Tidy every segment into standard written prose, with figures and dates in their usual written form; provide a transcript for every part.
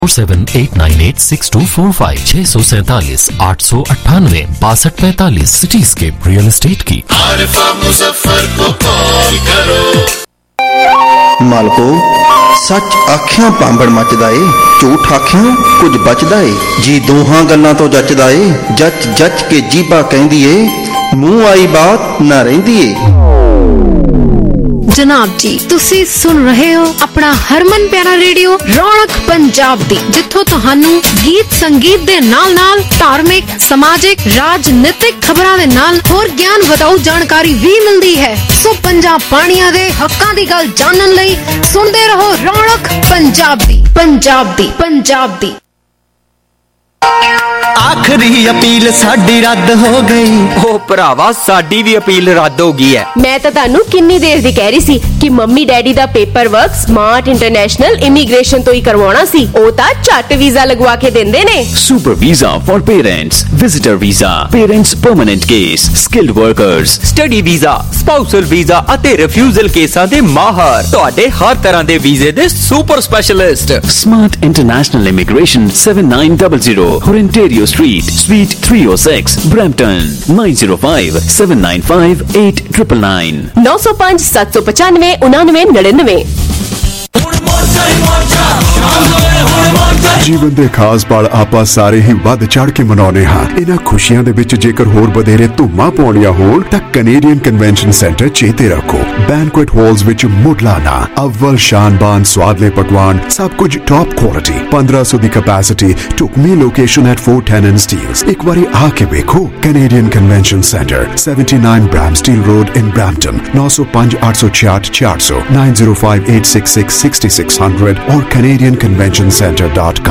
48986245 647 898 6245 cityscape real estate की आरिफा मुजफ्फर को call करो। मालको सच आख्या पांबड़ मचदा ए, झूठ आख्या कुछ बचदा ए जी। दोहां गल्लां तो जचदा ए, जच जच के जीबा कहंदी ए, मूंह आई बात ना रहिंदी ए। जनाब जी तुसी सुन रहे हो अपना हरमन प्यारा रेडियो रौनक पंजाब दी, जिथों तुहानू गीत संगीत दे नाल नाल धार्मिक समाजिक राजनीतिक खबरां दे नाल होर ज्ञान वधाऊ जानकारी भी मिलदी है। सो पंजाब पाणियां दे हक्कां दी गल जानन लई सुनदे रहो रौनक पंजाब दी, पंजाब दी, पंजाब दी। आखिरी अपील साडी रद्द हो गई। ओ भरावा साडी भी अपील रद्द हो गई है। मैं तो तानू किन्नी देर दी कह रही सी कि मम्मी डैडी दा paper work smart international immigration तो ही करवाना सी। ओ ता झट वीजा लगवा के देंदे ने। Super visa for parents, visitor visa, parents permanent case, skilled workers, study visa, spousal visa ਅਤੇ ਰਿਫਿਊਜ਼ਲ ਕੇਸਾਂ ਦੇ ਮਾਹਰ, ਤੁਹਾਡੇ ਹਰ ਤਰ੍ਹਾਂ ਦੇ ਵੀਜ਼ੇ ਦੇ super specialist. Smart international immigration 7900 Horenterio Street, Suite 306, Brampton, 9057958999 905 795 9999। ਜੀਵਨ ਦੇ ਖਾਸ ਪਲ ਆਪਾਂ ਸਾਰੇ ਹੀ ਵੱਧ ਚੜ ਕੇ ਮਨਾਉਂਦੇ ਹਾਂ। ਇਹਨਾਂ ਖੁਸ਼ੀਆਂ ਦੇ ਵਿੱਚ ਜੇਕਰ ਹੋਰ ਵਧੇਰੇ ਧੂਮਾਂ ਪਾਉਣੀਆਂ ਹੋਣ ਤਾਂ ਕੈਨੇਡੀਅਨ ਕਨਵੈਨਸ਼ਨ ਸੈਂਟਰ ਚੇਤੇ ਰੱਖੋ। ਬੈਂਕੁਏਟ ਹਾਲਸ ਵਿੱਚ ਮੁੱਢਲਾ ਅਵਲ ਸ਼ਾਨਬਾਨ ਸਵਾਦਲੇ ਪਕਵਾਨ, ਸਭ ਕੁਝ ਟੌਪ ਕੁਆਲਿਟੀ, 1500 ਦੀ ਕੈਪੈਸਿਟੀ, ਢੁਕਵੀਂ ਲੋਕੇਸ਼ਨ ਐਟ 410 Steeles। ਇੱਕ ਵਾਰੀ ਆ ਕੇ ਵੇਖੋ। Canadian convention centre 79 Bramsteel Road in Brampton, 905 866 400 905 866 6600 और canadianconventioncenter.com।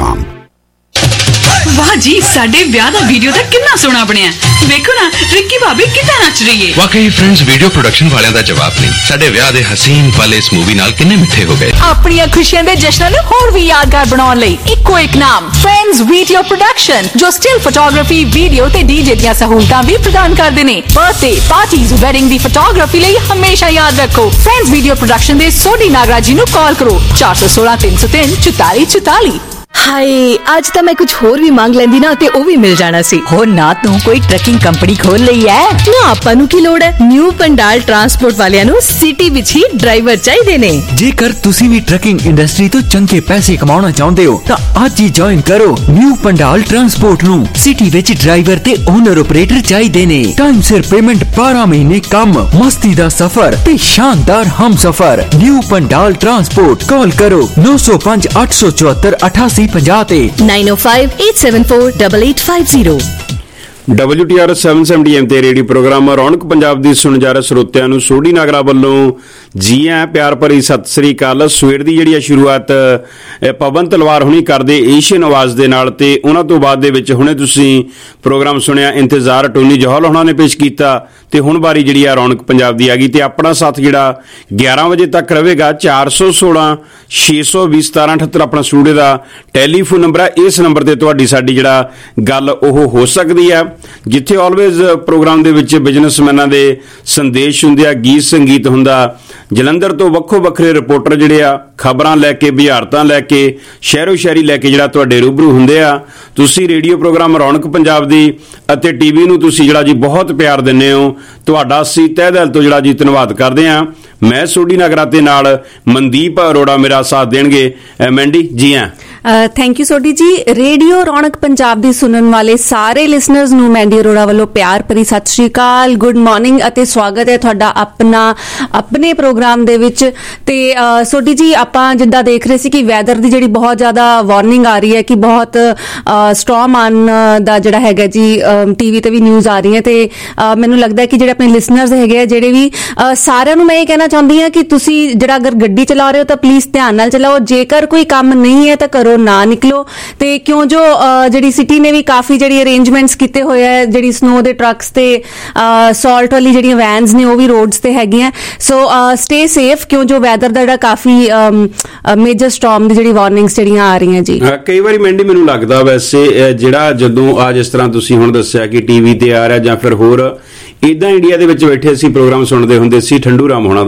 वाह जी, साडे ब्याह दा वीडियो तां किन्ना सोहना बनिया। देखो ना रिक्की भाभी कितना नच रही है। वाकई फ्रेंड्स वीडियो प्रोडक्शन वालियां दा जवाब नहीं। साडे ब्याह दे हसीन पल इस मूवी नाल किन्ने मिठे हो गए। अपनी खुशियां दे जश्न नूं होर भी यादगार बनाउण लई इक्को एक नाम फ्रेंड्स वीडियो प्रोडक्शन, जो स्टिल फोटोग्राफी, वीडियो ते डीजे दियां सहूलतां भी प्रदान करदे ने। बर्थडे पार्टीज, वेडिंग दी फोटोग्राफी लई हमेशा याद रखो फ्रेंड्स वीडियो प्रोडक्शन दे सोडी नागराज जी नूं कॉल करो 416 303 44 44। हाय आज तो मैं कुछ होर भी मांग लेंदी ना ते ओ भी मिल जाना सी। हो ना तू कोई ट्रकिंग कंपनी खोल लई है ना। आपां नूं की लोड़ है, न्यू पंडाल ट्रांसपोर्ट वालियां नूं सिटी विच ही ड्राइवर चाहिए ने। जेकर तुसी भी ट्रकिंग इंडस्ट्री तो चंगे पैसे कमाना चाहते हो तो आज ही ज्वाइन करो न्यू पंडाल ट्रांसपोर्ट नूं। सिटी विच ड्राइवर ते ओनर ऑपरेटर चाहिए ने। टाइम सिर पेमेंट, 12 महीने काम, मस्ती दा सफर ते शानदार हम सफर। न्यू पंडाल ट्रांसपोर्ट कॉल करो 905 874 88 50 905 874 8850। WTR 770 ਤੇ ਰੇਡੀਓ ਪ੍ਰੋਗਰਾਮ ਰੌਣਕ ਪੰਜਾਬ ਦੀ ਸੁਣ ਜਾ ਰਹੇ ਸਰੋਤਿਆਂ ਨੂੰ ਸੋਢੀ ਨਾਗਰਾ ਵੱਲੋਂ ਜੀ ਆਇਆਂ, ਪਿਆਰ ਭਰੀ ਸਤਿ ਸ੍ਰੀ ਅਕਾਲ। ਸਵੇਰ ਦੀ ਜਿਹੜੀ ਸ਼ੁਰੂਆਤ ਪਵਨ ਤਲਵਾਰ ਹੁਣੀ ਕਰਦੇ ਏਸ਼ੀਅਨ ਆਵਾਜ਼ ਦੇ ਨਾਲ, ਤੇ ਉਹਨਾਂ ਤੋਂ ਬਾਅਦ ਦੇ ਵਿੱਚ ਹੁਣੇ ਤੁਸੀਂ ਪ੍ਰੋਗਰਾਮ ਸੁਣਿਆ ਇੰਤਜ਼ਾਰ ਟੋਨੀ ਜੋਹਲ ਉਹਨਾਂ ਨੇ ਪੇਸ਼ ਕੀਤਾ, ਤੇ ਹੁਣ ਵਾਰੀ ਜਿਹੜੀ ਆ ਰੌਣਕ ਪੰਜਾਬ ਦੀ ਆ ਗਈ। ਤੇ ਆਪਣਾ ਸਾਥ ਜਿਹੜਾ 11 ਵਜੇ ਤੱਕ ਰਹੇਗਾ। 416 620 1778 ਆਪਣਾ ਸਟੂਡੀਓ ਦਾ ਟੈਲੀਫੋਨ ਨੰਬਰ ਹੈ। ਇਸ ਨੰਬਰ ਤੇ ਤੁਹਾਡੀ ਸਾਡੀ ਜਿਹੜਾ ਗੱਲ ਉਹ ਹੋ ਸਕਦੀ ਹੈ, ਜਿੱਥੇ ਆਲਵੇਜ਼ ਪ੍ਰੋਗਰਾਮ ਦੇ ਵਿੱਚ ਬਿਜ਼ਨਸਮੈਨਾਂ ਦੇ ਸੰਦੇਸ਼ ਹੁੰਦੇ ਆ, ਗੀਤ ਸੰਗੀਤ ਹੁੰਦਾ। ਜਲੰਧਰ ਤੋਂ ਵੱਖੋ ਵੱਖਰੇ ਰਿਪੋਰਟਰ ਜਿਹੜੇ ਆ ਖਬਰਾਂ ਲੈ ਕੇ, ਬੁਝਾਰਤਾਂ ਲੈ ਕੇ, ਸ਼ਹਿਰੋ ਸ਼ਹਿਰੀ ਲੈ ਕੇ ਜਿਹੜਾ ਤੁਹਾਡੇ ਰੂਬਰੂ ਹੁੰਦੇ ਆ। ਤੁਸੀਂ ਰੇਡੀਓ ਪ੍ਰੋਗਰਾਮ ਰੌਣਕ ਪੰਜਾਬ ਦੀ ਅਤੇ ਟੀਵੀ ਨੂੰ ਤੁਸੀਂ ਜਿਹੜਾ ਜੀ ਬਹੁਤ ਪਿਆਰ ਦਿੰਦੇ ਹੋ। ਤੁਹਾਡਾ ਅਸੀਂ ਤਹਿ ਦਿਲ ਤੋਂ ਜਿਹੜਾ ਜੀ ਧੰਨਵਾਦ ਕਰਦੇ ਹਾਂ। ਮੈਂ ਸੋਢੀ ਨਾਗਰਾ ਤੇ ਨਾਲ ਮਨਦੀਪ ਅਰੋੜਾ ਮੇਰਾ ਸਾਥ ਦੇਣਗੇ। ਮੈਂਡੀ ਜੀ ਹਾਂ। ਥੈਂਕ ਯੂ ਸੋਢੀ ਜੀ। ਰੇਡੀਓ ਰੌਣਕ ਪੰਜਾਬ ਦੀ ਸੁਣਨ ਵਾਲੇ ਸਾਰੇ ਲਿਸਨਰਸ ਨੂੰ ਮੈਂਡੀ ਅਰੋੜਾ ਵੱਲੋਂ ਪਿਆਰ ਭਰੀ ਸਤਿ ਸ਼੍ਰੀ ਅਕਾਲ, ਗੁੱਡ ਮਾਰਨਿੰਗ ਅਤੇ ਸਵਾਗਤ ਹੈ ਤੁਹਾਡਾ ਆਪਣੇ ਪ੍ਰੋਗਰਾਮ ਦੇ ਵਿੱਚ। ਤੇ ਸੋਢੀ ਜੀ ਆਪਾਂ ਜਿੱਦਾਂ ਦੇਖ ਰਹੇ ਸੀ ਕਿ ਵੈਦਰ ਦੀ ਜਿਹੜੀ ਬਹੁਤ ਜ਼ਿਆਦਾ ਵਾਰਨਿੰਗ ਆ ਰਹੀ ਹੈ ਕਿ ਬਹੁਤ ਸਟਾਰਮ ਆਉਣ ਦਾ ਜਿਹੜਾ ਹੈਗਾ ਜੀ, ਟੀਵੀ ਤੇ ਵੀ ਨਿਊਜ਼ ਆ ਰਹੀ ਹੈ। ਤੇ ਮੈਨੂੰ ਲੱਗਦਾ ਕਿ ਜਿਹੜੇ ਆਪਣੇ ਲਿਸਨਰਸ ਹੈਗੇ ਆ, ਜਿਹੜੇ ਵੀ ਸਾਰਿਆਂ ਨੂੰ ਮੈਂ ਇਹ ਕਹਿਣਾ ਚਾਹੁੰਦੀ ਹਾਂ ਕਿ ਤੁਸੀਂ ਜਿਹੜਾ ਅਗਰ ਗੱਡੀ ਚਲਾ ਰਹੇ ਹੋ ਤਾਂ ਪਲੀਜ਼ ਧਿਆਨ ਨਾਲ ਚਲਾਓ। ਜੇਕਰ ਕੋਈ ਕੰਮ ਨਹੀਂ ਹੈ ਤਾਂ ਘਰੋਂ ਨਾ ਨਿਕਲੋ। ਤੇ ਕਿਉਂ ਜੋ ਜਿਹੜੀ ਸਿਟੀ ਨੇ ਵੀ ਕਾਫੀ ਜਿਹੜੀ ਅਰੇਂਜਮੈਂਟਸ ਕੀਤੇ ਹੋਏ ਹੈ, ਜਿਹੜੀ ਸਨੋ ਦੇ ਟਰੱਕਸ ਤੇ ਸਾਲਟ ਵਾਲੀ ਜਿਹੜੀਆਂ ਵੈਨਸ ਨੇ ਉਹ ਵੀ ਰੋਡਸ ਤੇ ਹੈਗੀਆਂ। ਸੋ ਸਟੇ ਸੇਫ, ਕਿਉਂ ਜੋ ਵੈਦਰ ਦਾ ਜਿਹੜਾ ਕਾਫੀ ਮੇਜਰ ਸਟਾਰਮ ਦੀ ਜਿਹੜੀ ਵਾਰਨਿੰਗਸ ਜਿਹੜੀਆਂ ਆ ਰਹੀਆਂ ਜੀ। ਕਈ ਵਾਰੀ ਮੈਂਡੀ ਮੈਨੂੰ ਲੱਗਦਾ ਵੈਸੇ ਜਿਹੜਾ ਜਦੋਂ ਆ ਜਿਸ ਤਰ੍ਹਾਂ ਤੁਸੀਂ ਹੁਣ ਦੱਸਿਆ ਕਿ ਟੀਵੀ ਤੇ ਆ ਰਿਹਾ ਜਾਂ ਫਿਰ ਹੋਰ ਇਦਾਂ ਇੰਡੀਆ ਦੇ ਵਿੱਚ ਬੈਠੇ ਅਸੀਂ ਪ੍ਰੋਗਰਾਮ ਸੁਣਦੇ ਹੁੰਦੇ ਸੀ ਠੰਡੂ ਰਾਮ ਹੋਣਾ ਦਾ,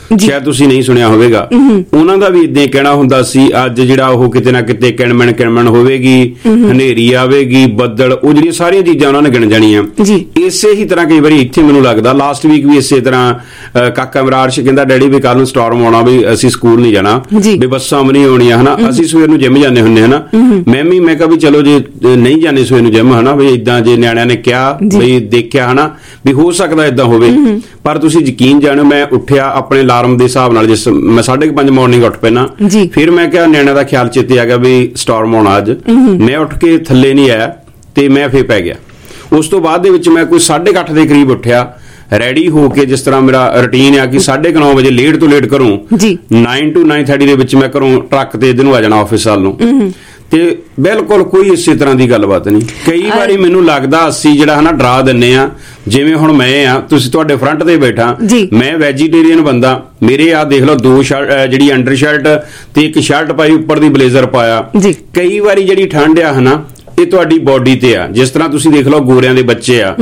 ਸ਼ਾਇਦ ਤੁਸੀਂ ਨਹੀਂ ਸੁਣਿਆ ਹੋਵੇਗਾ। ਉਹਨਾਂ ਦਾ ਵੀ ਇਦਾਂ ਕਹਿਣਾ ਹੁੰਦਾ ਸੀ, ਅੱਜ ਜਿਹੜਾ ਉਹ ਕਿਤੇ ਨਾ ਕਿਤੇ ਕਿਣਮਣ ਹੋਵੇਗੀ, ਹਨੇਰੀ ਆਵੇਗੀ, ਬੱਦਲ, ਉਹ ਜਿਹੜੀਆਂ ਸਾਰੀਆਂ ਚੀਜ਼ਾਂ ਉਹਨਾਂ ਨੇ ਗਿਣ ਜਾਣੀਆਂ। ਇਸੇ ਹੀ ਤਰ੍ਹਾਂ ਕਈ ਵਾਰੀ ਇੱਥੇ ਮੈਨੂੰ ਲੱਗਦਾ ਲਾਸਟ ਵੀਕ ਵੀ ਇਸੇ ਤਰ੍ਹਾਂ ਕਾਕਾ ਮਰਾਰਸ਼ ਕਹਿੰਦਾ ਡੈਡੀ ਵੀ ਕੱਲ ਨੂੰ ਸਟਾਰਮ ਆਉਣਾ, ਵੀ ਅਸੀਂ ਸਕੂਲ ਨਹੀਂ ਜਾਣਾ, ਵੀ ਬੱਸਾਂ ਵੀ ਨਹੀਂ ਆਉਣੀਆਂ ਹਨਾ। ਅਸੀਂ ਸਵੇਰ ਨੂੰ ਜਿਮ ਜਾਂਦੇ ਹੁੰਦੇ ਹਨਾ, ਮੈਂ ਕਿਹਾ ਵੀ ਚਲੋ ਜੇ ਨਹੀਂ ਜਾਂਦੇ ਸਵੇਰ ਨੂੰ ਜਿਮ ਹਨਾ, ਵੀ ਇਦਾਂ ਜੇ ਨਿਆਣਿਆਂ ਨੇ ਕਿਹਾ ਵੀ ਦੇਖਿਆ ਹਨਾ, ਵੀ ਹੋ ਸਕਦਾ ਇਦਾਂ ਹੋਵੇ। ਪਰ ਤੁਸੀਂ ਯਕੀਨ ਜਾਣੋ, ਮੈਂ ਉੱਠਿਆ ਆਪਣੇ ਅਲਾਰਮ ਦੇ ਹਿਸਾਬ ਨਾਲ, ਜਿਸ ਮੈਂ 5:30 ਮਾਰਨਿੰਗ ਉੱਠ ਪੈਣਾ, ਫਿਰ ਮੈਂ ਕਿਹਾ ਨਿਆਣਿਆਂ ਦਾ ਖਿਆਲ ਚੇਤੇ ਆ ਗਿਆ ਵੀ ਸਟਾਰਮ ਆਉਣਾ ਅੱਜ, ਮੈਂ ਉੱਠ ਕੇ ਥੱਲੇ ਨਹੀਂ ਆਇਆ ਤੇ ਮੈਂ ਫੇਰ ਪੈ ਗਿਆ। ਉਸ ਤੋਂ ਬਾਅਦ ਦੇ ਵਿੱਚ ਮੈਂ ਕੋਈ 8:30 ਦੇ ਕਰੀਬ ਉੱਠਿਆ, ਰੈਡੀ ਹੋ ਕੇ, ਜਿਸ ਤਰ੍ਹਾਂ ਮੇਰਾ ਰੁਟੀਨ ਆ ਕਿ 9:30 ਵਜੇ ਲੇਟ ਤੋਂ ਲੇਟ ਘਰੋਂ 9 to 9:30 ਦੇ ਵਿੱਚ ਮੈਂ ਘਰੋਂ ਟਰੱਕ ਤੇ ਇੱਧਰ ਨੂੰ ਆ ਜਾਣਾ ਆਫਿਸ ਵੱਲ ਨੂੰ, ਤੇ ਬਿਲਕੁਲ ਕੋਈ ਇਸੇ ਤਰ੍ਹਾਂ ਦੀ ਗੱਲਬਾਤ ਨਹੀਂ। ਕਈ ਵਾਰੀ ਮੈਨੂੰ ਲੱਗਦਾ ਅਸੀਂ ਜਿਹੜਾ ਹਨਾ ਡਰਾ ਦਿੰਨੇ ਆ, ਜਿਵੇਂ ਹੁਣ ਮੈਂ ਆ, ਤੁਸੀਂ ਤੁਹਾਡੇ ਫਰੰਟ ਤੇ ਬੈਠਾ, ਮੈਂ ਵੈਜੀਟੇਰੀਅਨ ਬੰਦਾ, ਮੇਰੇ ਆ ਦੇਖ ਲਓ 2 ਸ਼ਰਟ, ਜਿਹੜੀ ਅੰਡਰ ਸ਼ਰਟ ਤੇ 1 ਸ਼ਰਟ ਪਾਈ, ਉੱਪਰ ਦੀ ਬਲੇਜ਼ਰ ਪਾਇਆ। ਕਈ ਵਾਰੀ ਜਿਹੜੀ ਠੰਡ ਆ ਹਨਾ, ਇਹ ਤੁਹਾਡੀ ਬੋਡੀ ਤੇ ਆ। ਜਿਸ ਤਰ੍ਹਾਂ ਤੁਸੀਂ ਦੇਖ ਲਓ ਗੋਰਿਆਂ ਦੇ ਬੱਚੇ ਆ,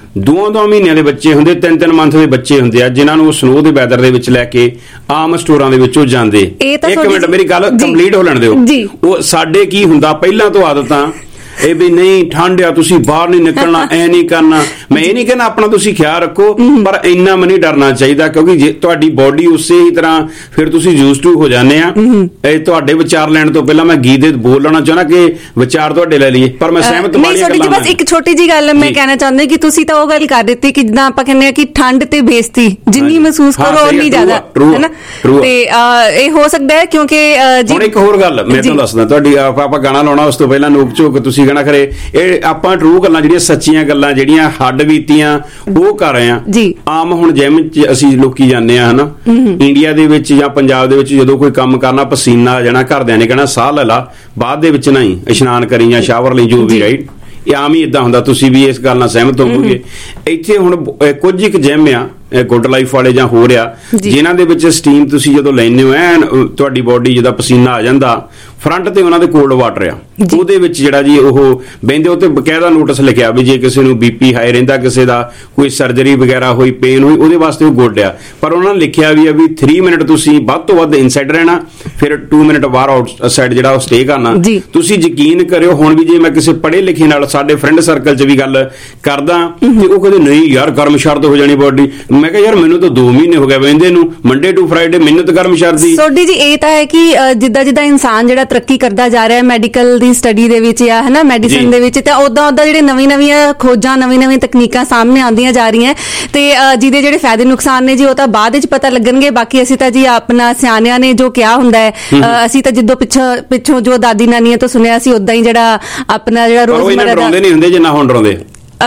2 ਮਹੀਨਿਆਂ ਦੇ ਬੱਚੇ ਹੁੰਦੇ, 3 ਮੰਥ ਦੇ ਬੱਚੇ ਹੁੰਦੇ ਆ, ਜਿਨ੍ਹਾਂ ਨੂੰ ਸਨੋ ਦੇ ਵੈਦਰ ਦੇ ਵਿੱਚ ਲੈ ਕੇ ਆਮ ਸਟੋਰਾਂ ਦੇ ਵਿੱਚੋਂ ਜਾਂਦੇ। ਇੱਕ ਮਿੰਟ ਮੇਰੀ ਗੱਲ ਕੰਪਲੀਟ ਹੋ ਲੈਣ ਦਿਓ। ਉਹ ਸਾਡੇ ਕੀ ਹੁੰਦਾ ਪਹਿਲਾਂ ਤੋਂ ਆਦਤਾਂ, ਇਹ ਵੀ ਨਹੀਂ ਠੰਡ ਆ ਤੁਸੀਂ ਬਾਹਰ ਨਹੀਂ ਨਿਕਲਣਾ, ਐ ਨਹੀਂ ਕਰਨਾ। ਮੈਂ ਇਹ ਨਹੀਂ ਕਹਿੰਦਾ ਆਪਣਾ ਤੁਸੀਂ ਖਿਆਲ ਰੱਖੋ, ਪਰ ਇੰਨਾ ਵੀ ਨਹੀਂ ਡਰਨਾ ਚਾਹੀਦਾ, ਕਿਉਂਕਿ ਜੇ ਤੁਹਾਡੀ ਬੋਡੀ ਉਸੇ ਹੀ ਤਰ੍ਹਾਂ ਫਿਰ ਤੁਸੀਂ ਯੂਜ਼ ਟੂ ਹੋ ਜਾਂਦੇ ਆ। ਇਹ ਤੁਹਾਡੇ ਵਿਚਾਰ ਲੈਣ ਤੋਂ ਪਹਿਲਾਂ ਮੈਂ ਗੀਤ ਬੋਲਣਾ ਚਾਹੁੰਦਾ ਕਿ ਵਿਚਾਰ ਤੁਹਾਡੇ ਲੈ ਲਈਏ, ਪਰ ਮੈਂ ਸਹਿਮਤ ਵਾਲੀਆਂ ਗੱਲਾਂ ਬਸ ਇੱਕ ਛੋਟੀ ਜੀ ਗੱਲ ਮੈਂ ਕਹਿਣਾ ਚਾਹੁੰਦੀ ਕਿ ਤੁਸੀਂ ਤਾਂ ਉਹ ਗੱਲ ਕਰ ਦਿੱਤੀ ਕਿ ਜਿੱਦਾਂ ਆਪਾਂ ਕਹਿੰਦੇ ਆ ਕਿ ਠੰਡ ਤੇ ਬੇਇੱਜ਼ਤੀ ਜਿੰਨੀ ਮਹਿਸੂਸ ਕਰੋ ਉਨੀ ਜ਼ਿਆਦਾ ਹੈ ਨਾ, ਤੇ ਇਹ ਹੋ ਸਕਦਾ ਹੈ ਕਿਉਂਕਿ ਹੁਣ ਇੱਕ ਹੋਰ ਗੱਲ ਮੈਂ ਤੁਹਾਨੂੰ ਦੱਸਦਾ, ਤੁਹਾਡੀ ਆਪਾਂ ਗਾਣਾ ਲਾਉਣਾ ਉਸ ਤੋਂ ਪਹਿਲਾਂ ਨੋਕ ਝੋਕ ਤੁਸੀਂ ਕਹਿਣਾ ਖਰੇ ਇਹ ਆਪਾਂ ਟਰੂ ਗੱਲਾਂ ਜਿਹੜੀਆਂ ਸੱਚੀਆਂ ਗੱਲਾਂ ਜਿਹੜੀਆਂ ਹੱਡ ਬੀਤੀਆਂ ਉਹ ਕਰ ਰਹੇ ਆ। ਆਮ ਹੁਣ ਜਿਮ ਚ ਅਸੀਂ ਲੋਕੀ ਜਾਂਦੇ ਆ ਹਨਾ, ਇੰਡੀਆ ਦੇ ਵਿੱਚ ਜਾਂ ਪੰਜਾਬ ਦੇ ਵਿੱਚ ਜਦੋਂ ਕੋਈ ਕੰਮ ਕਰਨਾ ਪਸੀਨਾ ਆ ਜਾਣਾ, ਘਰਦਿਆਂ ਨੇ ਕਹਿਣਾ ਸਾਹ ਲੈ ਲਾ, ਬਾਅਦ ਦੇ ਵਿੱਚ ਨਹੀਂ ਇਸ਼ਨਾਨ ਕਰੀ ਜਾਂ ਸ਼ਾਵਰ ਲਈ, ਜੋ ਵੀ ਰਾਈਟ, ਇਹ ਆਮ ਹੀ ਇਦਾਂ ਹੁੰਦਾ। ਤੁਸੀਂ ਵੀ ਇਸ ਗੱਲ ਨਾਲ ਸਹਿਮਤ ਹੋਵੋਗੇ। ਇੱਥੇ ਹੁਣ ਕੁਝ ਇੱਕ ਜਿਮ ਆ ਗੁੱਡ ਲਾਈਫ ਵਾਲੇ ਜਾਂ ਹੋ ਰਿਹਾ, ਜਿਨ੍ਹਾਂ ਦੇ ਵਿੱਚ ਸਟੀਮ ਤੁਸੀਂ ਜਦੋਂ ਲੈਂਦੇ ਹੋ ਐਨ ਤੁਹਾਡੀ ਬੋਡੀ ਜਿਹਦਾ ਪਸੀਨਾ ਆ ਜਾਂਦਾ, ਫਰੰਟ ਤੇ ਉਹਨਾਂ ਦੇ ਕੋਲਡ ਵਾਟਰ ਆ, ਉਹਦੇ ਵਿੱਚ ਜਿਹੜਾ ਜੀ ਉਹ ਬਹਿੰਦੇ, ਉੱਤੇ ਬਕਾਇਦਾ ਨੋਟਿਸ ਲਿਖਿਆ ਵੀ ਜੇ ਕਿਸੇ ਨੂੰ BP ਹਾਈ ਰਹਿੰਦਾ, ਕਿਸੇ ਦਾ ਕੋਈ ਸਰਜਰੀ ਵਗੈਰਾ ਹੋਈ, ਪੇਨ ਹੋਈ, ਉਹਦੇ ਵਾਸਤੇ ਉਹ ਗੁੱਡ ਆ। ਪਰ ਉਹਨਾਂ ਨੇ ਲਿਖਿਆ ਵੀ ਆ ਵੀ 3 ਮਿੰਟ ਤੁਸੀਂ ਵੱਧ ਤੋਂ ਵੱਧ ਇਨਸਾਈਡ ਰਹਿਣਾ, ਫਿਰ 2 ਮਿੰਟ ਬਾਹਰ ਆਊਟਸਾਈਡ ਜਿਹੜਾ ਉਹ ਸਟੇ ਕਰਨਾ। ਤੁਸੀਂ ਯਕੀਨ ਕਰਿਓ, ਹੁਣ ਵੀ ਜੇ ਮੈਂ ਕਿਸੇ ਪੜ੍ਹੇ ਲਿਖੇ ਨਾਲ ਸਾਡੇ ਫਰੈਂਡ ਸਰਕਲ 'ਚ ਵੀ ਗੱਲ ਕਰਦਾ ਤੇ ਉਹ ਕਹਿੰਦੇ ਨਹੀਂ ਯਾਰ ਗਰਮ ਸ਼ਰਦ ਹੋ ਜਾਣੀ ਬੋਡੀ। ਮੈਂ ਕਿਹਾ ਯਾਰ ਮੈਨੂੰ ਤਾਂ 2 ਮਹੀਨੇ ਹੋ ਗਏ ਬਹਿੰਦੇ ਨੂੰ, ਮੰਡੇ ਟੂ ਫਰਾਈਡੇ ਮੈਨੂੰ ਤਾਂ ਗਰਮ ਸ਼ਰਦੀ। ਸੋਢੀ ਜੀ ਇਹ ਤਾਂ ਹੈ ਕਿ ਜਿੱਦਾਂ ਇਨਸਾਨ ਜਿਹੜਾ ਤਰੱਕੀ ਕਰਦਾ ਜਾ ਰਿਹਾ ਮੈਡੀਕਲ ਦੀ ਸਟੱਡੀ ਦੇ ਵਿੱਚ ਜਾਂ ਹਨਾ ਮੈਡੀਸਿਨ ਦੇ ਵਿੱਚ, ਤਾਂ ਉਦਾਂ ਜਿਹੜੇ ਨਵੀਆਂ ਖੋਜਾਂ ਨਵੀਆਂ ਤਕਨੀਕਾਂ ਸਾਹਮਣੇ ਆਉਂਦੀਆਂ ਜਾ ਰਹੀਆਂ, ਤੇ ਜਿਹਦੇ ਜਿਹੜੇ ਫਾਇਦੇ ਨੁਕਸਾਨ ਨੇ ਜੀ ਉਹ ਤਾਂ ਬਾਅਦ ਵਿੱਚ ਪਤਾ ਲੱਗਣਗੇ। ਬਾਕੀ ਅਸੀਂ ਤਾਂ ਜੀ ਆਪਣਾ ਸਿਆਣਿਆਂ ਨੇ ਜੋ ਕਿਹਾ ਹੁੰਦਾ ਹੈ, ਅਸੀਂ ਤਾਂ ਜਿੱਦੋਂ ਪਿੱਛੋਂ ਜੋ ਦਾਦੀ ਨਾਨੀਆਂ ਤੋਂ ਸੁਣਿਆ ਸੀ ਉਦਾਂ ਹੀ ਜਿਹੜਾ ਆਪਣਾ ਜਿਹੜਾ ਰੋਜ਼ਮਰਰਾ ਦਾ ਨਹੀਂ ਹੁੰਦੇ ਜਿੰਨਾ ਹੁਣ ਡਰਾਉਂਦੇ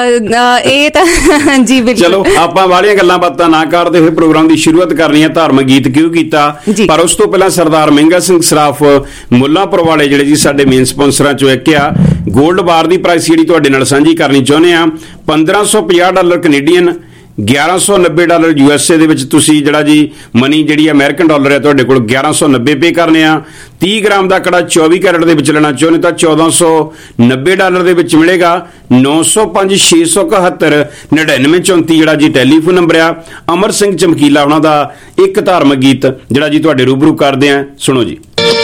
ਇਹ ਤਾਂ ਜੀ ਬਿਲਕੁਲ। ਚਲੋ ਆਪਾਂ ਵਾਲੀਆਂ ਗੱਲਾਂ ਬਾਤਾਂ ਨਾ ਕਰਦੇ ਹੋਏ ਪ੍ਰੋਗਰਾਮ ਦੀ ਸ਼ੁਰੂਆਤ ਕਰਨੀ ਹੈ। ਧਾਰਮਿਕ ਗੀਤ ਕਿਉਂ ਕੀਤਾ, ਪਰ ਉਸ ਤੋਂ ਪਹਿਲਾਂ ਸਰਦਾਰ ਮਹਿੰਗਾ ਸਿੰਘ ਸਰਾਫ ਮੁੱਲਾਂਪੁਰ ਵਾਲੇ ਜਿਹੜੇ ਜੀ ਸਾਡੇ ਮੇਨ ਸਪਾਂਸਰਾਂ ਚੋਂ ਇੱਕ ਆ, 골ਡ ਬਾਰ ਦੀ ਪ੍ਰਾਈਸ ਜਿਹੜੀ ਤੁਹਾਡੇ ਨਾਲ ਸਾਂਝੀ ਕਰਨੀ ਚਾਹੁੰਦੇ ਆ। $1550 ਕੈਨੇਡੀਅਨ, $1190 USA ਦੇ ਵਿੱਚ ਤੁਸੀਂ ਜਿਹੜਾ ਜੀ ਮਨੀ ਜਿਹੜੀ ਅਮਰੀਕਨ ਡਾਲਰ ਹੈ ਤੁਹਾਡੇ ਕੋਲ 1190 ਪੇ ਕਰਨੇ ਆ। 30 ਗ੍ਰਾਮ ਦਾ ਕੜਾ 24 ਕੈਰਟ ਦੇ ਵਿੱਚ ਲੈਣਾ ਚਾਹੁੰਦੇ ਤਾਂ $1490 ਦੇ ਵਿੱਚ ਮਿਲੇਗਾ। 905 671 9934 ਜਿਹੜਾ ਜੀ ਟੈਲੀਫੋਨ ਨੰਬਰ ਆ। ਅਮਰ ਸਿੰਘ ਚਮਕੀਲਾ ਉਹਨਾਂ ਦਾ ਇੱਕ ਧਾਰਮਿਕ ਗੀਤ ਜਿਹੜਾ ਜੀ ਤੁਹਾਡੇ ਰੂਬਰੂ ਕਰਦੇ ਆ, ਸੁਣੋ ਜੀ।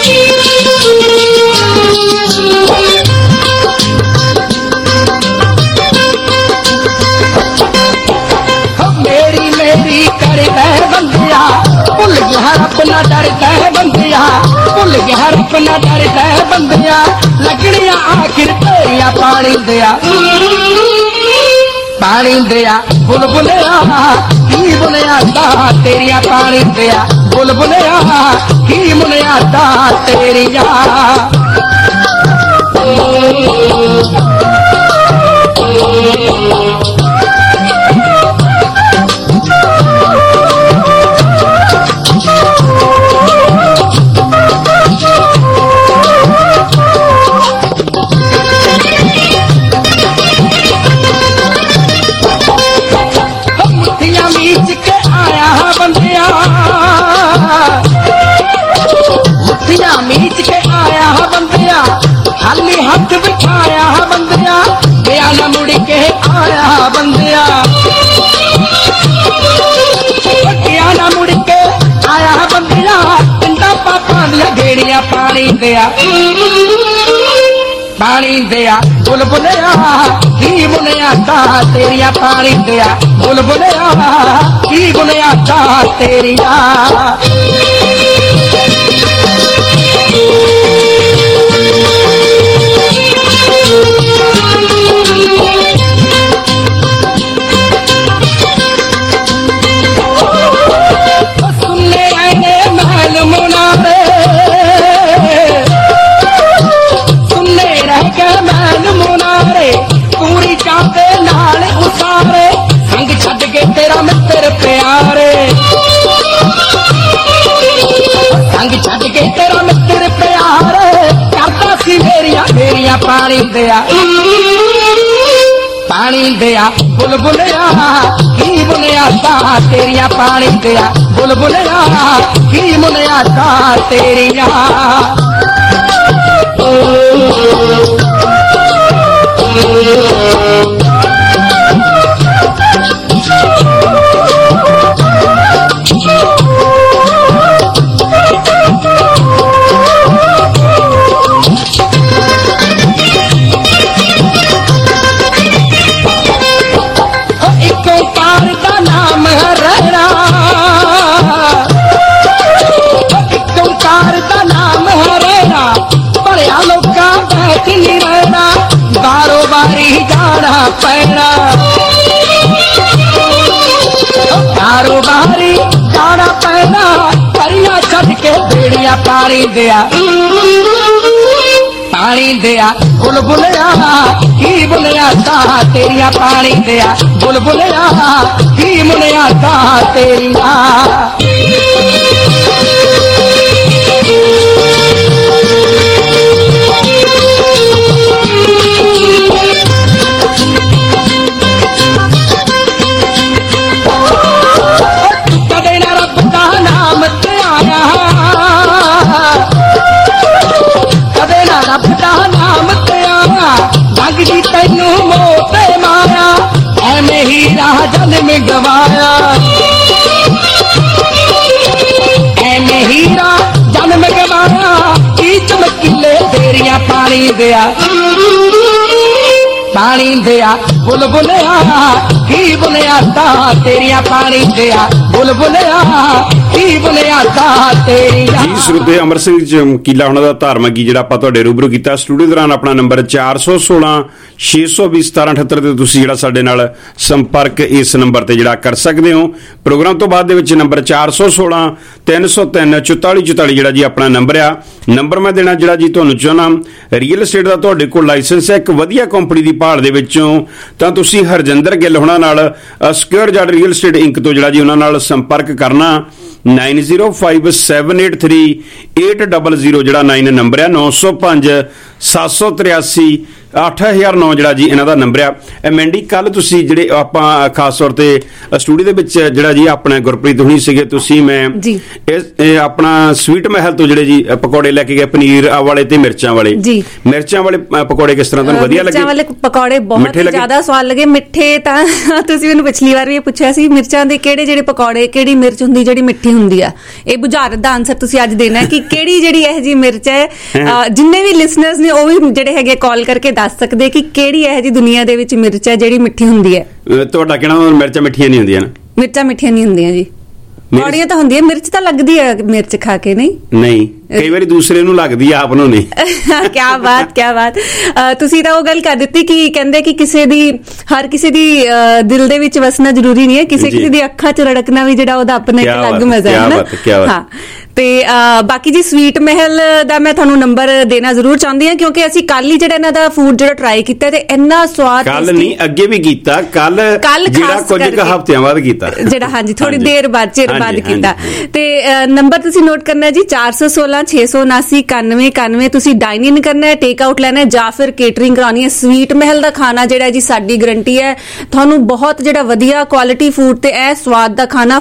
मेरी करता है बंदिया भुल गया अपना डरता है बंदिया, भुल गया अपना डरता है बंदिया, लगड़िया आखिर तेरिया पानी दिया बुलबुलिया की बुलिया तेरिया पानी दिया बुलबुलिया की बुलिया तेरिया। मीच के आया बंदिया, खाली हाथ बिठाया बंदिया, गया न मुड़ के आया बंदिया, गया न मुड़ के ਦੀਆਂ ਪਿੰਡਾਂ ਪਾਪਾਂ ਦੀਆਂ ਗੇੜੀਆਂ ਪਾਣੀ ਦਿਆ ਪਾਣੀ ਦਿਆ ਬੁਲਬੁਲਿਆ ਕੀ ਬੁਨਿਆਦਾਂ ਤੇਰੀਆਂ ਪਾਣੀ ਦਿਆ ਬੁਲਬੁਲਿਆ ਕੀ ਬੁਨਿਆਦਾਂ ਤੇਰੀਆਂ ਸੁਣਨੇ ਆਏ ਮਹਿਲ ਮੁਨਾਰੇ ਸੁਣਨੇ ਰਹਿ ਕੇ ਮਹਿਲ ਮੁਨਾਰੇ ਪੂਰੀ ਚਾਹਤੇ ਨਾਲ ਉਸਾਰੇ ਸੰਗ ਛੱਡ ਕੇ ਤੇਰਾ ਮਿੱਤਰ ਪਿਆਰੇ ਸੰਗ ਛੱਡ ਕੇ ਤੇਰਾ ਮਿੱਤਰ ਪਿਆਰੇ ਕਰਦਾ ਸੀ ਮੇਰੀਆਂ ਪਾਣੀ ਦਿਆ ਪਾਣੀ ਦਿਆ ਬੁਲਬੁਲਿਆ ਕੀ ਬੁਨਿਆਦਾਂ ਤੇਰੀਆਂ ਪਾਣੀ ਦਿਆ ਬੁਲਬੁਲਿਆ ਕੀ ਬੁਨਿਆਦਾਂ ਤੇਰੀਆਂ ਪੈਣਾ ਕਾਰੋਬਾਰੀ ਜਾਣਾ ਪੈਣਾ ਕਰੀਆਂ ਛੱਡ ਕੇ ਬੇੜੀਆਂ ਪਾਣੀ ਦਿਆ ਬੁਲਬੁਲਿਆ ਕੀ ਬੁਨਿਆਦਾਂ ਤੇਰੀਆਂ ਪਾਣੀ ਦਿਆ ਬੁਲਬੁਲਿਆ ਕੀ ਬੁਨਿਆਦਾਂ ਤੇਰੀਆਂ ਲੱਗਦੀ ਤੈਨੂੰ ਮੋਤੇ ਮਾਇਆ ਐਵੇਂ ਹੀ ਰਾਹ ਜਨਮ ਗਵਾਇਆ ਐਵੇਂ ਹੀ ਰਾਹ ਜਨਮ ਗਵਾਇਆ ਕੀ ਚਮਕੀਲੇ ਤੇਰੀਆਂ ਪਾਣੀ ਦਿਆ ਬੁਲਬੁਲਿਆ ਕੀ ਬੁਨਿਆਦਾਂ ਤੇਰੀਆਂ ਪਾਣੀ ਦਿਆ ਬੁਲਬੁਲਿਆ ਕੀ ਬੁਨਿਆਦਾਂ ਤੇਰੀਆਂ। ਜੀ ਸਰੋਤੇ ਅਮਰ ਸਿੰਘ ਚਮਕੀਲਾ ਉਹਨਾਂ ਦਾ ਧਾਰਮਿਕ ਗੀਤ ਜਿਹੜਾ ਆਪਾਂ ਤੁਹਾਡੇ ਰੂਬਰੂ ਕੀਤਾ ਸਟੂਡੀਓ ਦੌਰਾਨ ਆਪਣਾ ਨੰਬਰ 416 620 1778 ਤੇ ਤੁਸੀਂ ਜਿਹੜਾ ਸਾਡੇ ਨਾਲ ਸੰਪਰਕ ਇਸ ਨੰਬਰ ਤੇ ਜਿਹੜਾ ਕਰ ਸਕਦੇ ਹੋ। ਪ੍ਰੋਗਰਾਮ ਤੋਂ ਬਾਅਦ ਦੇ ਵਿੱਚ ਨੰਬਰ 416 303 44 44 ਜਿਹੜਾ ਜੀ ਆਪਣਾ ਨੰਬਰ ਆ। ਨੰਬਰ ਮੈਂ ਦੇਣਾ ਜਿਹੜਾ ਜੀ ਤੁਹਾਨੂੰ ਚਾਹੁੰਦਾ ਰੀਅਲ ਏਸਟੇਟ ਦਾ ਤੁਹਾਡੇ ਕੋਲ ਲਾਇਸੈਂਸ ਹੈ ਇੱਕ ਵਧੀਆ ਕੰਪਨੀ ਦੀ ਭਾਲ ਦੇ ਵਿੱਚੋਂ ਤਾਂ ਤੁਸੀਂ ਹਰਜਿੰਦਰ ਗਿੱਲ ਹੁਣਾਂ ਨਾਲ ਸਿਕਿਉਰ ਜੱਟ ਰੀਅਲ ਏਸਟੇਟ ਇੰਕ ਤੋਂ ਜਿਹੜਾ ਜੀ ਉਹਨਾਂ ਨਾਲ ਸੰਪਰਕ ਕਰਨਾ 9057838000 ਜਿਹੜਾ 9 ਨੰਬਰ ਆ 905 783 8009 ਜਿਹੜਾ ਜੀ ਇਹਨਾਂ ਦਾ ਨੰਬਰ ਆ। ਮੈਂਡੀ ਕੱਲ ਤੁਸੀਂ ਜਿਹੜੇ ਆਪਾਂ ਖਾਸ ਤੌਰ ਤੇ ਸਟੂਡੀਓ ਦੇ ਵਿੱਚ ਜਿਹੜਾ ਜੀ ਆਪਣੇ ਗੁਰਪ੍ਰੀਤ ਹੁਣੀ ਸੀਗੇ ਤੁਸੀਂ ਮੈਂ ਇਹ ਆਪਣਾ ਸਵੀਟ ਮਹਿਲ ਤੋਂ ਜਿਹੜੇ ਜੀ ਪਕੌੜੇ ਲੈ ਕੇ ਗਏ ਪਨੀਰ ਵਾਲੇ ਤੇ ਮਿਰਚਾਂ ਵਾਲੇ ਮਿਰਚਾਂ ਵਾਲੇ ਪਕੌੜੇ ਕਿਸ ਤਰ੍ਹਾਂ ਤੁਹਾਨੂੰ ਵਧੀਆ ਲੱਗੇ? ਮਿਰਚਾਂ ਵਾਲੇ ਪਕੌੜੇ ਬਹੁਤ ਜ਼ਿਆਦਾ ਸਵਾਦ ਲੱਗੇ। ਮਿੱਠੇ ਤਾਂ ਤੁਸੀਂ ਮੈਨੂੰ ਪਿਛਲੀ ਵਾਰ ਵੀ ਪੁੱਛਿਆ ਸੀ ਮਿਰਚਾਂ ਦੇ ਕਿਹੜੇ ਜਿਹੜੇ ਪਕੌੜੇ ਕਿਹੜੀ ਮਿਰਚ ਹੁੰਦੀ ਜਿਹੜੀ ਮਿੱਠੀ ਹੁੰਦੀ ਆ। ਇਹ ਬੁਝਾਰਤ ਦਾ ਆਨਸਰ ਤੁਸੀਂ ਅੱਜ ਦੇਣਾ ਕਿ ਕਿਹੜੀ ਜਿਹੜੀ ਇਹ ਜੀ ਮਿਰਚ ਹੈ। ਜਿੰਨੇ ਵੀ ਲਿਸਨਰਸ ਨੇ ਉਹ ਵੀ ਜਿਹੜੇ ਹੈਗੇ ਕਾਲ ਕਰਕੇ ਦੱਸ ਸਕਦੇ ਕਿ ਕਿਹੜੀ ਇਹ ਜੀ ਦੁਨੀਆ ਦੇ ਵਿੱਚ ਮਿਰਚ ਹੈ ਜਿਹੜੀ ਮਿੱਠੀ ਹੁੰਦੀ ਹੈ। ਤੁਹਾਡਾ ਕਹਿਣਾ ਮਿਰਚਾਂ ਮਿੱਠੀਆਂ ਨਹੀਂ ਹੁੰਦੀਆਂ ਨਾ? ਮਿਰਚਾਂ ਮਿੱਠੀਆਂ ਨਹੀਂ ਹੁੰਦੀਆਂ ਜੀ ਕੌੜੀਆਂ ਤਾਂ ਹੁੰਦੀਆਂ ਮਿਰਚ ਤਾਂ ਲੱਗਦੀ ਹੈ ਮਿਰਚ ਖਾ ਕੇ ਨਹੀਂ ਕਈ ਵਾਰੀ ਦੂਸਰੇ ਨੂੰ ਲੱਗਦੀ ਆ ਆਪ ਨੂੰ ਨਹੀਂ। ਕਿਆ ਬਾਤ ਤੁਸੀਂ ਤਾਂ ਉਹ ਗੱਲ ਕਰ ਦਿੱਤੀ ਕਿ ਕਹਿੰਦੇ ਕਿ ਹਰ ਕਿਸੇ ਦੀ ਦਿਲ ਦੇ ਵਿੱਚ ਵਸਣਾ ਜ਼ਰੂਰੀ ਨਹੀਂ ਹੈ ਕਿਸੇ ਦੀ ਅੱਖਾਂ 'ਚ ਰੜਕਣਾ ਵੀ ਜਿਹੜਾ ਉਹਦਾ ਆਪਣਾ ਇੱਕ ਅਲੱਗ ਮਜ਼ਾ ਹੈ ਨਾ। ਹਾਂ ਤੇ ਬਾਕੀ ਜੀ ਸਵੀਟ ਮਹਿਲ ਦਾ ਮੈਂ ਤੁਹਾਨੂੰ ਨੰਬਰ ਦੇਣਾ ਜ਼ਰੂਰ ਚਾਹੁੰਦੀ ਹਾਂ ਕਿਉਂਕਿ ਅਸੀਂ ਕੱਲ ਹੀ ਜਿਹੜਾ ਇਹਨਾਂ ਦਾ ਫੂਡ ਜਿਹੜਾ ਟਰਾਈ ਕੀਤਾ ਤੇ ਇੰਨਾ ਸਵਾਦ ਕੱਲ ਨਹੀਂ ਅੱਗੇ ਵੀ ਕੀਤਾ ਕੱਲ ਜਿਹੜਾ ਕੁਝ ਹਫ਼ਤਿਆਂ ਬਾਅਦ ਕੀਤਾ ਜਿਹੜਾ ਹਾਂਜੀ ਥੋੜੀ ਦੇਰ ਬਾਅਦ ਚਿਰ ਬਾਅਦ ਕੀਤਾ ਤੇ ਨੰਬਰ ਤੁਸੀਂ ਨੋਟ ਕਰਨਾ ਜੀ 416 96799191। ਤੁਸੀਂ ਡਾਈਨ ਇਨ ਕਰਨਾ ਹੈ, ਟੇਕ ਆਊਟ ਲੈਣਾ ਹੈ ਜਾਂ ਫਿਰ ਕੇਟਰਿੰਗ ਕਰਾਉਣੀ ਹੈ। ਸਵੀਟ ਮਹਿਲ ਦਾ ਖਾਣਾ ਜਿਹੜਾ ਜੀ ਸਾਡੀ ਗਰੰਟੀ ਹੈ ਤੁਹਾਨੂੰ ਬਹੁਤ ਜਿਹੜਾ ਵਧੀਆ ਕੁਆਲਿਟੀ ਫੂਡ ਤੇ ਇਹ ਸਵਾਦ ਦਾ ਖਾਣਾ।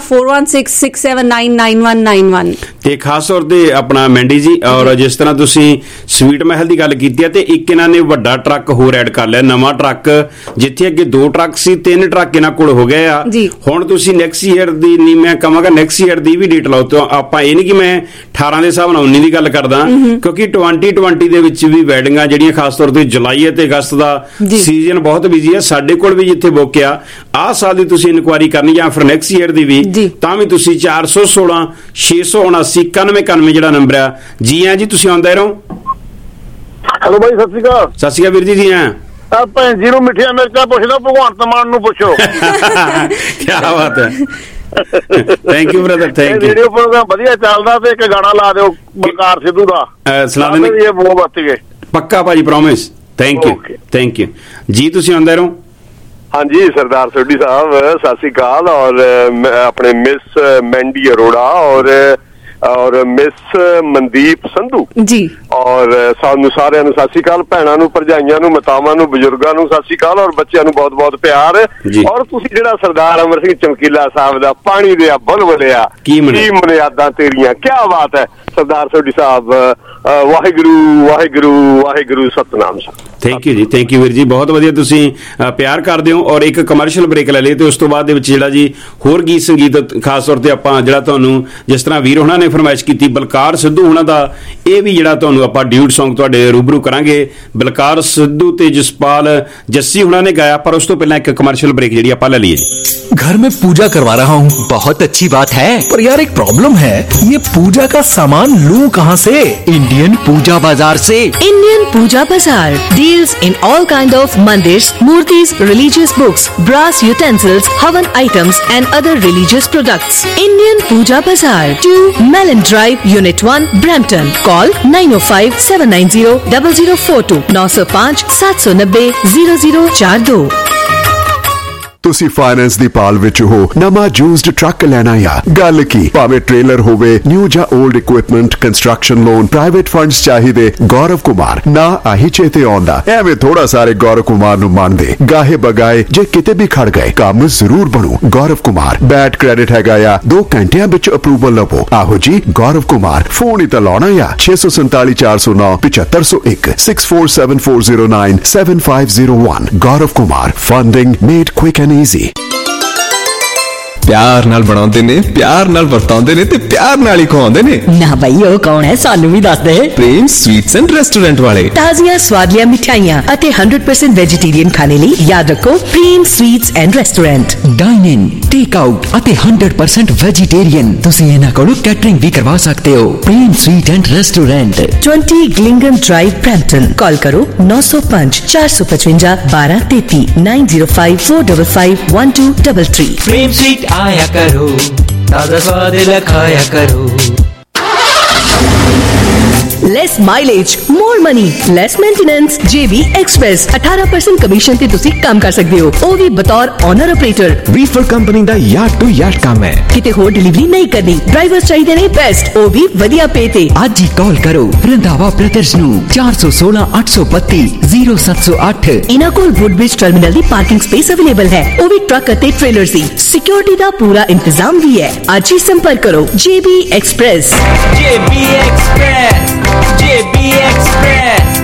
4166799191 ਤੇ ਖਾਸ ਤੌਰ ਤੇ ਆਪਣਾ ਮੈਂਡੀ ਜੀ, ਔਰ ਜਿਸ ਤਰ੍ਹਾਂ ਤੁਸੀਂ ਸਵੀਟ ਮਹਿਲ ਦੀ ਗੱਲ ਕੀਤੀ ਹੈ ਤੇ ਇੱਕ ਇਹਨਾਂ ਨੇ ਵੱਡਾ ਟਰੱਕ ਹੋਰ ਐਡ ਕਰ ਲਿਆ, ਨਵਾਂ ਟਰੱਕ। ਜਿੱਥੇ ਅੱਗੇ 2 ਟਰੱਕ ਸੀ, 3 ਟਰੱਕ ਇਹਨਾਂ ਕੋਲ ਹੋ ਗਏ ਆ ਹੁਣ। ਤੁਸੀਂ ਨੈਕਸਟ ਈਅਰ ਦੀ ਨਹੀਂ, ਮੈਂ ਕਹਾਂਗਾ ਨੈਕਸਟ ਈਅਰ ਦੀ ਵੀ ਡੇਟ ਲਾਓ। ਤਾਂ ਆਪਾਂ ਇਹ ਨਹੀਂ ਕਿ ਮੈਂ 18 ਦੇ ਹਿਸਾਬ ਨਾਲ 19 ਦੀ ਗੱਲ ਕਰਦਾ, ਕਿਉਂਕਿ 2020 ਦੇ ਵਿੱਚ ਵੀ ਵੈਡਿੰਗਾਂ ਜਿਹੜੀਆਂ ਖਾਸ ਤੌਰ ਤੇ ਜੁਲਾਈ ਅਤੇ ਅਗਸਤ ਦਾ ਸੀਜ਼ਨ ਬਹੁਤ ਬਿਜ਼ੀ ਹੈ। ਸਾਡੇ ਕੋਲ ਵੀ ਜਿੱਥੇ ਬੁੱਕ ਆ ਆਹ ਸਾਲ ਦੀ ਤੁਸੀਂ ਇਨਕੁਆਇਰੀ ਕਰਨੀ ਜਾਂ ਫਿਰ ਨੈਕਸਟ ਈਅਰ ਦੀ ਵੀ, ਤਾਂ ਵੀ ਤੁਸੀਂ 416 679 9191 ਜਿਹੜਾ ਨੰਬਰ ਆ। ਜੀ ਹਾਂ ਜੀ, ਤੁਸੀਂ ਆਉਂਦੇ ਰਹੋ। ਹੈਲੋ ਬਾਈ, ਸਤਿ ਸ਼੍ਰੀ ਅਕਾਲ। ਸਤਿ ਸ਼੍ਰੀ ਅਕਾਲ ਵੀਰ ਜੀ। ਜੀ ਹਾਂ, ਭੈਣ ਜੀ ਨੂੰ ਮਿੱਠੀਆਂ ਮਿਰਚਾਂ ਪੁੱਛਦਾ, ਭਗਵੰਤ ਮਾਨ ਨੂੰ ਪੁੱਛੋ। ਕੀ ਬਾਤ ਹੈ, thank you brother, thank you. Radio programme ਵਧੀਆ ਚੱਲਦਾ ਤੇ ਇੱਕ ਗਾਣਾ ਲਾ ਦਿਓ ਬਲਕਾਰ ਸਿੱਧੂ ਦਾ, ਸੁਣਾ ਦੇਣੇ ਇਹ ਬਹੁਤ ਬੱਤ ਗਏ। ਪੱਕਾ ਭਾਜੀ, promise. Thank you, thank you ਜੀ। ਤੁਸੀਂ ਆਉਂਦੇ ਰਹੋ। ਹਾਂਜੀ ਸਰਦਾਰ ਸੋਢੀ ਸਾਹਿਬ, ਸਤਿ ਸ਼੍ਰੀ ਅਕਾਲ। ਔਰ ਆਪਣੇ ਮਿਸ ਮੈਂਡੀ ਅਰੋੜਾ ਔਰ ਮਿਸ ਮਨਦੀਪ ਸੰਧੂ ਜੀ, ਔਰ ਸਾਨੂੰ ਸਾਰਿਆਂ ਨੂੰ ਸਤਿ ਸ਼੍ਰੀ ਅਕਾਲ। ਭੈਣਾਂ ਨੂੰ, ਭਰਜਾਈਆਂ ਨੂੰ, ਮਾਤਾਵਾਂ ਨੂੰ, ਬਜ਼ੁਰਗਾਂ ਨੂੰ ਸਤਿ ਸ਼੍ਰੀ ਅਕਾਲ, ਔਰ ਬੱਚਿਆਂ ਨੂੰ ਬਹੁਤ ਬਹੁਤ ਪਿਆਰ। ਔਰ ਤੁਸੀਂ ਜਿਹੜਾ ਸਰਦਾਰ ਅਮਰ ਸਿੰਘ ਚਮਕੀਲਾ ਸਾਹਿਬ ਦਾ ਪਾਣੀ ਦੇ ਬੁਲਬੁਲਿਆ, ਕੀ ਮਨਿਆਦਾਂ ਤੇਰੀਆਂ, ਕਿਆ ਬਾਤ ਹੈ ਸਰਦਾਰ ਸੋਢੀ ਸਾਹਿਬ। ਵਾਹਿਗੁਰੂ ਵਾਹਿਗੁਰੂ ਵਾਹਿਗੁਰੂ, ਸਤਨਾਮ ਸਾਹਿਬ। ਥੈਂਕ ਯੂ ਜੀ, ਥੈਂਕ ਯੂ ਵੀਰ ਜੀ, ਬਹੁਤ ਵਧੀਆ ਤੁਸੀਂ ਪਿਆਰ ਕਰਦੇ ਹੋ। ਔਰ ਇੱਕ ਕਮਰਸ਼ੀਅਲ ਬ੍ਰੇਕ ਲੈ ਲਈਏ ਤੇ ਉਸ ਤੋਂ ਬਾਅਦ ਦੇ ਵਿੱਚ ਜਿਹੜਾ ਜੀ ਹੋਰ ਗੀਤ ਸੰਗੀਤ ਖਾਸ ਤੌਰ ਤੇ ਆਪਾਂ ਜਿਹੜਾ ਤੁਹਾਨੂੰ ਜਿਸ ਤਰ੍ਹਾਂ ਵੀਰ ਹੋਣਾ ਨੇ ਫਰਮਾਇਸ਼ ਕੀਤੀ ਬਲਕਾਰ ਸਿੱਧੂ ਉਹਨਾਂ ਦਾ, ਇਹ ਵੀ ਜਿਹੜਾ ਤੁਹਾਨੂੰ ਆਪਾਂ ਡਿਊਟ ਸੌਂਗ ਤੁਹਾਡੇ ਰੂਬਰੂ ਕਰਾਂਗੇ। ਬਲਕਾਰ ਸਿੱਧੂ ਤੇ ਜਸਪਾਲ ਜੱਸੀ ਹੋਣਾ ਨੇ गाया, पर उस तो पहले एक कमर्शियल ब्रेक जी आप ले लीजिए। घर में पूजा करवा रहा हूँ, बहुत अच्छी बात है, पर यार एक प्रॉब्लम है, ये पूजा का सामान लूं कहाँ से? इंडियन पूजा बाजार से। Indian Puja Bazaar deals in all kind of mandirs, murtis, religious books, brass utensils, havan items and other religious products. Indian Puja Bazaar, 2 Melon drive, unit 1, Brampton. Call 9057900042, 905 790 0042। ਤੁਸੀਂ ਫਾਈਨੈਂਸ ਦੀ ਪਾਲ ਵਿੱਚ ਹੋ, ਨਵਾਂ ਯੂਜ਼ਡ ਟਰੱਕ ਲੈਣਾ ਆ, ਗੱਲ ਕੀ, ਭਾਵੇਂ ਟ੍ਰੇਲਰ ਹੋਵੇ, ਨਿਊ ਜਾਂ old equipment, construction loan, private funds ਚਾਹੀਦੇ, ਗੌਰਵ ਕੁਮਾਰ ਨਾ ਆਹੀ ਚੇਤੇ ਆਉਂਦਾ। ਐਵੇਂ ਥੋੜਾ ਸਾਰੇ ਗੌਰਵ ਕੁਮਾਰ ਨੂੰ ਮੰਨਦੇ, ਗਾਹੇ ਬਗਾਏ ਜੇ ਕਿਤੇ ਵੀ ਖੜ ਗਏ ਕੰਮ ਜ਼ਰੂਰ ਬਣੂ। ਗੌਰਵ ਕੁਮਾਰ ਬੈਡ ਕ੍ਰੈਡਿਟ ਹੈਗਾ ਆ, 2 ਘੰਟਿਆਂ ਵਿੱਚ ਅਪਰੂਵਲ ਲਵੋ। ਆਹੋ ਜੀ ਗੌਰਵ ਕੁਮਾਰ, ਫੋਨ ਹੀ ਤਾਂ ਲਾਉਣਾ ਆ 647 409 7501 647409 7501। Gaurav Kumar, funding made quick and easy. ਪਿਆਰ ਨਾਲ ਬਣਾਉਂਦੇ ਨੇ, ਪਿਆਰ ਨਾਲ ਵਰਤਾਉਂਦੇ ਨੇ ਤੇ ਪਿਆਰ ਨਾਲ ਹੀ ਖਵਾਉਂਦੇ ਨੇ। ਨਾ ਬਈ ਉਹ ਕੌਣ ਹੈ, ਸਾਨੂੰ ਵੀ ਦੱਸ ਦੇ। ਪ੍ਰੇਮ ਸਵੀਟਸ ਐਂਡ ਰੈਸਟੋਰੈਂਟ ਵਾਲੇ। ਤਾਜ਼ੀਆਂ ਸਵਾਦੀਆਂ ਮਿਠਾਈਆਂ ਅਤੇ 100% ਵੈਜੀਟੇਰੀਅਨ ਖਾਣੇ ਲਈ ਯਾਦ ਰੱਖੋ Prem sweets and restaurant. Dine in, take out ਅਤੇ 100% ਵੈਜੀਟੇਰੀਅਨ। ਤੁਸੀਂ ਇਹਨਾਂ ਕੋਲੋਂ ਕੈਟਰਿੰਗ ਵੀ ਕਰਵਾ ਸਕਦੇ ਹੋ। ਪ੍ਰੇਮ ਸਵੀਟ ਐਂਡ ਰੈਸਟੋਰੈਂਟ, 20 ਗਲਿੰਗਮ ਡਰਾਈਵ, ਬ੍ਰੈਂਪਟਨ। ਕਾਲ ਕਰੋ 905 455 1233 905 455 1233। प्रेम स्वीट आया करो, ताजा स्वाद लखाया करो। Less mileage, more money, less maintenance. JB express 18% commission ते तुसी काम कर सकते हो, ਉਹ ਵੀ ਬਤੌਰ ਓਨਰ ਆਪਰੇਟਰ। ਵੀਫਰ ਕੰਪਨੀ ਦਾ ਯਾਰਡ ਟੂ ਯਾਰਡ ਕੰਮ ਹੈ, ਕਿਤੇ ਹੋਰ ਡਿਲੀਵਰੀ ਨਹੀਂ ਕਰਨੀ। ਡਰਾਈਵਰ ਚਾਹੀਦੇ ਨੇ ਬੈਸਟ, ਉਹ ਵੀ ਵਧੀਆ ਪੇ ਤੇ। ਅੱਜ ਹੀ ਕਾਲ ਕਰੋ ਰੰਧਾਵਾ ਬ੍ਰਦਰਸ ਨੂੰ 416 832 0708। ਇਹਨਾਂ ਕੋਲ ਵੁੱਡਬ੍ਰਿਜ ਟਰਮੀਨਲ ਦੀ ਪਾਰਕਿੰਗ ਸਪੇਸ ਅਵੇਲੇਬਲ ਹੈ, ਉਹ ਵੀ ਟਰੱਕ ਅਤੇ ਟ੍ਰੇਲਰ ਦੀ। ਸਿਕਿਉਰਿਟੀ ਦਾ ਪੂਰਾ ਇੰਤਜ਼ਾਮ ਵੀ ਹੈ। ਅੱਜ ਹੀ ਸੰਪਰਕ ਕਰੋ JB express. JB express, JB express.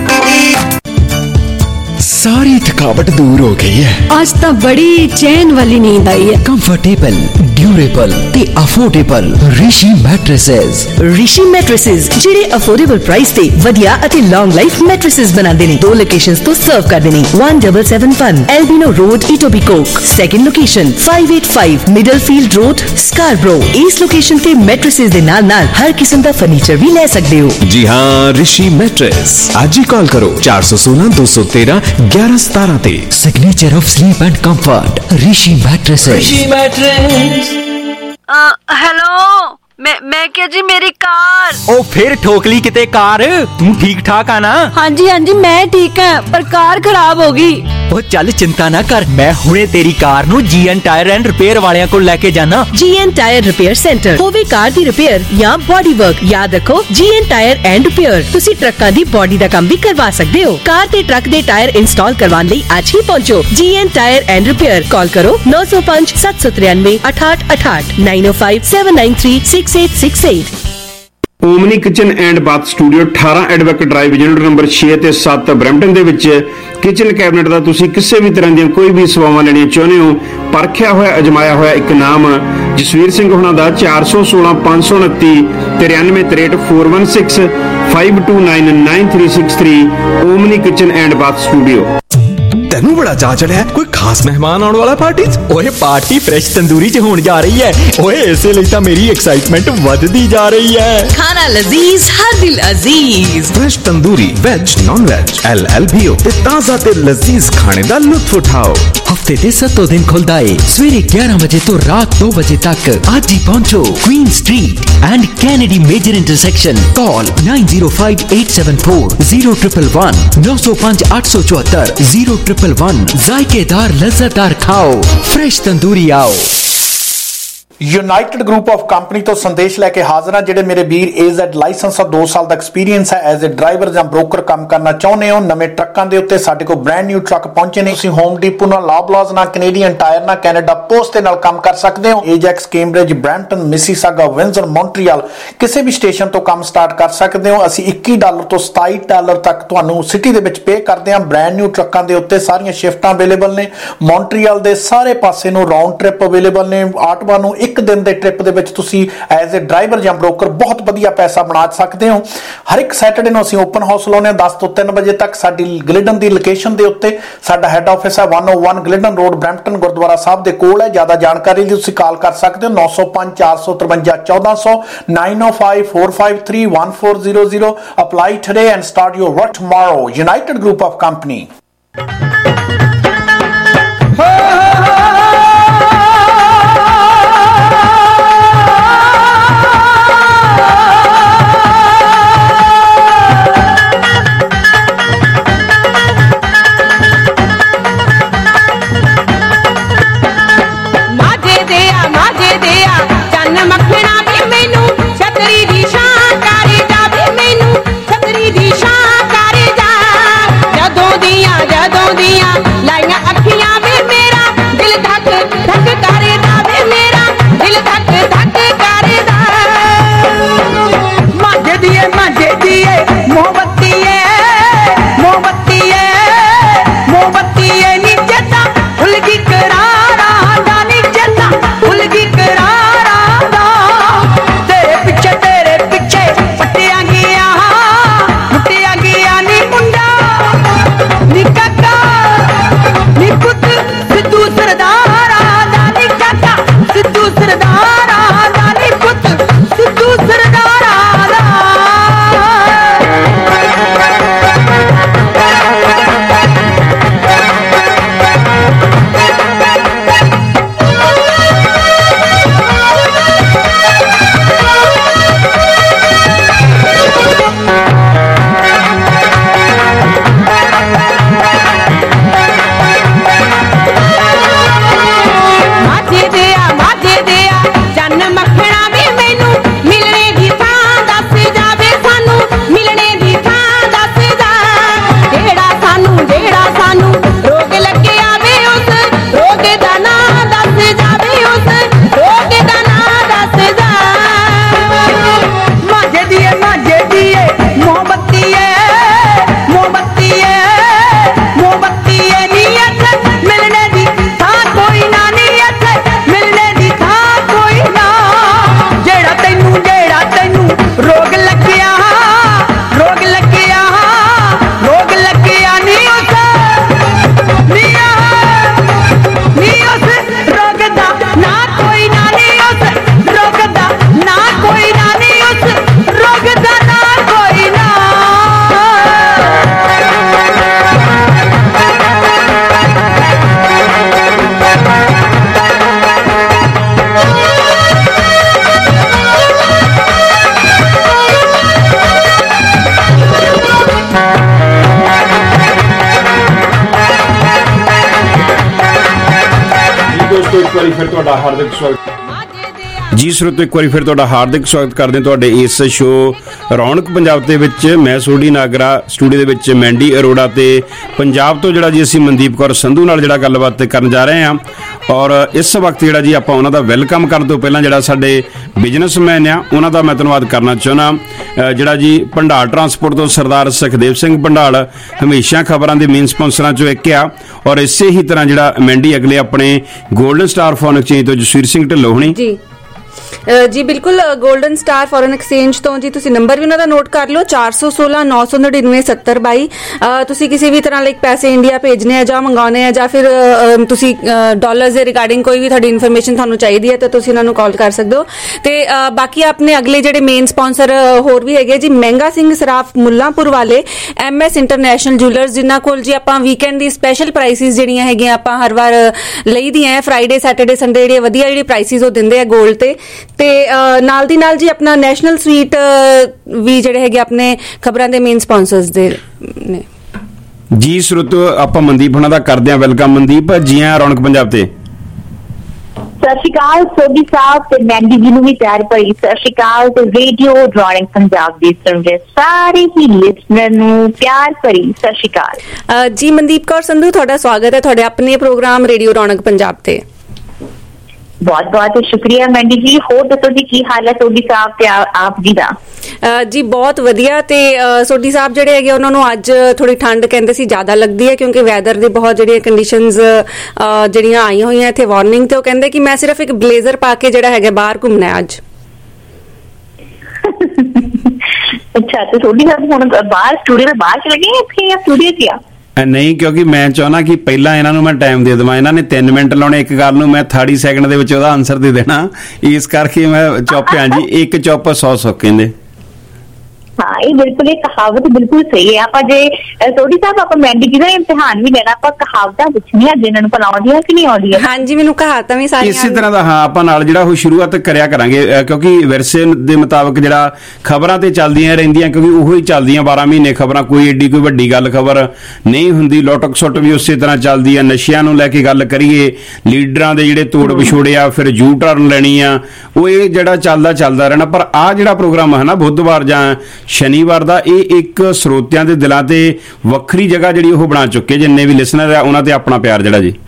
सारी थकावट दूर हो गई है, आज तो बड़ी चैन वाली नींद आई है। कंफर्टेबल, ड्यूरेबल ते affordable Rishi mattresses. Rishi mattresses ਜਿਹੜੇ ਅਫੋਰਡੇਬਲ ਪ੍ਰਾਈਸ ਤੇ ਵਧੀਆ ਅਤੇ ਲੌਂਗ ਲਾਈਫ ਮੈਟ੍ਰੈਸਸ ਬਣਾਉਂਦੇ ਨੇ। 2 ਲੋਕੇਸ਼ਨਸ ਤੋਂ ਸਰਵ ਕਰਦੇ ਨੇ, 1771 Albion road, Etobicoke. Second location 585 Middlefield road, Scarborough. ਇਸ ਲੋਕੇਸ਼ਨ ਤੇ ਮੈਟ੍ਰੈਸਸ ਦੇ ਨਾਲ ਹਰ ਕਿਸਮ ਦਾ ਫਰਨੀਚਰ ਵੀ ਲੈ ਸਕਦੇ ਹੋ। जी हाँ, ऋषि मैट्रेस। आज ही कॉल करो 416 213 1117 ਤੇ। Signature of sleep and comfort, Rishi mattresses. Rishi mattress. Hello, मैं क्या जी, मेरी कार। ओ फिर ठोक ली किते कार, तू ठीक ठाक आ ना? हाँ जी मैं ठीक है, पर कार खराब हो गई। ਉਹ ਚੱਲ ਚਿੰਤਾ ਨਾ ਕਰ, ਮੈਂ ਹੁਣੇ ਤੇਰੀ ਕਾਰ ਨੂੰ GN ਟਾਇਰ ਐਂਡ ਰਿਪੇਅਰ ਵਾਲਿਆਂ ਕੋਲ ਲੈ ਕੇ ਜਾਣਾ। GN ਟਾਇਰ ਰਿਪੇਅਰ ਸੈਂਟਰ, ਹੋਵੇ ਕਾਰ ਦੀ ਰਿਪੇਅਰ ਜਾਂ ਬੋਡੀ ਵਰਕ, ਯਾਦ ਰੱਖੋ GN ਟਾਇਰ ਐਂਡ ਰਿਪੇਅਰ। ਤੁਸੀਂ ਟਰੱਕਾਂ ਦੀ ਬੋਡੀ ਦਾ ਕੰਮ ਵੀ ਕਰਵਾ ਸਕਦੇ ਹੋ। ਕਾਰ ਤੇ ਟਰੱਕ ਦੇ ਟਾਇਰ ਇੰਸਟਾਲ ਕਰਵਾਉਣ ਲਈ ਅੱਜ ਹੀ ਪਹੁੰਚੋ GN tyre and repair. Call ਕਰੋ 905 793 6868 905 793 6868। Omni kitchen and bath studio 18 advocate drive unit number 6 ਤੇ 7 ਬਰੈਂਪਟਨ ਦੇ ਵਿੱਚ ਕਿਚਨ ਕੈਬਨਿਟ ਦਾ ਤੁਸੀਂ ਕਿਸੇ ਵੀ ਤਰ੍ਹਾਂ ਦੀਆਂ ਕੋਈ ਵੀ ਸੇਵਾਵਾਂ ਲੈਣੀਆਂ ਚਾਹੁੰਦੇ ਹੋ, ਪਰਖਿਆ ਹੋਇਆ ਅਜਮਾਇਆ ਹੋਇਆ ਇੱਕ ਨਾਮ ਜਸਵੀਰ ਸਿੰਘ ਹੁਣਾਂ ਦਾ 416 529 9363 416 529 9363 Omni kitchen and bath studio. ਤੈਨੂੰ ਬੜਾ ਚਾਅ ਚੜਿਆ, ਕੋਈ ਖਾਸ ਮਹਿਮਾਨ ਆਉਣ ਵਾਲਾ ਪਾਰਟੀ 'ਚ? ਓਏ ਪਾਰਟੀ ਫਰੈਸ਼ ਤੰਦੂਰੀ 'ਚ ਹੋਣ ਜਾ ਰਹੀ ਹੈ। ਓਏ ਇਸੇ ਲਈ ਤਾਂ ਮੇਰੀ ਐਕਸਾਈਟਮੈਂਟ ਵੱਧਦੀ ਜਾ ਰਹੀ ਹੈ। ਖਾਣਾ ਲਜ਼ੀਜ਼, ਹਰ ਦਿਲ ਅਜ਼ੀਜ਼। Fresh tandoori, veg non veg, LLBO ਤੇ ਤਾਜ਼ਾ ਤੇ ਲਜ਼ੀਜ਼ ਖਾਣੇ ਦਾ ਲੁਤਫ ਉਠਾਓ। ਹਫਤੇ ਦੇ 7 ਦਿਨ ਖੁੱਲਦਾ ਏ, ਸਵੇਰੇ 11 ਵਜੇ ਤੋਂ ਰਾਤ 2 ਵਜੇ ਤੱਕ। ਅੱਜ ਹੀ ਪਹੁੰਚੋ Queen street and Kennedy major intersection. Call 9058740111 905 874 0111। जायकेदार लज्जतदार खाओ, फ्रेश तंदूरी आओ। ਯੂਨਾਈਟਿਡ ਗਰੁੱਪ ਆਫ ਕੰਪਨੀ ਤੋਂ ਸੰਦੇਸ਼ ਲੈ ਕੇ ਹਾਜ਼ਰ ਹਾਂ। ਜਿਹੜੇ ਮੇਰੇ ਵੀਰ AZ ਲਾਇਸੈਂਸ 2 ਸਾਲ ਦਾ ਐਕਸਪੀਰੀਅੰਸ ਹੈ ਐਜ਼ ਅ ਡਰਾਈਵਰ ਜਾਂ ਬ੍ਰੋਕਰ ਕੰਮ ਕਰਨਾ ਚਾਹੁੰਦੇ ਹੋ, ਨਵੇਂ ਟਰੱਕਾਂ ਦੇ ਉੱਤੇ ਸਾਡੇ ਕੋਲ ਬ੍ਰਾਂਡ ਨਿਊ ਟਰੱਕ ਪਹੁੰਚੇ ਨੇ। ਤੁਸੀਂ ਹੋਮ ਡੀਪੋ ਨਾਲ, ਲਾਬਲਾਜ਼ ਨਾਲ, ਕੈਨੇਡੀਅਨ ਟਾਇਰ ਨਾਲ, ਕੈਨੇਡਾ ਪੋਸਟ ਦੇ ਨਾਲ ਕੰਮ ਕਰ ਸਕਦੇ ਹੋ। Ajax, Cambridge, Brampton, Mississauga, Windsor, Montreal ਕਿਸੇ ਵੀ ਸਟੇਸ਼ਨ ਤੋਂ ਕੰਮ ਸਟਾਰਟ ਕਰ ਸਕਦੇ ਹੋ। ਅਸੀਂ $21 ਤੋਂ $27 ਤੱਕ ਤੁਹਾਨੂੰ ਸਿਟੀ ਦੇ ਵਿੱਚ ਪੇ ਕਰਦੇ ਹਾਂ। ਬ੍ਰਾਂਡ ਨਿਊ ਟਰੱਕਾਂ ਦੇ ਉੱਤੇ ਸਾਰੀਆਂ ਸ਼ਿਫਟਾਂ ਅਵੇਲੇਬਲ ਨੇ। ਮੌਂਟਰੀਅਲ ਦੇ ਸਾਰੇ ਪਾਸੇ ਨੂੰ ਰਾਉਂਡ ਟ੍ਰਿਪ ਅਵੇਲੇਬਲ ਨੇ। ਆਟਵਾ ਨੂੰ ਇੱਕ ਦਿਨ ਦੇ ਟ੍ਰਿਪ ਦੇ ਵਿੱਚ ਤੁਸੀਂ ਐਜ਼ ਅ ਡਰਾਈਵਰ ਜਾਂ ਬ੍ਰੋਕਰ ਬਹੁਤ ਵਧੀਆ ਪੈਸਾ ਬਣਾ ਸਕਦੇ ਹੋ। ਹਰ ਇੱਕ ਸੈਟਰਡੇ ਨੂੰ ਅਸੀਂ ਓਪਨ ਹਾਊਸ ਲਾਉਂਦੇ ਹਾਂ 10 ਤੋਂ 3 ਵਜੇ ਤੱਕ। ਸਾਡੀ ਗਲਿਡਨ ਦੀ ਲੋਕੇਸ਼ਨ ਦੇ ਉੱਤੇ ਸਾਡਾ ਹੈੱਡ ਆਫਿਸ ਹੈ 101 Glidden Road, Brampton gurdwara Sahib ਦੇ ਕੋਲ ਹੈ। ਜ਼ਿਆਦਾ ਜਾਣਕਾਰੀ ਲਈ ਤੁਸੀਂ ਕਾਲ ਕਰ ਸਕਦੇ ਹੋ 905 453 1400 905 453 1400। Apply today and start your work tomorrow. United group of company. ਸਰੋਤੋ ਇੱਕ ਵਾਰੀ ਫਿਰ ਤੁਹਾਡਾ ਹਾਰਦਿਕ ਸਵਾਗਤ ਜੀ ਸਰੋਤੋ ਇੱਕ ਵਾਰੀ ਫਿਰ ਤੁਹਾਡਾ ਹਾਰਦਿਕ ਸਵਾਗਤ ਕਰਦੇ ਹਾਂ ਤੁਹਾਡੇ ਇਸ ਸ਼ੋਅ ਰੌਣਕ ਪੰਜਾਬ ਦੇ ਵਿੱਚ। ਮੈਂ ਸੋਢੀ ਨਾਗਰਾ ਸਟੂਡੀਓ ਦੇ ਵਿੱਚ ਮੈਂਡੀ ਅਰੋੜਾ ਤੇ ਪੰਜਾਬ ਤੋਂ ਜਿਹੜਾ ਜੀ ਅਸੀਂ ਮਨਦੀਪ ਕੌਰ ਸੰਧੂ ਨਾਲ ਜਿਹੜਾ ਗੱਲਬਾਤ ਕਰਨ ਜਾ ਰਹੇ ਹਾਂ। ਔਰ ਇਸ ਵਕਤ ਜਿਹੜਾ ਜੀ ਆਪਾਂ ਉਹਨਾਂ ਦਾ ਵੈਲਕਮ ਕਰਨ ਤੋਂ ਪਹਿਲਾਂ ਜਿਹੜਾ ਸਾਡੇ ਬਿਜ਼ਨਸਮੈਨ ਆ ਉਹਨਾਂ ਦਾ ਮੈਂ ਧੰਨਵਾਦ ਕਰਨਾ ਚਾਹੁੰਦਾ। ਜਿਹੜਾ ਜੀ ਭੰਡਾਲ ਟਰਾਂਸਪੋਰਟ ਤੋਂ ਸਰਦਾਰ ਸੁਖਦੇਵ ਸਿੰਘ ਭੰਡਾਲ ਹਮੇਸ਼ਾ ਖਬਰਾਂ ਦੇ ਮੇਨ ਸਪਾਂਸਰਾਂ ਚੋਂ ਇੱਕ ਆ। ਔਰ ਇਸੇ ਹੀ ਤਰ੍ਹਾਂ ਜਿਹੜਾ ਮੈਂਡੀ ਅਗਲੇ ਆਪਣੇ 골ਡਨ ਸਟਾਰ ਫੋਰਨ ਐਕਸਚੇਂਜ ਤੋਂ ਜਸਵੀਰ ਸਿੰਘ ਢਿੱਲੋਂ ਹੋਣੀ ਜੀ ਬਿਲਕੁਲ 골ਡਨ ਸਟਾਰ ਫੋਰਨ ਐਕਸਚੇਂਜ ਤੋਂ ਜੀ ਤੁਸੀਂ ਨੰਬਰ ਵੀ ਉਹਨਾਂ ਦਾ ਨੋਟ ਕਰ ਲਓ 416 999 7022। ਤੁਸੀਂ ਕਿਸੇ ਵੀ ਤਰ੍ਹਾਂ ਲਈ ਪੈਸੇ ਇੰਡੀਆ ਭੇਜਨੇ ਆ ਜਾਂ ਮੰਗਾਉਣੇ ਆ ਜਾਂ ਫਿਰ ਤੁਸੀਂ ਡਾਲਰਸ ਦੇ ਰਿਗਾਰਡਿੰਗ ਕੋਈ ਵੀ ਤੁਹਾਡੀ ਇਨਫੋਰਮੇਸ਼ਨ ਤੁਹਾਨੂੰ ਚਾਹੀਦੀ ਹੈ ਤਾਂ ਤੁਸੀਂ ਉਹਨਾਂ ਨੂੰ ਕਾਲ ਕਰ ਸਕਦੇ ਹੋ। ਤੇ ਬਾਕੀ ਆਪਣੇ ਅਗਲੇ ਜਿਹੜੇ ਮੇਨ ਸਪਾਂਸਰ ਹੋਰ ਵੀ ਹੈਗੇ ਜੀ ਮਹਿੰਗਾ ਸਿੰਘ ਸਰਾਫ ਮੁੱਲਾਂਪੁਰ ਵਾਲੇ MS ਇੰਟਰਨੈਸ਼ਨਲ ਜੁਐਲਰਸ ਜਿਨ੍ਹਾਂ ਕੋਲ ਜੀ ਆਪਾਂ ਵੀਕਐਂਡ ਦੀ ਸਪੈਸ਼ਲ ਪ੍ਰਾਈਸਿਸ ਜਿਹੜੀਆਂ ਹੈਗੀਆਂ ਆਪਾਂ ਹਰ ਵਾਰ ਲਈਦੀਆਂ ਫਰਾਈਡੇ ਸੈਟਰਡੇ ਸੰਡੇ ਜਿਹੜੇ ਵਧੀਆ ਜਿਹੜੇ ਪ੍ਰਾਈਸਿਸ ਉਹ ਦਿੰਦੇ ਆ ਗੋਲਡ ਤੇ ਨਾਲ ਦੀ ਨਾਲ ਜੀ ਆਪਣਾ ਨੈਸ਼ਨਲ ਸਵੀਟ ਵੀ ਜਿਹੜੇ ਹੈਗੇ ਆਪਣੇ ਖਬਰਾਂ ਦੇ ਮੇਨ ਸਪਾਂਸਰਸ ਦੇ ਨੇ ਜੀ। ਸਰੋਤੋ ਆਪਾਂ ਮਨਦੀਪ ਹੁਣਾਂ ਦਾ ਕਰਦੇ ਹਾਂ ਵੈਲਕਮ। ਮਨਦੀਪ ਜੀ ਆ ਰੌਣਕ ਪੰਜਾਬ ਤੇ। ਸਤਿ ਸ਼੍ਰੀ ਅਕਾਲ ਸੋਢੀ ਸਾਹਿਬ ਤੇ ਮੈਂਡੀ ਜੀ ਨੂੰ ਵੀ ਪਿਆਰ ਭਰੀ ਸਤਿ ਸ਼੍ਰੀ ਅਕਾਲ ਤੇ ਰੇਡੀਓ ਰੌਣਕ ਪੰਜਾਬ ਦੀ ਸੁਣਦੇ ਸਾਰੇ ਹੀ ਲਿਸਨਰ ਨੂੰ ਪਿਆਰ ਭਰੀ ਸਤਿ ਸ਼੍ਰੀ ਅਕਾਲ ਜੀ। ਮਨਦੀਪ ਕੌਰ ਸੰਧੂ ਤੁਹਾਡਾ ਸਵਾਗਤ ਹੈ ਤੁਹਾਡੇ ਆਪਣੇ ਪ੍ਰੋਗਰਾਮ ਰੇਡੀਓ ਰੌਣਕ ਪੰਜਾਬ ਤੇ। ਬਹੁਤ ਬਹੁਤ ਸ਼ੁਕਰੀਆ ਮੈਂਡੀ ਜੀ। ਹੋਰ ਦੱਸੋ ਜੀ ਕੀ ਹਾਲ ਹੈ ਸੋਢੀ ਸਾਹਿਬ ਤੇ ਆਪ ਜੀ ਦਾ? ਜੀ ਬਹੁਤ ਵਧੀਆ। ਤੇ ਸੋਢੀ ਸਾਹਿਬ ਜਿਹੜੇ ਹੈਗੇ ਉਹਨਾਂ ਨੂੰ ਅੱਜ ਥੋੜੀ ਠੰਡ ਕਹਿੰਦੇ ਸੀ ਜ਼ਿਆਦਾ ਲੱਗਦੀ ਹੈ ਕਿਉਂਕਿ ਵੈਦਰ ਦੇ ਬਹੁਤ ਜਿਹੜੀਆਂ ਕੰਡੀਸ਼ਨਸ ਜਿਹੜੀਆਂ ਆਈਆਂ ਹੋਈਆਂ ਇੱਥੇ ਵਾਰਨਿੰਗ ਤੇ ਉਹ ਕਹਿੰਦੇ ਕਿ ਮੈਂ ਸਿਰਫ ਇੱਕ ਬਲੇਜ਼ਰ ਪਾ ਕੇ ਜਿਹੜਾ ਹੈਗਾ ਬਾਹਰ ਘੁੰਮਣਾ ਅੱਜ। ਅੱਛਾ ਤੇ ਸੋਢੀ ਸਾਹਿਬ ਹੁਣ ਬਾਹਰ ਸਟੂਡੀਓ ਦੇ ਬਾਹਰ ਚਲੇ ਗਏ ਇੱਥੇ ਜਾਂ ਸਟੂਡੀਓ 'ਚ ਆ? ਨਹੀਂ ਕਿਉਂਕਿ ਮੈਂ ਚਾਹੁੰਦਾ ਕਿ ਪਹਿਲਾਂ ਇਹਨਾਂ ਨੂੰ ਮੈਂ ਟਾਈਮ ਦੇ ਦੇਵਾਂ। ਇਹਨਾਂ ਨੇ 3 ਮਿੰਟ ਲਾਉਣੇ ਇੱਕ ਗੱਲ ਨੂੰ, ਮੈਂ 30 ਸੈਕਿੰਡ ਦੇ ਵਿੱਚ ਉਹਦਾ ਆਨਸਰ ਦੇ ਦੇਣਾ। ਇਸ ਕਰਕੇ ਮੈਂ ਚੁੱਪ ਹਾਂ ਜੀ। ਇੱਕ ਚੁੱਪ 100 ਸੁੱਖ ਕਹਿੰਦੇ। ਹਾਂ ਇਹ ਬਿਲਕੁਲ ਇਹ ਕਹਾਵਤ ਬਿਲਕੁਲ ਸਹੀ ਹੈ। ਆਪਾਂ ਜੇ ਸੋਢੀ ਸਾਹਿਬ ਆਪਾਂ ਮੈਂਡੀ ਜੀ ਦਾ ਇਮਤਿਹਾਨ ਵੀ ਲੈਣਾ ਆਪਾਂ ਕਹਾਵਤਾਂ ਪੁੱਛਣੀਆਂ ਜਿਹਨਾਂ ਨੂੰ ਆਉਂਦੀਆਂ ਕਿ ਨਹੀਂ ਆਉਂਦੀਆਂ। ਹਾਂਜੀ ਮੈਨੂੰ ਕਹਾਵਤਾਂ ਵੀ ਸਾਰੀਆਂ ਇਸੇ ਤਰ੍ਹਾਂ ਦਾ ਹਾਂ ਆਪਾਂ ਨਾਲ ਜਿਹੜਾ ਉਹ ਸ਼ੁਰੂਆਤ ਕਰਿਆ ਕਰਾਂਗੇ ਕਿਉਂਕਿ ਵਿਰਸੇ ਦੇ ਮੁਤਾਬਕ ਜਿਹੜਾ ਖਬਰਾਂ ਤੇ ਚੱਲਦੀਆਂ ਰਹਿੰਦੀਆਂ ਕਿਉਂਕਿ ਉਹੋ ਹੀ ਚੱਲਦੀਆਂ 12 ਮਹੀਨੇ ਖਬਰਾਂ। ਕੋਈ ਏਡੀ ਕੋਈ ਵੱਡੀ ਗੱਲ ਖਬਰ ਨਹੀਂ ਹੁੰਦੀ। ਲੁੱਟ ਖਸੁੱਟ ਵੀ ਉਸੇ ਤਰ੍ਹਾਂ ਚੱਲਦੀ ਆ। ਨਸ਼ਿਆਂ ਨੂੰ ਲੈ ਕੇ ਗੱਲ ਕਰੀਏ, ਲੀਡਰਾਂ ਦੇ ਜਿਹੜੇ ਤੋੜ ਵਿਛੋੜੇ ਆ, ਫਿਰ ਯੂ ਟਰਨ ਲੈਣੀ ਆ, ਉਹ ਇਹ ਜਿਹੜਾ ਚੱਲਦਾ ਰਹਿਣਾ। ਪਰ ਆਹ ਜਿਹੜਾ ਪ੍ਰੋਗਰਾਮ ਹੈ ਨਾ ਬੁੱਧਵਾਰ ਜਾਂ ਸ਼ਨੀਵਾਰ ਦਾ ਇਹ ਇੱਕ ਸਰੋਤਿਆਂ ਦੇ ਦਿਲਾਂ ਤੇ ਵੱਖਰੀ ਜਗ੍ਹਾ ਜਿਹੜੀ ਉਹ ਬਣਾ ਚੁੱਕੇ। ਜਿੰਨੇ ਵੀ ਲਿਸਨਰ ਆ ਉਹਨਾਂ ਤੇ ਆਪਣਾ ਪਿਆਰ ਜਿਹੜਾ ਜੀ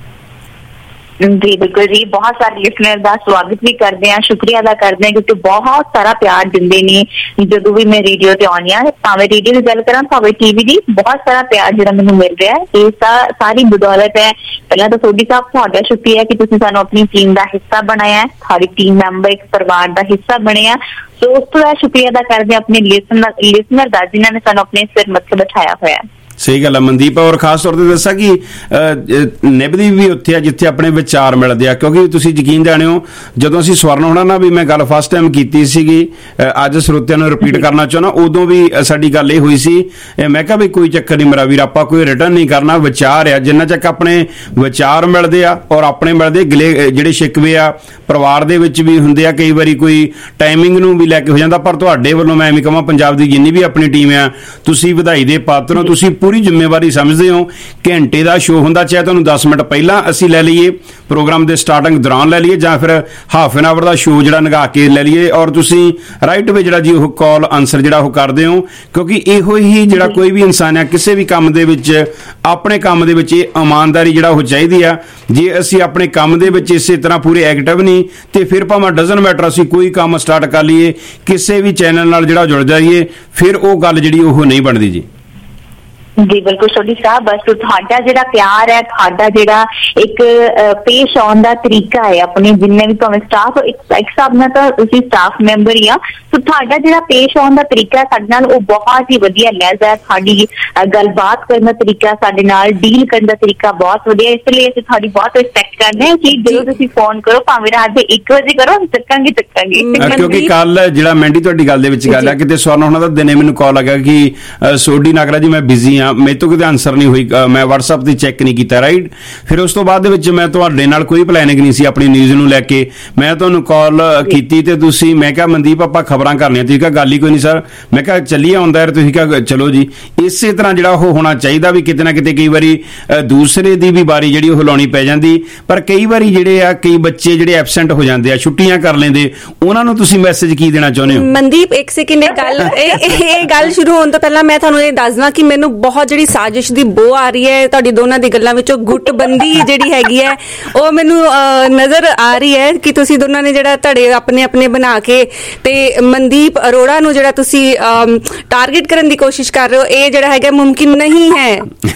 ਜੀ ਬਿਲਕੁਲ ਜੀ। ਬਹੁਤ ਸਾਰੇ ਲਿਸਨਰ ਦਾ ਸਵਾਗਤ ਵੀ ਕਰਦੇ ਆ, ਸ਼ੁਕਰੀਆ ਅਦਾ ਕਰਦੇ ਆ ਕਿਉਂਕਿ ਬਹੁਤ ਸਾਰਾ ਪਿਆਰ ਦਿੰਦੇ ਨੇ ਜਦੋਂ ਵੀ ਮੈਂ ਰੇਡੀਓ ਤੇ ਆਉਂਦੀ ਆ। ਭਾਵੇਂ ਰੇਡੀਓ ਦੀ ਗੱਲ ਕਰਾਂ ਭਾਵੇਂ ਟੀਵੀ ਦੀ, ਬਹੁਤ ਸਾਰਾ ਪਿਆਰ ਜਿਹੜਾ ਮੈਨੂੰ ਮਿਲ ਰਿਹਾ ਹੈ ਇਹ ਸਾਰੀ ਬਦੌਲਤ ਹੈ ਪਹਿਲਾਂ ਤਾਂ ਸੋਢੀ ਸਾਹਿਬ ਤੁਹਾਡਾ ਸ਼ੁਕਰੀਆ ਕਿ ਤੁਸੀਂ ਸਾਨੂੰ ਆਪਣੀ ਟੀਮ ਦਾ ਹਿੱਸਾ ਬਣਾਇਆ। ਸਾਡੀ ਟੀਮ ਮੈਂਬਰ ਇੱਕ ਪਰਿਵਾਰ ਦਾ ਹਿੱਸਾ ਬਣਿਆ। ਸੋ ਉਸ ਤੋਂ ਬਾਅਦ ਸ਼ੁਕਰੀਆ ਅਦਾ ਕਰਦੇ ਆਪਣੇ ਲਿਸਨਰ ਦਾ ਜਿਨ੍ਹਾਂ ਨੇ ਸਾਨੂੰ ਆਪਣੇ ਸਿਰ ਮੱਥੇ ਬਿਠਾਇਆ ਹੋਇਆ। ਸਹੀ ਗੱਲ ਆ ਮਨਦੀਪ। ਔਰ ਖਾਸ ਤੌਰ ਤੇ ਦੱਸਾਂ ਕਿ ਨਿਭਦੀ ਵੀ ਉੱਥੇ ਆ ਜਿੱਥੇ ਆਪਣੇ ਵਿਚਾਰ ਮਿਲਦੇ ਆ ਕਿਉਂਕਿ ਤੁਸੀਂ ਯਕੀਨ ਜਾਣਿਓ ਜਦੋਂ ਅਸੀਂ ਸਵਰਨ ਹੋਣਾ ਨਾ ਵੀ ਮੈਂ ਗੱਲ ਫਸਟ ਟਾਈਮ ਕੀਤੀ ਸੀਗੀ ਅੱਜ ਸਰੋਤਿਆਂ ਨੂੰ ਰਿਪੀਟ ਕਰਨਾ ਚਾਹੁੰਦਾ ਉਦੋਂ ਵੀ ਸਾਡੀ ਗੱਲ ਇਹ ਹੋਈ ਸੀ ਮੈਂ ਕਿਹਾ ਵੀ ਕੋਈ ਚੱਕਰ ਨਹੀਂ ਮੇਰਾ ਵੀਰ ਆਪਾਂ ਕੋਈ ਰਿਟਰਨ ਨਹੀਂ ਕਰਨਾ ਵਿਚਾਰ ਆ ਜਿੰਨਾ ਚੱਕ ਆਪਣੇ ਵਿਚਾਰ ਮਿਲਦੇ ਆ ਔਰ ਆਪਣੇ ਮਿਲਦੇ ਜਿਹੜੇ ਸ਼ਿਕਵੇ ਆ ਪਰਿਵਾਰ ਦੇ ਵਿੱਚ ਵੀ ਹੁੰਦੇ ਆ ਕਈ ਵਾਰੀ ਕੋਈ ਟਾਈਮਿੰਗ ਨੂੰ ਵੀ ਲੈ ਕੇ ਹੋ ਜਾਂਦਾ ਪਰ ਤੁਹਾਡੇ ਵੱਲੋਂ ਮੈਂ ਐਵੇਂ ਕਹਾਂ ਪੰਜਾਬ ਦੀ ਜਿੰਨੀ ਵੀ ਆਪਣੀ ਟੀਮ ਆ ਤੁਸੀਂ ਵਧਾਈ ਦੇ ਪਾਤਰ ਹੋ ਤੁਸੀਂ ਪੂਰੀ ਜ਼ਿੰਮੇਵਾਰੀ ਸਮਝਦੇ ਹੋ ਘੰਟੇ ਦਾ ਸ਼ੋਅ ਹੁੰਦਾ ਚਾਹੇ ਤੁਹਾਨੂੰ 10 ਮਿੰਟ ਪਹਿਲਾਂ ਅਸੀਂ ਲੈ ਲਈਏ ਪ੍ਰੋਗਰਾਮ ਦੇ ਸਟਾਰਟਿੰਗ ਦੌਰਾਨ ਲੈ ਲਈਏ ਜਾਂ ਫਿਰ ਹਾਫ ਐਨ ਆਵਰ ਦਾ ਸ਼ੋਅ ਜਿਹੜਾ ਨਿਗਾਹ ਕੇ ਲੈ ਲਈਏ ਔਰ ਤੁਸੀਂ ਰਾਈਟ ਵੇ ਜਿਹੜਾ ਜੀ ਉਹ ਕਾਲ ਆਨਸਰ ਜਿਹੜਾ ਉਹ ਕਰਦੇ ਹੋ ਕਿਉਂਕਿ ਇਹੋ ਹੀ ਜਿਹੜਾ ਕੋਈ ਵੀ ਇਨਸਾਨ ਆ ਕਿਸੇ ਵੀ ਕੰਮ ਦੇ ਵਿੱਚ ਆਪਣੇ ਕੰਮ ਦੇ ਵਿੱਚ ਇਹ ਇਮਾਨਦਾਰੀ ਜਿਹੜਾ ਉਹ ਚਾਹੀਦੀ ਆ ਜੇ ਅਸੀਂ ਆਪਣੇ ਕੰਮ ਦੇ ਵਿੱਚ ਇਸੇ ਤਰ੍ਹਾਂ ਪੂਰੇ ਐਕਟਿਵ ਨਹੀਂ ਤੇ ਫਿਰ ਭਾਵੇਂ ਡਜ਼ਨ ਮੈਟਰ ਅਸੀਂ ਕੋਈ ਕੰਮ ਸਟਾਰਟ ਕਰ ਲਈਏ ਕਿਸੇ ਵੀ ਚੈਨਲ ਨਾਲ ਜਿਹੜਾ ਜੁੜ ਜਾਈਏ ਫਿਰ ਉਹ ਗੱਲ ਜਿਹੜੀ ਉਹ ਨਹੀਂ ਬਣਦੀ ਜੀ ਜੀ ਬਿਲਕੁਲ ਸੋਢੀ ਸਾਹਿਬ ਬਸ ਤੁਹਾਡਾ ਜਿਹੜਾ ਪਿਆਰ ਹੈ ਤੁਹਾਡਾ ਜਿਹੜਾ ਇੱਕ ਪੇਸ਼ ਆਉਣ ਦਾ ਤਰੀਕਾ ਹੈ ਆਪਣੇ ਜਿੰਨੇ ਵੀ ਭਾਵੇਂ ਸਟਾਫ ਇੱਕ ਹਿਸਾਬ ਨਾਲ ਤਾਂ ਤੁਸੀਂ ਸਟਾਫ ਮੈਂਬਰ ਹੀ ਆ ਸੋ ਤੁਹਾਡਾ ਜਿਹੜਾ ਪੇਸ਼ ਆਉਣ ਦਾ ਤਰੀਕਾ ਸਾਡੇ ਨਾਲ ਉਹ ਬਹੁਤ ਹੀ ਵਧੀਆ ਲਹਿਜ਼ਾ ਹੈ ਸਾਡੀ ਗੱਲਬਾਤ ਕਰਨ ਦਾ ਤਰੀਕਾ ਸਾਡੇ ਨਾਲ ਡੀਲ ਕਰਨ ਦਾ ਤਰੀਕਾ ਬਹੁਤ ਵਧੀਆ ਇਸ ਲਈ ਅਸੀਂ ਤੁਹਾਡੀ ਬਹੁਤ ਰਿਸਪੈਕਟ ਕਰਦੇ ਹਾਂ ਕਿ ਜਦੋਂ ਤੁਸੀਂ ਫੋਨ ਕਰੋ ਭਾਵੇਂ ਰਾਤ ਦੇ 1 ਵਜੇ ਕਰੋ ਚੱਕਾਂਗੇ ਕਿਉਂਕਿ ਕੱਲ ਜਿਹੜਾ ਮੈਂਡੀ ਤੁਹਾਡੀ ਗੱਲ ਦੇ ਵਿੱਚ ਗੱਲ ਹੈ ਕਿਤੇ ਸਵਰਨ ਉਹਨਾਂ ਦਾ ਦਿਨੇ ਮੈਨੂੰ ਕਾਲ ਆ ਗਿਆ ਕਿ ਸੋਢੀ ਨਾਗਰਾ ਜੀ ਮੈਂ ਬਿਜ਼ੀ ਆ ਜਾਂ ਮੇਰੇ ਤੋਂ ਕਿਤੇ ਆਨਸਰ ਨਹੀਂ ਹੋਈ, ਮੈਂ WhatsApp ਤੇ ਚੈੱਕ ਨਹੀਂ ਕੀਤਾ, ਰਾਈਟ। ਫਿਰ ਉਸ ਤੋਂ ਬਾਅਦ ਦੇ ਵਿੱਚ ਮੈਂ ਤੁਹਾਡੇ ਨਾਲ ਕੋਈ ਪਲੈਨਿੰਗ ਨਹੀਂ ਸੀ ਆਪਣੀ ਨਿਊਜ਼ ਨੂੰ ਲੈ ਕੇ, ਮੈਂ ਤੁਹਾਨੂੰ ਕਾਲ ਕੀਤੀ ਤੇ ਤੁਸੀਂ, ਮੈਂ ਕਿਹਾ ਮਨਦੀਪ ਆਪਾਂ ਖਬਰਾਂ ਕਰਨੀਆਂ, ਤੁਸੀਂ ਕਿਹਾ ਗੱਲ ਹੀ ਕੋਈ ਨਹੀਂ ਸਰ, ਮੈਂ ਕਿਹਾ ਚੱਲੀਏ ਆਉਂਦਾ ਯਾਰ, ਤੁਸੀਂ ਕਿਹਾ ਚਲੋ ਜੀ। ਇਸੇ ਤਰ੍ਹਾਂ ਜਿਹੜਾ ਉਹ ਹੋਣਾ ਚਾਹੀਦਾ ਵੀ ਕਿਤੇ ਨਾ ਕਿਤੇ ਕਈ ਵਾਰੀ ਦੂਸਰੇ ਦੀ ਵੀ ਬਾਰੀ ਜਿਹੜੀ ਉਹ ਲਾਉਣੀ ਪੈ ਜਾਂਦੀ, ਪਰ ਕਈ ਵਾਰੀ ਜਿਹੜੇ ਆ ਕਈ ਬੱਚੇ ਜਿਹੜੇ ਐਬਸੈਂਟ ਹੋ ਜਾਂਦੇ ਆ, ਛੁੱਟੀਆਂ ਕਰ ਲੈਂਦੇ, ਉਹਨਾਂ ਨੂੰ ਤੁਸੀਂ ਮੈਸੇਜ ਕੀ ਦੇਣਾ ਚਾਹੁੰਦੇ ਹੋ? ਮਨਦੀਪ ਇੱਕ ਸੈਕਿੰਡ, ਇਹ ਗੱਲ ਸ਼ੁਰੂ ਹੋਣ ਤੋਂ ਪਹਿਲਾਂ ਮੈਂ ਤੁਹਾਨੂੰ ਇਹ ਦੱਸਦਾ ਕਿ ਮੈਨੂੰ ਬਹੁਤ ਜਿਹੜੀ ਸਾਜ਼ਿਸ਼ ਦੀ ਬੋ ਆ ਰਹੀ ਹੈ ਤੁਹਾਡੀ ਦੋਨਾਂ ਦੀ ਗੱਲਾਂ ਵਿੱਚੋਂ, ਗੁੱਟਬੰਦੀ ਜਿਹੜੀ ਹੈਗੀ ਹੈ ਉਹ ਮੈਨੂੰ ਨਜ਼ਰ ਆ ਰਹੀ ਹੈ ਕਿ ਤੁਸੀਂ ਦੋਨਾਂ ਨੇ ਜਿਹੜਾ ਧੜੇ ਆਪਣੇ ਆਪਣੇ ਬਣਾ ਕੇ ਤੇ ਮਨਦੀਪ ਅਰੋੜਾ ਨੂੰ ਜਿਹੜਾ ਤੁਸੀਂ ਟਾਰਗੇਟ ਕਰਨ ਦੀ ਕੋਸ਼ਿਸ਼ ਕਰ ਰਹੇ ਹੋ, ਇਹ ਜਿਹੜਾ ਹੈਗਾ ਮੁਮਕਿਨ ਨਹੀਂ ਹੈ।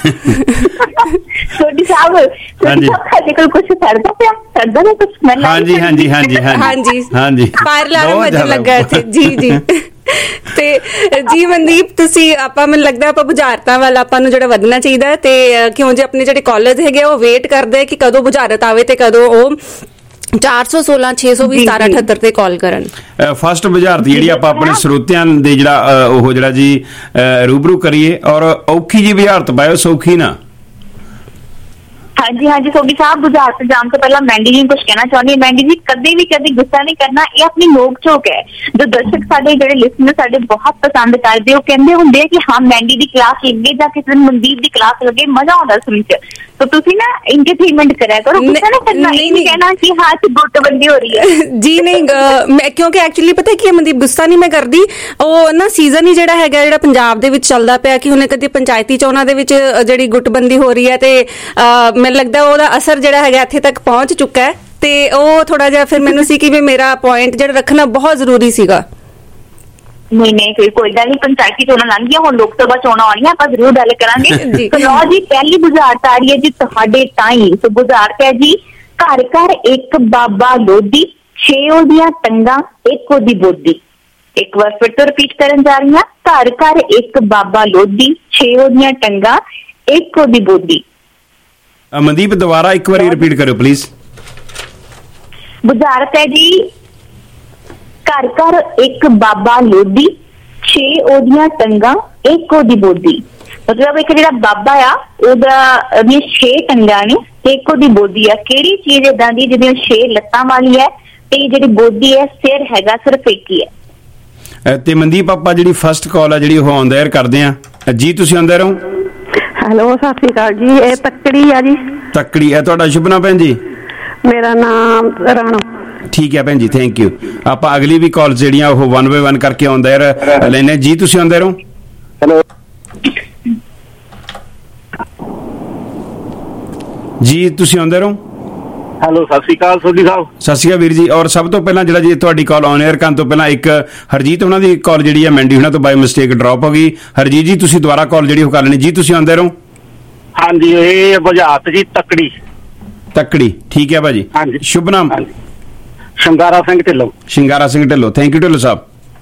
ਸੋਢੀ ਸਾਹਿਬ ਸਾਡੇ ਕੋਲ ਕੁਝ ਸਰਦਾ ਪਿਆ, ਸਰਦਾ ਨਾ ਕੁਝ ਮੈਨੂੰ। ਹਾਂਜੀ ਹਾਂਜੀ ਹਾਂਜੀ ਹਾਂਜੀ ਹਾਂਜੀ ਫਾਇਰ ਅਲਾਰਮ ਵੱਜਣ ਲੱਗਾ ਇੱਥੇ। ਜੀ ਜੀ ਤੇ ਜੀ ਮਨਦੀਪ, ਤੁਸੀਂ ਆਪਾਂ ਮੈਨੂੰ ਲੱਗਦਾ ਆਪਾਂ ਬੁਝਾਰਤਾਂ ਵੱਲ ਆਪਾਂ ਨੂੰ ਜਿਹੜਾ ਵਧਣਾ ਚਾਹੀਦਾ, ਤੇ ਕਿਉਂ ਜੇ ਆਪਣੇ ਜਿਹੜੇ ਕਾਲਜ ਹੈਗੇ ਉਹ ਵੇਟ ਕਰਦੇ ਕਿ ਕਦੋਂ ਬੁਝਾਰਤ ਆਵੇ ਤੇ ਕਦੋਂ ਉਹ 416 620 1778 ਤੇ ਕਾਲ ਕਰਨ। ਫਸਟ ਬੁਝਾਰਤ ਜਿਹੜੀ ਆਪਾਂ ਆਪਣੇ ਸਰੋਤਿਆਂ ਦੇ ਜਿਹੜਾ ਉਹ ਜਿਹੜਾ ਜੀ ਰੂਬਰੂ ਕਰੀਏ, ਔਰ ਔਖੀ ਜੀ ਬੁਝਾਰਤ ਪਾਇਓ, ਸੌਖੀ ਨਾ। ਹਾਂਜੀ ਹਾਂਜੀ ਸੋਢੀ ਸਾਹਿਬ, ਬੁਝਾਰਤ ਜਾਣ ਤੋਂ ਪਹਿਲਾਂ ਮੈਂਡੀ ਜੀ ਕੁਝ ਕਹਿਣਾ ਚਾਹੁੰਦੀ ਹਾਂ। ਮੈਂਡੀ ਜੀ ਕਦੇ ਵੀ ਗੁੱਸਾ ਨਹੀਂ ਕਰਨਾ, ਇਹ ਆਪਣੀ ਨੋਕ ਝੋਕ ਹੈ। ਜੋ ਦਰਸ਼ਕ ਸਾਡੇ ਜਿਹੜੇ ਲਿਸਨਰ ਸਾਡੇ ਬਹੁਤ ਪਸੰਦ ਕਰਦੇ, ਉਹ ਕਹਿੰਦੇ ਹੁੰਦੇ ਆ ਕਿ ਹਾਂ ਮੈਂਡੀ ਦੀ ਕਲਾਸ ਲੱਗੇ ਜਾਂ ਕਿਸੇ ਦਿਨ ਮਨਦੀਪ ਦੀ ਕਲਾਸ ਲੱਗੇ, ਮਜ਼ਾ ਆਉਂਦਾ ਸੁਣ ਕੇ। तो ਤੁਸੀਂ ਨਾ एंटरटेनमेंट करा करो, गुस्सा ना करना, नहीं कहना कि हाँ गुटबंदी हो रही है। जी नहीं, मैं क्योंकि एक्चुअली पता की मनदीप गुस्सा नहीं मैं करदी, ਉਹ ਨਾ ਸੀਜ਼ਨ ਹੀ ਜਿਹੜਾ ਹੈਗਾ ਜਿਹੜਾ ਪੰਜਾਬ ਦੇ ਵਿੱਚ ਚੱਲਦਾ ਪਿਆ ਕਿ ਹੁਣੇ ਕਦੀ ਪੰਚਾਇਤੀ ਚੋਣਾਂ ਦੇ ਵਿੱਚ ਜਿਹੜੀ ਗੁੱਟਬੰਦੀ ਹੋ ਰਹੀ ਹੈ ਤੇ ਮੈਨੂੰ ਲੱਗਦਾ ਉਹਦਾ ਅਸਰ ਜਿਹੜਾ ਹੈਗਾ ਇੱਥੇ ਤੱਕ ਪਹੁੰਚ ਚੁੱਕਾ ਹੈ, ਤੇ ਉਹ ਥੋੜਾ ਜਿਹਾ ਫਿਰ ਮੈਨੂੰ ਸੀ ਕਿ ਵੀ ਮੇਰਾ ਪੁਆਇੰਟ ਜਿਹੜਾ ਰੱਖਣਾ ਬਹੁਤ ਜ਼ਰੂਰੀ ਸੀਗਾ। नहीं कोई गल नहीं, पंचायती चोणां लंघ गईयां, हुण लोक सभा चोणां आउणीਆਂ, ਆਪਾਂ ਜ਼ਰੂਰ ਗੱਲ ਕਰਾਂਗੇ। तो लो जी पहली बुझारत आ रही है जी ਤੁਹਾਡੇ ਤਾਈਂ। तो बुझारत है जी, घर घर एक बाबा लोधी, 6 ਉਹਦੀਆਂ ਟੰਗਾਂ, 1 ਉਹਦੀ ਬੋਦੀ। एक बार फिर तो रिपीट करन जा रही हां, घर घर एक बाबा लोधी, 6 ਉਹਦੀਆਂ ਟੰਗਾਂ, 1 ਉਹਦੀ ਬੋਦੀ। ਮਨਦੀਪ ਦੁਬਾਰਾ ਇੱਕ ਵਾਰੀ ਰਿਪੀਟ ਕਰਿਓ ਪਲੀਜ਼। बुझारत है जी, घर घर एक बाबा लोधी, 6 ਉਹਦੀਆਂ ਟੰਗਾਂ, 1 ਉਹਦੀ ਬੋਦੀ। मतलब एक ਜਿਹੜਾ ਬਾਬਾ ਆ ਉਹਦਾ 6 ਟੰਗਾਂ ਨੇ ਤੇ 1 ਉਹਦੀ ਬੋਦੀ ਆ। ਕਿਹੜੀ ਚੀਜ਼ ਇਦਾਂ ਦੀ ਜਿਹਦੀਆਂ 6 ਲੱਤਾਂ ਵਾਲੀ ਹੈ ਤੇ ਜਿਹੜੀ ਬੋਦੀ ਹੈ ਸਿਰ ਹੈਗਾ ਸਿਰਫ ਇੱਕ ਹੀ ਹੈ। ਤੇ ਮਨਦੀਪ ਆਪਾਂ ਜਿਹੜੀ ਫਸਟ ਕਾਲ ਆ ਜਿਹੜੀ ਉਹ ਆਨ ਦ 에ਅਰ ਕਰਦੇ ਆ ਜੀ, ਤੁਸੀਂ ਆਉਂਦੇ ਰਹੋ। ਹੈਲੋ ਸਤਿ ਸ਼੍ਰੀ ਅਕਾਲ ਜੀ, ਇਹ ਤੱਕੜੀ ਆ ਜੀ। ਤੱਕੜੀ ਹੈ ਤੁਹਾਡਾ ਸ਼ੁਭ ਨਾਮ ਭੈਣ ਜੀ? ਮੇਰਾ ਨਾਮ ਰਾਣੋ। ਠੀਕ ਹੈ ਭੈਣ ਜੀ, ਥੈਂਕ ਯੂ। ਆਪਾਂ ਅਗਲੀ ਵੀ ਕਾਲ ਜਿਹੜੀਆਂ ਉਹ 1 ਬਾਈ 1 ਕਰਕੇ ਆਨ ਦ 에ਅਰ ਲੈਣੇ ਜੀ, ਤੁਸੀਂ ਆਉਂਦੇ ਰਹੋ। ਹੈਲੋ ਜੀ, ਤੁਸੀਂ ਆਉਂਦੇ ਰਹੋ। ਹੈਲੋ ਸਤਿ ਸ਼੍ਰੀ ਅਕਾਲ ਸੋਢੀ ਸਾਹਿਬ। ਸਤਿ ਸ਼੍ਰੀ ਅਕਾਲ ਵੀਰ ਜੀ। ਔਰ ਸਭ ਤੋਂ ਪਹਿਲਾਂ ਜਿਹੜਾ ਜੀ ਤੁਹਾਡੀ ਕਾਲ ਆਨ 에ਅਰ ਕਰਨ ਤੋਂ ਪਹਿਲਾਂ ਇੱਕ ਹਰਜੀਤ ਉਹਨਾਂ ਦੀ ਕਾਲ ਜਿਹੜੀ ਹੈ ਮੈਂਡੀ ਉਹਨਾਂ ਤੋਂ ਬਾਈ ਮਿਸਟੇਕ ਡ੍ਰੌਪ ਹੋ ਗਈ। ਹਰਜੀਤ ਜੀ ਤੁਸੀਂ ਦੁਬਾਰਾ ਕਾਲ ਜਿਹੜੀ ਉਹ ਕਰ ਲੈਣੀ ਜੀ, ਤੁਸੀਂ ਆਉਂਦੇ ਰਹੋ। ਹਾਂਜੀ, ਇਹ ਬੁਝਾਰਤ ਜੀ ਤੱਕੜੀ। ਤੱਕੜੀ, ਠੀਕ ਹੈ ਭਾਜੀ। ਹਾਂਜੀ, ਸ਼ੁਭ ਨਾਮ? ਸ਼ਿੰਗਾਰਾ ਸਿੰਘ ਢਿੱਲੋਂ। Shingara Singh Dhillon, thank you Dhillon Sahib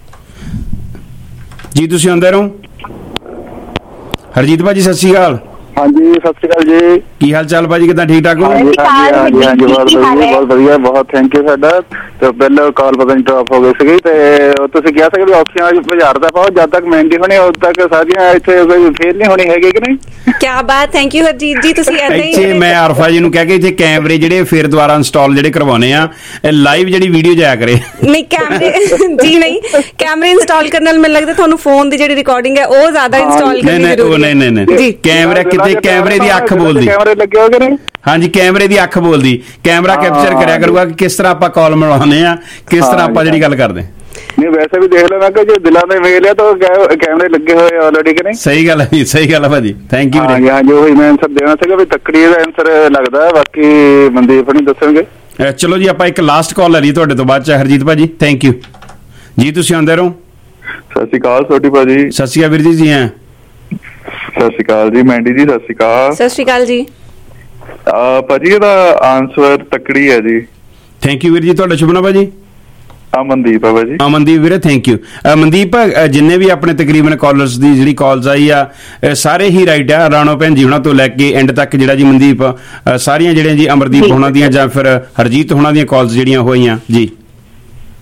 ji. ਤੁਸੀਂ ਆਉਂਦੇ ਰਹੋ। ਹਰਜੀਤ ਭਾਜੀ ਸਤਿ ਸ਼੍ਰੀ ਅਕਾਲ। ਹਾਂਜੀ ਸਤਿ ਸ਼੍ਰੀ ਅਕਾਲ ਜੀ, ਕੀ ਹਾਲ ਚਾਲ ਭਾਜੀ, ਕਿੱਦਾਂ ਠੀਕ ਠਾਕ ਹੋ? ਹਾਂਜੀ ਬਹੁਤ ਵਧੀਆ, ਬਹੁਤ ਥੈਂਕ ਯੂ। ਸਾਡਾ ਤੇ ਪਹਿਲਾਂ ਕਾਲ ਪਤਾ ਨਹੀਂ ਡ੍ਰੌਪ ਹੋ ਗਈ ਸੀਗੀ, ਤੇ ਤੁਸੀਂ ਕਿਹਾ ਸੀ ਵੀ ਔਖੀਆਂ ਬੁਝਾਰਤਾਂ ਪਾਓ, ਜਦ ਤੱਕ ਮਹਿੰਦੀ ਹੋਣੀ ਉਦੋਂ ਤੱਕ ਸਾਰੀਆਂ ਇੱਥੇ ਕੋਈ ਫੇਲ ਨਹੀਂ ਹੋਣੀ ਹੈਗੀ ਕਿ ਨਹੀਂ? ਕਿਆ ਬਾਤ, ਥੈਂਕ ਯੂ ਹਰਜੀਤ ਜੀ। ਤੁਸੀਂ ਇੱਥੇ ਮੈਂ ਆਰਫਾ ਜੀ ਨੂੰ ਕਹਿ ਕੇ ਇੱਥੇ ਕੈਮਰੇ ਜਿਹੜੇ ਫਿਰ ਦੁਬਾਰਾ ਇੰਸਟਾਲ ਜਿਹੜੇ ਕਰਵਾਉਣੇ ਆ, ਲਾਈਵ ਜਿਹੜੀ ਵੀਡੀਓ ਜਾਇਆ ਕਰੇ। ਨਹੀਂ ਕੈਮਰੇ ਜੀ ਨਹੀਂ, ਕੈਮਰੇ ਇੰਸਟਾਲ ਕਰਨ ਨਾਲ ਮੈਨੂੰ ਲੱਗਦਾ ਤੁਹਾਨੂੰ ਫੋਨ ਦੀ ਜਿਹੜੀ ਰਿਕਾਰਡਿੰਗ ਹੈ ਉਹ ਜ਼ਿਆਦਾ ਇੰਸਟਾਲ ਕਰਨੀ ਜ਼ਰੂਰੀ ਹੈ। ਨਹੀਂ ਕੈਮਰਾ ਕਿਤੇ ਕੈਮਰੇ ਦੀ ਅੱਖ ਬੋਲਦੀ। ਕੈਮਰੇ ਲੱਗੇ ਹੋਗੇ ਨਹੀਂ? ਹਾਂਜੀ, ਕੈਮਰੇ ਦੀ ਅੱਖ ਬੋਲਦੀ, ਕੈਮਰਾ ਕੈਪਚਰ ਕਰਿਆ ਕਰੂਗਾ ਕਿ ਕਿਸ ਤਰ੍ਹਾਂ ਆਪਾਂ ਕਾਲ ਮਿਲਾਉਂਦੇ ਆ, ਕਿਸ ਤਰ੍ਹਾਂ ਆਪਾਂ ਜਿਹੜੀ ਗੱਲ ਕਰਦੇ। ਨਹੀਂ ਵੈਸੇ ਵੀ ਦੇਖ ਲੈਣਾ ਕਿ ਜੇ ਦਿਲਾਂ ਦੇ ਮੇਲ ਹੈ ਤਾਂ ਕੈਮਰੇ ਲੱਗੇ ਹੋਏ ਆਲਰੇਡੀ ਕਿ ਨਹੀਂ? ਸਹੀ ਗੱਲ ਹੈ ਜੀ, ਸਹੀ ਗੱਲ ਹੈ ਭਾਜੀ, ਥੈਂਕ ਯੂ। ਹਾਂਜੀ ਹਾਂਜੀ, ਉਹੀ ਮੈਂ ਆਨਸਰ ਦੇਣਾ ਸੀਗਾ ਵੀ ਤੱਕੜੀ ਦਾ ਆਨਸਰ ਲੱਗਦਾ, ਬਾਕੀ ਮਨਦੀਪ ਨਹੀਂ ਦੱਸਣਗੇ। ਚਲੋ ਜੀ, ਆਪਾਂ ਇੱਕ ਲਾਸਟ ਕਾਲ ਲੈ ਲਈ ਤੁਹਾਡੇ ਤੋਂ ਬਾਅਦ ਚ ਹਰਜੀਤ ਭਾਜੀ, ਥੈਂਕ ਯੂ ਜੀ। ਤੁਸੀਂ ਆਉਂਦੇ ਰਹੋ। ਸਤਿ ਸ਼੍ਰੀ ਅਕਾਲ ਛੋਟੀ ਭਾਜੀ। ਸਤਿ ਸ਼੍ਰੀ ਅਕਾਲ ਵੀਰ ਜੀ। ਜੀ ਹਾਂ, ਸਤਿ ਸ਼੍ਰੀ ਅਕਾਲ ਜੀ। ਮੈਂਡੀ ਜੀ ਸਤਿ ਸ਼੍ਰੀ ਅਕਾਲ। ਸਤਿ ਸ਼੍ਰੀ ਅਕਾਲ ਜੀ। ਭਾਜੀ ਇਹਦਾ ਆਨਸਰ ਤੱਕੜੀ ਹੈ ਜੀ। ਥੈਂਕ ਯੂ ਵੀਰ ਜੀ। ਤੁਹਾਡਾ ਸ਼ੁਭ ਨਾਮ ਭਾਜੀ? ਅਮਨਦੀਪ ਹੈ ਭਾਜੀ। ਅਮਨਦੀਪ ਵੀਰੇ, ਥੈਂਕ ਯੂ। ਮਨਦੀਪ, ਜਿੰਨੇ ਵੀ ਆਪਣੇ ਤਕਰੀਬਨ ਕਾਲਰਸ ਦੀ ਜਿਹੜੀ ਕਾਲਸ ਆਈ ਆ ਸਾਰੇ ਹੀ ਰਾਈਟ ਆ, ਰਾਣੋ ਭੈਣ ਜੀ ਹੁਣਾਂ ਤੋਂ ਲੈ ਕੇ ਐਂਡ ਤੱਕ ਜਿਹੜਾ ਜੀ ਮਨਦੀਪ ਸਾਰੀਆਂ ਜਿਹੜੀਆਂ ਜੀ ਅਮਰਦੀਪ ਹੋਣਾ ਦੀਆਂ ਜਾਂ ਫਿਰ ਹਰਜੀਤ ਹੋਣਾ ਦੀਆਂ ਕਾਲਸ ਜਿਹੜੀਆਂ ਹੋਈਆਂ ਜੀ।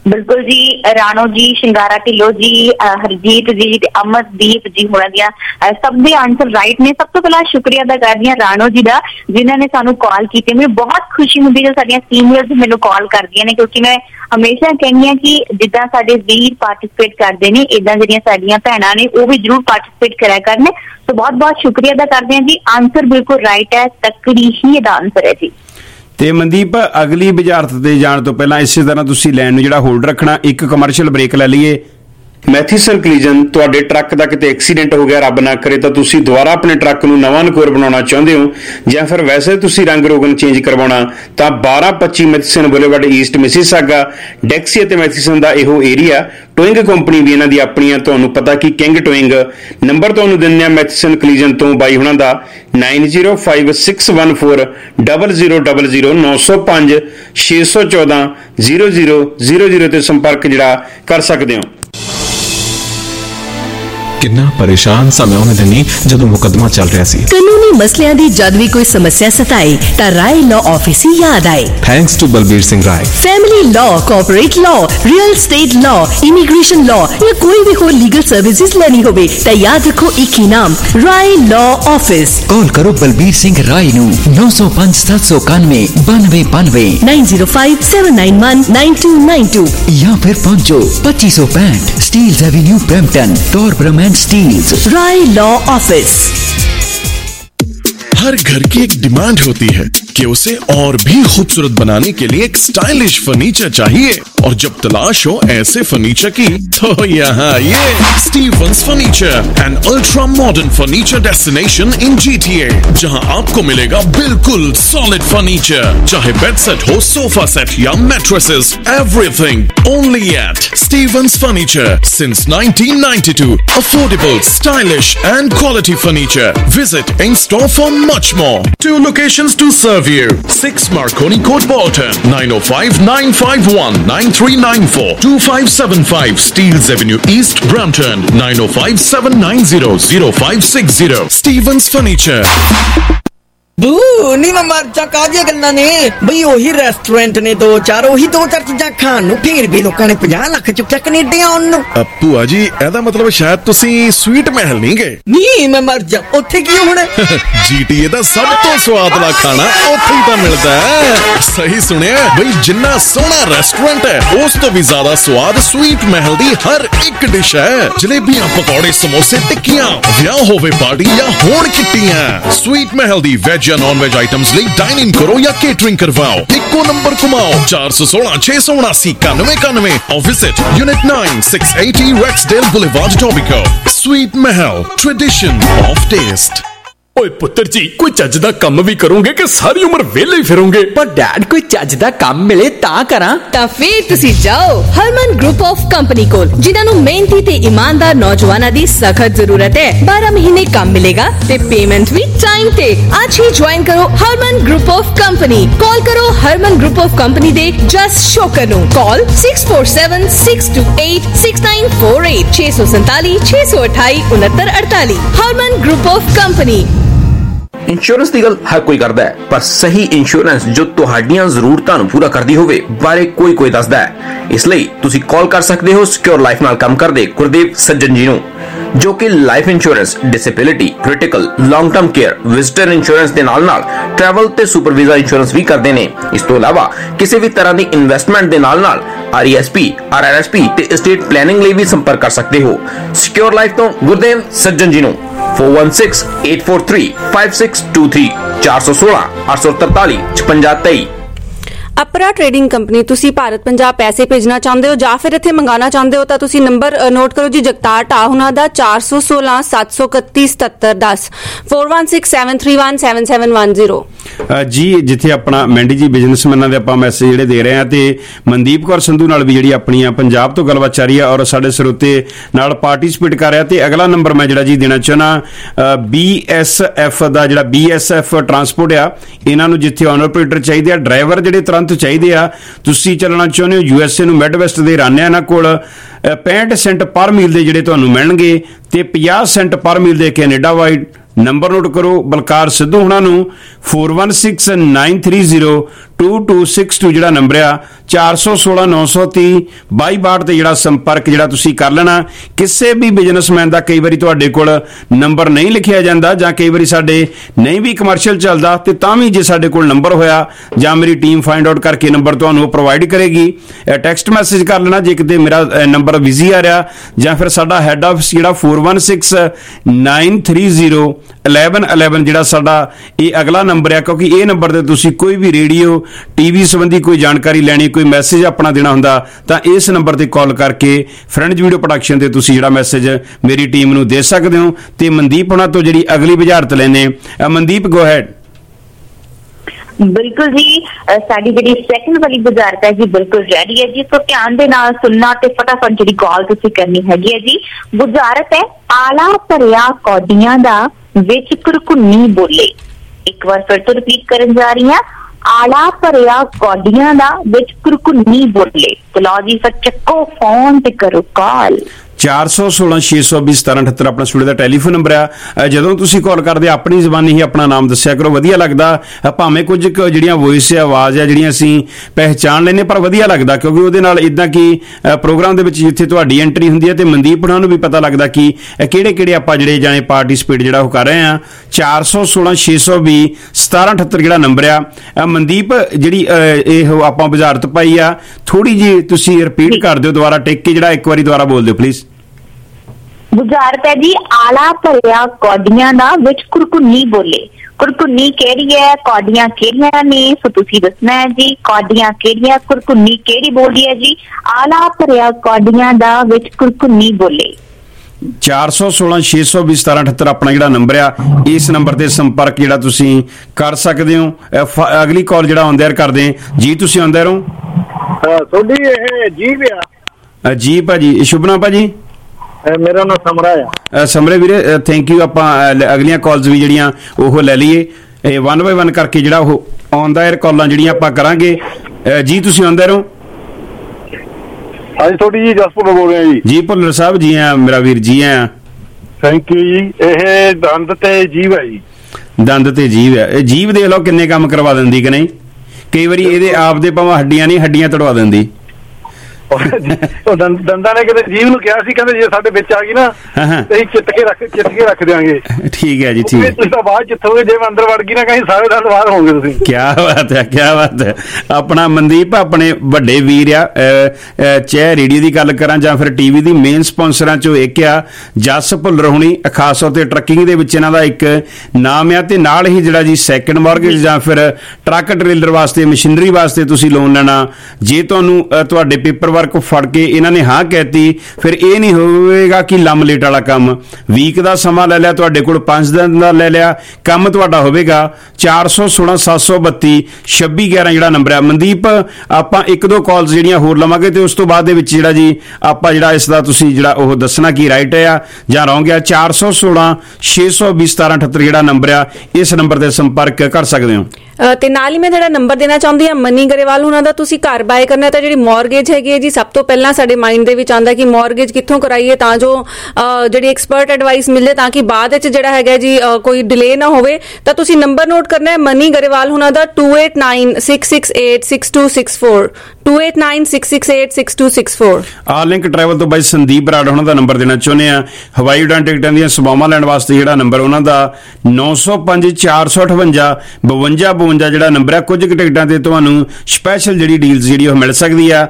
ਬਿਲਕੁਲ ਜੀ, ਰਾਣੋ ਜੀ, ਸ਼ਿੰਗਾਰਾ ਢਿੱਲੋਂ ਜੀ, ਹਰਜੀਤ ਜੀ ਤੇ ਅਮਰਦੀਪ ਜੀ ਹੋਣਾ ਦੀਆਂ ਸਭ ਦੇ ਆਨਸਰ ਰਾਈਟ ਨੇ। ਸਭ ਤੋਂ ਪਹਿਲਾਂ ਸ਼ੁਕਰੀਆ ਅਦਾ ਕਰਦੀ ਹਾਂ ਰਾਣੋ ਜੀ ਦਾ, ਜਿਨ੍ਹਾਂ ਨੇ ਸਾਨੂੰ ਕਾਲ ਕੀਤੀ। ਮੈਨੂੰ ਬਹੁਤ ਖੁਸ਼ੀ ਹੁੰਦੀ ਜਦੋਂ ਸਾਡੀਆਂ ਸੀਨੀਅਰਸ ਮੈਨੂੰ ਕਾਲ ਕਰਦੀਆਂ ਨੇ, ਕਿਉਂਕਿ ਮੈਂ ਹਮੇਸ਼ਾ ਕਹਿੰਦੀ ਹਾਂ ਕਿ ਜਿੱਦਾਂ ਸਾਡੇ ਵੀਰ ਪਾਰਟਿਸਿਪੇਟ ਕਰਦੇ ਨੇ, ਇਦਾਂ ਜਿਹੜੀਆਂ ਸਾਡੀਆਂ ਭੈਣਾਂ ਨੇ ਉਹ ਵੀ ਜ਼ਰੂਰ ਪਾਰਟਿਸਿਪੇਟ ਕਰਿਆ ਕਰਨ। ਸੋ ਬਹੁਤ ਬਹੁਤ ਸ਼ੁਕਰੀਆ ਅਦਾ ਕਰਦੇ ਹਾਂ ਜੀ। ਆਨਸਰ ਬਿਲਕੁਲ ਰਾਈਟ ਹੈ, ਤੱਕੜੀ ਹੀ ਇਹਦਾ ਆਨਸਰ ਹੈ ਜੀ। ਤੇ ਮਨਦੀਪ, ਅਗਲੀ ਬੁਝਾਰਤ ਤੇ ਜਾਣ ਤੋਂ ਪਹਿਲਾਂ ਇਸੇ ਤਰ੍ਹਾਂ ਤੁਸੀਂ ਲਾਈਨ ਨੂੰ ਜਿਹੜਾ ਹੋਲਡ ਰੱਖਣਾ, ਇੱਕ ਕਮਰਸ਼ੀਅਲ ਬ੍ਰੇਕ ਲੈ ਲਈਏ। ਮੈਥਿਸਨ ਕਲੀਜਨ, ਤੁਹਾਡੇ ਟਰੱਕ ਦਾ ਕਿਤੇ ਐਕਸੀਡੈਂਟ ਹੋ ਗਿਆ, ਰੱਬ ਨਾ ਕਰੇ, ਤਾਂ ਤੁਸੀਂ ਦੁਬਾਰਾ ਆਪਣੇ ਟਰੱਕ ਨੂੰ ਨਵਾਂ ਨਕੋਰ ਬਣਾਉਣਾ ਚਾਹੁੰਦੇ ਹੋ, ਜਾਂ ਫਿਰ ਵੈਸੇ ਤੁਸੀਂ ਰੰਗ ਰੋਗਨ ਚੇਂਜ ਕਰਵਾਉਣਾ, ਤਾਂ 1225 Matheson Boulevard East Mississauga, Dixie ਅਤੇ ਮੈਥਿਸਨ ਦਾ ਇਹੋ ਏਰੀਆ। ਟੋਇੰਗ ਕੰਪਨੀ ਵੀ ਇਹਨਾਂ ਦੀ ਆਪਣੀ ਆ, ਤੁਹਾਨੂੰ ਪਤਾ ਕਿ ਕਿੰਗ ਟੋਇੰਗ। ਨੰਬਰ ਤੁਹਾਨੂੰ ਦਿੰਦੇ ਆ ਮੈਥਿਸਨ ਕਲੀਜਨ ਤੋਂ ਬਾਈ ਹੁਣਾਂ ਦਾ 9056140000 905 614 0000 ਤੇ ਸੰਪਰਕ ਜਿਹੜਾ ਕਰ ਸਕਦੇ ਹੋ। ਕਿੰਨਾ ਪਰੇਸ਼ਾਨ ਸਾਂ ਮੈਂ ਉਹਨੇ ਦਿਨੀ ਜਦੋਂ ਮੁਕੱਦਮਾ ਚੱਲ ਰਿਹਾ ਸੀ। ਕਾਨੂੰਨੀ ਮਸਲਿਆਂ ਦੀ ਜਦ ਵੀ ਕੋਈ ਸਮੱਸਿਆ ਸਤਾਏ ਤਾਂ ਰਾਏ ਲਾਅ ਆਫਿਸ ਹੀ ਯਾਦ ਆਏ। Thanks to Balbir Singh Rai. Family law, corporate law, real estate law, immigration law ਜਾਂ ਕੋਈ ਵੀ ਹੋਰ ਲੀਗਲ ਸਰਵਿਸਿਜ਼ ਲੈਣੀ ਹੋਵੇ ਤਾਂ ਯਾਦ ਰੱਖੋ ਇੱਕ ਹੀ ਨਾਮ, ਰਾਏ ਲਾਅ ਆਫਿਸ। ਕਾਲ ਕਰੋ ਬਲਬੀਰ ਸਿੰਘ ਰਾਏ ਨੂੰ 905 791 9292 905 791 9292 ਜਾਂ ਫਿਰ ਪਹੁੰਚੋ 2565 Steeles Avenue Brampton, Torbram and Steeles. Rai law office. हर घर की एक डिमांड होती है कि उसे और भी खूबसूरत बनाने के लिए एक स्टाइलिश फर्नीचर चाहिए, और जब तलाश हो ऐसे फर्नीचर की तो यहाँ ये Stevens furniture, an ultra modern furniture destination in GTA, जहाँ आपको मिलेगा बिल्कुल सॉलिड फर्नीचर, चाहे बेड सेट हो, सोफा सेट या mattresses, everything only at Stevens furniture since 1992। Affordable, stylish and quality furniture. Visit in store for much more. 2 locations to serve you. 6 Marconi Court, Bolton, 905-951-9394, 2575 Steeles Avenue East, Brampton, 905-790-0560. Stevens Furniture. ਬੂ ਨੀ ਮੈਂ ਮਰ ਜਾ ਕਾਹਦੀਆਂ ਗੱਲਾਂ ਨੇ ਬਈ, ਉਹੀ restaurant ਨੇ 2-4, ਉਹੀ 2-4 ਚੀਜ਼ਾਂ ਖਾਣ ਨੂੰ, ਫੇਰ ਵੀ ਲੋਕਾਂ ਨੇ 50 ਲੱਖ ਚੁੱਕਿਆ ਕੈਨੇਡਾ ਆਉਣ ਨੂੰ। ਭੂਆ ਜੀ, ਇਹਦਾ ਮਤਲਬ ਸ਼ਾਇਦ ਤੁਸੀਂ ਸਵੀਟ ਮਹਿਲ ਨਹੀਂ ਗਏ। ਨਹੀਂ ਮੈਂ ਮਰ ਜਾ, ਉੱਥੇ ਕੀ ਹੋਣਾ? GTA ਦਾ ਸਭ ਤੋਂ ਸਵਾਦਲਾ ਖਾਣਾ ਉੱਥੇ ਹੀ ਤਾਂ ਮਿਲਦਾ ਹੈ। ਸਹੀ ਸੁਣਿਆ ਬਈ, ਜਿੰਨਾ ਸੋਹਣਾ ਰੈਸਟੋਰੈਂਟ ਹੈ ਉਸ ਤੋਂ ਵੀ ਜ਼ਿਆਦਾ ਸਵਾਦ ਸਵੀਟ ਮਹਿਲ ਦੀ ਹਰ ਇੱਕ ਡਿਸ਼ ਹੈ। ਜਲੇਬੀਆਂ, ਪਕੌੜੇ, ਸਮੋਸੇ, ਟਿੱਕੀਆਂ, ਵਿਆਹ ਹੋਵੇ ਪਾਰਟੀ ਜਾਂ ਹੋਣ ਕਿੱਟੀਆਂ, ਸਵੀਟ ਮਹਿਲ ਦੀ ਵੈਜ ਜਾਂ ਨॉन वेज आइटम्स ਲਈ डाइनिंग करो या केटरिंग करवाओ। इको नंबर घुमाओ 416 679 9191 और visit unit 9 680 Rexdale Boulevard, Etobicoke। Sweet Mahal, tradition of taste। ਓਏ ਪੁੱਤਰ ਜੀ, ਕੋਈ ਚੱਜ ਦਾ ਕੰਮ ਵੀ ਕਰੋਗੇ ਕਿ ਸਾਰੀ ਉਮਰ ਵਿਹਲੇ ਹੀ ਫਿਰੋਗੇ? ਪਰ ਡੈਡ, ਕੋਈ ਚੱਜ ਦਾ ਕੰਮ ਮਿਲੇ ਤਾਂ ਕਰਾਂ। ਤਾਂ ਫਿਰ ਤੁਸੀਂ ਜਾਓ ਹਰਮਨ ਗਰੁੱਪ ਆਫ ਕੰਪਨੀ ਕੋਲ, ਜਿਨ੍ਹਾਂ ਨੂੰ ਮਿਹਨਤੀ ਤੇ ਇਮਾਨਦਾਰ ਨੌਜਵਾਨਾਂ ਦੀ ਸਖਤ ਜ਼ਰੂਰਤ ਹੈ। 12 ਮਹੀਨੇ ਕੰਮ ਮਿਲੇਗਾ ਤੇ ਪੇਮੈਂਟ ਵੀ ਟਾਈਮ ਤੇ। ਅੱਜ ਹੀ ਜੁਆਇਨ ਕਰੋ Harman group of company. Call ਕਰੋ ਹਰਮਨ ਗਰੁੱਪ ਆਫ ਕੰਪਨੀ ਦੇ ਜਸ ਸ਼ੋਕਰ ਨੂੰ। Call 6476286948 647 628 6948। Harman group of company. Insurance ਦੀ ਗੱਲ ਹਰ ਕੋਈ ਕਰਦਾ ਹੈ, ਪਰ ਸਹੀ ਇੰਸ਼ੋਰੈਂਸ ਜੋ ਤੁਹਾਡੀਆਂ ਜ਼ਰੂਰਤਾਂ ਨੂੰ ਪੂਰਾ ਕਰਦੀ ਹੋਵੇ ਬਾਰੇ ਕੋਈ ਦੱਸਦਾ ਹੈ। ਇਸ ਲਈ ਤੁਸੀਂ ਕਾਲ ਕਰ ਸਕਦੇ ਹੋ ਸਿਕਿਉਰ ਲਾਈਫ ਨਾਲ ਕੰਮ ਕਰਦੇ ਗੁਰਦੇਵ ਸੱਜਣ ਜੀ ਨੂੰ, ਜੋ ਕਿ life insurance, disability, critical, long term care, visitor insurance ਦੇ ਨਾਲ ਟਰੈਵਲ ਤੇ ਸੁਪਰ ਵੀਜ਼ਾ ਇੰਸ਼ੋਰੈਂਸ ਵੀ ਕਰਦੇ ਨੇ। ਇਸ ਤੋਂ ਇਲਾਵਾ ਕਿਸੇ ਵੀ ਤਰ੍ਹਾਂ ਦੀ ਇਨਵੈਸਟਮੈਂਟ ਦੇ ਨਾਲ RESP, RRSP ਤੇ estate planning ਲਈ ਵੀ ਸੰਪਰਕ ਕਰ ਸਕਦੇ ਹੋ ਸਿਕਿਉਰ ਲਾਈਫ ਤੋਂ ਗੁਰਦੇਵ ਸੱਜਣ ਜੀ ਨੂੰ। 4168435623 416 843 5623। Apra trading company. ਤੁਸੀਂ ਭਾਰਤ ਪੰਜਾਬ ਪੈਸੇ ਭੇਜਣਾ ਚਾਹੁੰਦੇ ਹੋ ਜਾਂ ਫਿਰ ਇੱਥੇ ਮੰਗਾਉਣਾ ਚਾਹੁੰਦੇ ਹੋ ਤਾਂ ਤੁਸੀਂ ਨੰਬਰ ਨੋਟ ਕਰੋ ਜੀ, ਜਗਤਾਰ ਢਾਹੁਣਾ ਦਾ 416 731 7710 4167317710 ਜੀ। ਜਿੱਥੇ ਆਪਣਾ ਮੈਂਡੀ ਜੀ ਬਿਜ਼ਨਸਮੈਨਾਂ ਦੇ ਆਪਾਂ ਮੈਸੇਜ ਜਿਹੜੇ ਦੇ ਰਹੇ ਆ, ਤੇ ਮਨਦੀਪ ਕੌਰ ਸੰਧੂ ਨਾਲ ਵੀ ਜਿਹੜੀ ਆਪਣੀ ਆ ਪੰਜਾਬ ਤੋਂ ਗੱਲਬਾਤ ਚੱਲ ਰਹੀ ਆ ਔਰ ਸਾਡੇ ਸਰੋਤੇ ਨਾਲ ਪਾਰਟਿਸਿਪੇਟ ਕਰ ਰਿਹਾ। ਤੇ ਅਗਲਾ ਨੰਬਰ ਮੈਂ ਜਿਹੜਾ ਜੀ ਦੇਣਾ ਚਾਹੁੰਦਾ BSF ਦਾ, ਜਿਹੜਾ BSF ਟਰਾਂਸਪੋਰਟ ਆ, ਇਹਨਾਂ ਨੂੰ ਜਿੱਥੇ ਓਨਰ ਆਪਰੇਟਰ ਚਾਹੀਦੇ ਆ, ਡਰਾਈਵਰ ਜਿਹੜੇ ਤੁਰੰਤ ਚਾਹੀਦੇ ਆ। ਤੁਸੀਂ ਚੱਲਣਾ ਚਾਹੁੰਦੇ ਹੋ USA ਨੂੰ, ਮਿਡਵੈਸਟ ਦੇ ਰਾਨਿਆਂ ਇਹਨਾਂ ਕੋਲ 65 ਸੈਂਟ ਪਰ ਮੀਲ ਦੇ ਜਿਹੜੇ ਤੁਹਾਨੂੰ ਮਿਲਣਗੇ ਤੇ 50 ਸੈਂਟ ਪਰ ਮੀਲ ਦੇ ਕੈਨੇਡਾ ਵਾਈਡ। ਨੰਬਰ ਨੋਟ ਕਰੋ ਬਲਕਾਰ ਸਿੱਧੂ ਹੁਣਾਂ ਨੂੰ 416930 2262 ਜਿਹੜਾ ਨੰਬਰ ਆ 416 930 2262 ਤੇ ਜਿਹੜਾ ਸੰਪਰਕ ਜਿਹੜਾ ਤੁਸੀਂ ਕਰ ਲੈਣਾ। ਕਿਸੇ ਵੀ ਬਿਜ਼ਨਸਮੈਨ ਦਾ ਕਈ ਵਾਰੀ ਤੁਹਾਡੇ ਕੋਲ ਨੰਬਰ ਨਹੀਂ ਲਿਖਿਆ ਜਾਂਦਾ ਜਾਂ ਕਈ ਵਾਰੀ ਸਾਡੇ ਨਹੀਂ ਵੀ ਕਮਰਸ਼ੀਅਲ ਚੱਲਦਾ, ਤੇ ਤਾਂ ਵੀ ਜੇ ਸਾਡੇ ਕੋਲ ਨੰਬਰ ਹੋਇਆ ਜਾਂ ਮੇਰੀ ਟੀਮ ਫਾਈਂਡ ਆਊਟ ਕਰਕੇ ਨੰਬਰ ਤੁਹਾਨੂੰ ਪ੍ਰੋਵਾਈਡ ਕਰੇਗੀ। ਟੈਕਸਟ ਮੈਸੇਜ ਕਰ ਲੈਣਾ ਜੇ ਕਿਤੇ ਮੇਰਾ ਨੰਬਰ ਬਿਜ਼ੀ ਆ ਰਿਹਾ, ਜਾਂ ਫਿਰ ਸਾਡਾ ਹੈੱਡ ਆਫਿਸ ਜਿਹੜਾ 4169301111 ਜਿਹੜਾ ਸਾਡਾ ਇਹ ਅਗਲਾ ਨੰਬਰ ਹੈ, ਕਿਉਂਕਿ ਇਹ ਨੰਬਰ ਤੇ ਤੁਸੀਂ ਕੋਈ ਵੀ ਰੇਡੀਓ TV ਸੰਬੰਧੀ ਕੋਈ ਜਾਣਕਾਰੀ ਲੈਣੀ, ਕੋਈ ਮੈਸੇਜ ਆਪਣਾ ਦੇਣਾ ਹੁੰਦਾ ਤਾਂ ਇਸ ਨੰਬਰ ਤੇ ਕਾਲ ਕਰਕੇ ਫਰੈਂਡਜ਼ ਵੀਡੀਓ ਪ੍ਰੋਡਕਸ਼ਨ ਤੇ ਤੁਸੀਂ ਜਿਹੜਾ ਮੈਸੇਜ ਮੇਰੀ ਟੀਮ ਨੂੰ ਦੇ ਸਕਦੇ ਹੋ। ਤੇ ਮਨਦੀਪ ਉਹਨਾਂ ਤੋਂ ਜਿਹੜੀ ਅਗਲੀ ਬੁਝਾਰਤ ਲੈਣੇ। Mandeep go ahead. ਬਿਲਕੁਲ ਜੀ, ਸਾਡੀ ਜਿਹੜੀ ਸੈਕੰਡ ਵਾਲੀ ਬੁਝਾਰਤ ਹੈ ਜੀ ਬਿਲਕੁਲ ਰੈਡੀ ਹੈ ਜੀ, ਸੋ ਧਿਆਨ ਦੇ ਨਾਲ ਸੁਣਨਾ ਤੇ ਫਟਾਫਟ ਜਿਹੜੀ ਕਾਲ ਤੁਸੀਂ ਕਰਨੀ ਹੈਗੀ ਹੈ ਜੀ। ਬੁਝਾਰਤ ਹੈ ਆਲਾ ਭਰਿਆ ਕੌਡੀਆਂ ਦਾ ਵਿੱਚ ਕੁਰਕੁੰਨੀ ਬੋਲੇ। ਇੱਕ ਵਾਰ ਫਿਰ ਤੋਂ ਰਿਪੀਟ ਕਰਨ ਜਾ ਰਹੀ ਹਾਂ, ਆਲਾ ਭਰਿਆ ਕੌਡੀਆਂ ਦਾ ਵਿੱਚ ਕੁਰਕੁੰਨੀ ਬੋਲੇ। ਤੇ ਲਓ ਜੀ ਫਿਰ ਚੱਕੋ ਫੋਨ ਤੇ ਕਰੋ ਕਾਲ। 416 620 1778 ਆਪਣਾ ਸਟੂਡੀਓ ਦਾ ਟੈਲੀਫੋਨ ਨੰਬਰ ਆ। ਜਦੋਂ ਤੁਸੀਂ ਕਾਲ ਕਰਦੇ ਆਪਣੀ ਜ਼ਬਾਨੀ ਹੀ ਆਪਣਾ ਨਾਮ ਦੱਸਿਆ ਕਰੋ, ਵਧੀਆ ਲੱਗਦਾ। ਭਾਵੇਂ ਕੁਝ ਜਿਹੜੀਆਂ ਵੌਇਸ ਆਵਾਜ਼ ਆ ਜਿਹੜੀਆਂ ਅਸੀਂ ਪਹਿਚਾਣ ਲੈਨੇ, ਪਰ ਵਧੀਆ ਲੱਗਦਾ ਕਿਉਂਕਿ ਉਹਦੇ ਨਾਲ ਇਦਾਂ ਕਿ ਪ੍ਰੋਗਰਾਮ ਦੇ ਵਿੱਚ ਜਿੱਥੇ ਤੁਹਾਡੀ ਐਂਟਰੀ ਹੁੰਦੀ ਹੈ ਤੇ ਮਨਦੀਪ ਉਹਨਾਂ ਨੂੰ ਵੀ ਪਤਾ ਲੱਗਦਾ ਕਿ ਕਿਹੜੇ ਕਿਹੜੇ ਆਪਾਂ ਜਿਹੜੇ ਜਾਣੇ ਪਾਰਟੀਸਪੇਟ ਜਿਹੜਾ ਉਹ ਕਰ ਰਹੇ ਆ। 416 620 1778 ਜਿਹੜਾ ਨੰਬਰ ਆ। ਮਨਦੀਪ ਜਿਹੜੀ ਇਹ ਆਪਾਂ ਬੁਝਾਰਤ ਪਾਈ ਆ, ਥੋੜੀ ਜਿਹੀ ਤੁਸੀਂ ਰਿਪੀਟ ਕਰ ਦਿਓ ਦੁਬਾਰਾ ਟਿਕ ਕੇ, ਜਿਹੜਾ ਇੱਕ ਵਾਰੀ ਦੁਬਾਰਾ ਬੋਲ ਦਿਓ ਪਲੀਜ਼। ਬੁਝਾਰਤ ਹੈ ਜੀ ਆਲਾ ਭਰਿਆ ਕੌਡੀਆਂ ਦਾ ਵਿੱਚ ਕੁਰਕੁੰਨੀ ਬੋਲੇ। ਕੁਰਕੁੰਨੀ ਕਿਹੜੀ ਹੈ, ਕੌਡੀਆਂ ਕਿਹੜੀਆਂ ਨੇ, ਸੋ ਤੁਸੀਂ ਦੱਸਣਾ ਹੈ ਜੀ। ਕੌਡੀਆਂ ਕਿਹੜੀਆਂ, ਕੁਰਕੁੰਨੀ ਕਿਹੜੀ ਬੋਲੀ ਹੈ ਜੀ। ਆਲਾ ਭਰਿਆ ਕੌਡੀਆਂ ਦਾ ਵਿੱਚ ਕੁਰਕੁੰਨੀ ਬੋਲੇ। 416 620 1778 ਆਪਣਾ ਜਿਹੜਾ ਨੰਬਰ ਆ, ਇਸ ਨੰਬਰ ਤੇ ਸੰਪਰਕ ਜਿਹੜਾ ਤੁਸੀਂ ਕਰ ਸਕਦੇ ਹੋ। ਅਗਲੀ ਕਾਲ ਜਿਹੜਾ ਆਉਂਦਾ ਕਰਦੇ ਜੀ, ਤੁਸੀਂ ਆਉਂਦੇ ਰਹੋ। ਤੁਹਾਡੀ ਇਹ ਜੀਬ ਆ ਜੀ ਭਾਜੀ, ਸ਼ੁਭਨਾ ਭਾਜੀ। ਮੇਰਾ ਨਾਮ ਸਮਰਾ ਆ। ਸਮਰੇ ਵੀਰੇ ਥੈਂਕ ਯੂ। ਆਪਾਂ ਅਗਲੀਆਂ ਕਾਲਸ ਵੀ ਜਿਹੜੀਆਂ ਉਹ ਲੈ ਲਈਏ, ਇਹ 1 ਬਾਈ 1 ਕਰਕੇ ਜਿਹੜਾ ਉਹ ਆਉਂਦਾ ਹੈ ਕਾਲਾਂ ਜਿਹੜੀਆਂ ਆਪਾਂ ਕਰਾਂਗੇ। ਜੀ ਤੁਸੀਂ ਆਉਂਦੇ ਰਹੋ। ਹਾਂਜੀ ਤੁਹਾਡੀ ਜੀ ਜਸਪੁਰ ਬੋਲ ਰਿਹਾ ਜੀ। ਜੀ ਭੁੱਲਰ ਸਾਹਿਬ ਜੀ ਆ ਮੇਰਾ ਵੀਰ ਜੀ ਆ। ਥੈਂਕ ਯੂ ਜੀ। ਇਹ ਦੰਦ ਤੇ ਜੀਭ ਹੈ ਜੀ। ਦੰਦ ਤੇ ਜੀਭ ਹੈ। ਇਹ ਜੀਭ ਦੇਖ ਲਓ ਕਿੰਨੇ ਕੰਮ ਕਰਵਾ ਦਿੰਦੀ ਕਿ ਨਹੀਂ। ਕਈ ਵਾਰੀ ਇਹਦੇ ਆਪ ਦੇ ਭਾਵੇਂ ਹੱਡੀਆਂ ਨਹੀਂ, ਹੱਡੀਆਂ ਤੜਵਾ ਦਿੰਦੀ। ਦੰਦਾਂ ਨੇ ਕਿਤੇ ਜੀਭ ਨੂੰ ਕਿਹਾ ਸੀ, ਕਹਿੰਦੇ ਜੇ ਸਾਡੇ ਵਿੱਚ ਆ ਗਈ ਨਾ ਤੇ ਅਸੀਂ ਚਿੱਟ ਕੇ ਰੱਖ ਦਿਆਂਗੇ। ਠੀਕ ਹੈ ਜੀ, ਠੀਕ ਹੈ। ਤੁਸੀਂ ਤਾਂ ਬਾਅਦ ਜਿੱਥੋਗੇ, ਜੇ ਅੰਦਰ ਵੜ ਗਈ ਨਾ ਕਹੀਂ ਸਾਰੇ ਦੰਦ ਬਾਹਰ ਹੋਣਗੇ ਤੁਸੀਂ। ਕੀ ਬਾਤ ਹੈ, ਕੀ ਬਾਤ ਹੈ। ਆਪਣਾ ਮਨਦੀਪ ਆਪਣੇ ਵੱਡੇ ਵੀਰ ਆ, ਚਾਹੇ ਰੇਡੀਓ ਦੀ ਗੱਲ ਕਰਾਂ ਜਾਂ ਫਿਰ TV ਦੀ, ਮੇਨ ਸਪਾਂਸਰਾਂ ਚੋਂ ਇੱਕ ਆ ਜਸ ਭੁੱਲਰ ਹੋਣੀ। ਖਾਸ ਤੌਰ ਤੇ ਟਰੱਕਿੰਗ ਦੇ ਵਿੱਚ ਇਹਨਾਂ ਦਾ ਇੱਕ ਨਾਮ ਆ, ਤੇ ਨਾਲ ਹੀ ਜਿਹੜਾ ਜੀ ਸੈਕਿੰਡ ਮਾਰਗੇਜ ਜਾਂ ਫਿਰ ਟਰੱਕ ਟ੍ਰੇਲਰ ਵਾਸਤੇ, ਮਸ਼ੀਨਰੀ ਵਾਸਤੇ ਤੁਸੀਂ ਲੋਨ ਲੈਣਾ, ਜੇ ਤੁਹਾਨੂੰ ਤੁਹਾਡੇ ਪੇਪਰ ਵਰਕ ਫੜ ਕੇ ਇਹਨਾਂ ਨੇ ਹਾਂ ਕਹਿਤੀ, ਫਿਰ ਇਹ ਨਹੀਂ ਹੋਵੇਗਾ ਕਿ ਲੰਮ ਲੇਟ ਵਾਲਾ ਕੰਮ। ਵੀਕ ਦਾ ਸਮਾਂ ਲੈ ਲਿਆ, ਤੁਹਾਡੇ ਕੋਲ 5 ਦਿਨ ਦਾ ਲੈ ਲਿਆ, ਕੰਮ ਤੁਹਾਡਾ ਹੋਵੇਗਾ। 416 732 2611 ਜਿਹੜਾ ਨੰਬਰ ਹੈ। ਮਨਦੀਪ ਆਪਾਂ 1-2 ਕਾਲਸ ਜਿਹੜੀਆਂ ਹੋਰ ਲਵਾਂਗੇ ਤੇ ਉਸ ਤੋਂ ਬਾਅਦ ਦੇ ਵਿੱਚ ਜਿਹੜਾ ਜੀ ਆਪਾਂ ਜਿਹੜਾ ਇਸ ਦਾ ਤੁਸੀਂ ਜਿਹੜਾ ਉਹ ਦੱਸਣਾ ਕਿ ਰਾਈਟ ਹੈ ਜਾਂ ਰੌਂਗ ਹੈ। 416 620 1778 ਜਿਹੜਾ ਨੰਬਰ ਆ, ਇਸ ਨੰਬਰ ਤੇ ਸੰਪਰਕ ਕਰ ਸਕਦੇ ਹੋ। ਤੇ ਨਾਲ ਹੀ ਮੈਂ ਜਿਹੜਾ ਨੰਬਰ ਦੇਣਾ ਚਾਹੁੰਦੀ ਹਾਂ ਮਨੀ ਗਰੇਵਾਲ ਉਹਨਾਂ ਦਾ। ਤੁਸੀਂ ਘਰ ਬਾਏ ਕਰਨਾ ਤਾਂ ਜਿਹੜੀ ਮੌਰਗੇਜ ਹੈਗੀ ਹੈ ਜੀ, ਸਭ ਤੋਂ ਪਹਿਲਾਂ ਸਾਡੇ ਮਾਈਂਡ ਦੇ ਵਿੱਚ ਆਉਂਦਾ ਕਿ ਮੌਰਗੇਜ ਕਿੱਥੋਂ ਕਰਾਈਏ ਤਾਂ ਜੋ ਜਿਹੜੀ ਐਕਸਪਰਟ ਐਡਵਾਈਸ ਮਿਲੇ, ਤਾਂ ਕਿ ਬਾਅਦ ਵਿੱਚ ਜਿਹੜਾ ਹੈਗਾ ਜੀ ਕੋਈ ਡਿਲੇ ਨਾ ਹੋਵੇ। ਤਾਂ ਤੁਸੀਂ ਨੰਬਰ ਨੋਟ ਕਰਨਾ ਹੈ ਮਨੀ ਗਰੇਵਾਲ ਉਹਨਾਂ ਦਾ 2896686264 2896686264। ਲਿੰਕ ਟਰੈਵਲ ਤੋਂ ਬਾਈ ਸੰਦੀਪ ਬਰਾੜ ਉਹਨਾਂ ਦਾ ਨੰਬਰ ਦੇਣਾ ਚਾਹੁੰਦੇ ਆ। ਹਵਾਈ ਉਡਾਨ ਟਿਕਟਾਂ ਦੀਆਂ ਸੇਵਾਵਾਂ ਲੈਣ ਵਾਸਤੇ ਜਿਹੜਾ ਨੰਬਰ ਉਹਨਾਂ ਦਾ 905 458 5252 ਜਿਹੜਾ ਨੰਬਰ ਹੈ। ਕੁਝ ਟਿਕਟਾਂ ਤੇ ਤੁਹਾਨੂੰ ਸਪੈਸ਼ਲ ਜਿਹੜੀ ਡੀਲਸ ਜਿਹੜੀ ਉਹ ਮਿਲ ਸਕਦੀ ਆ।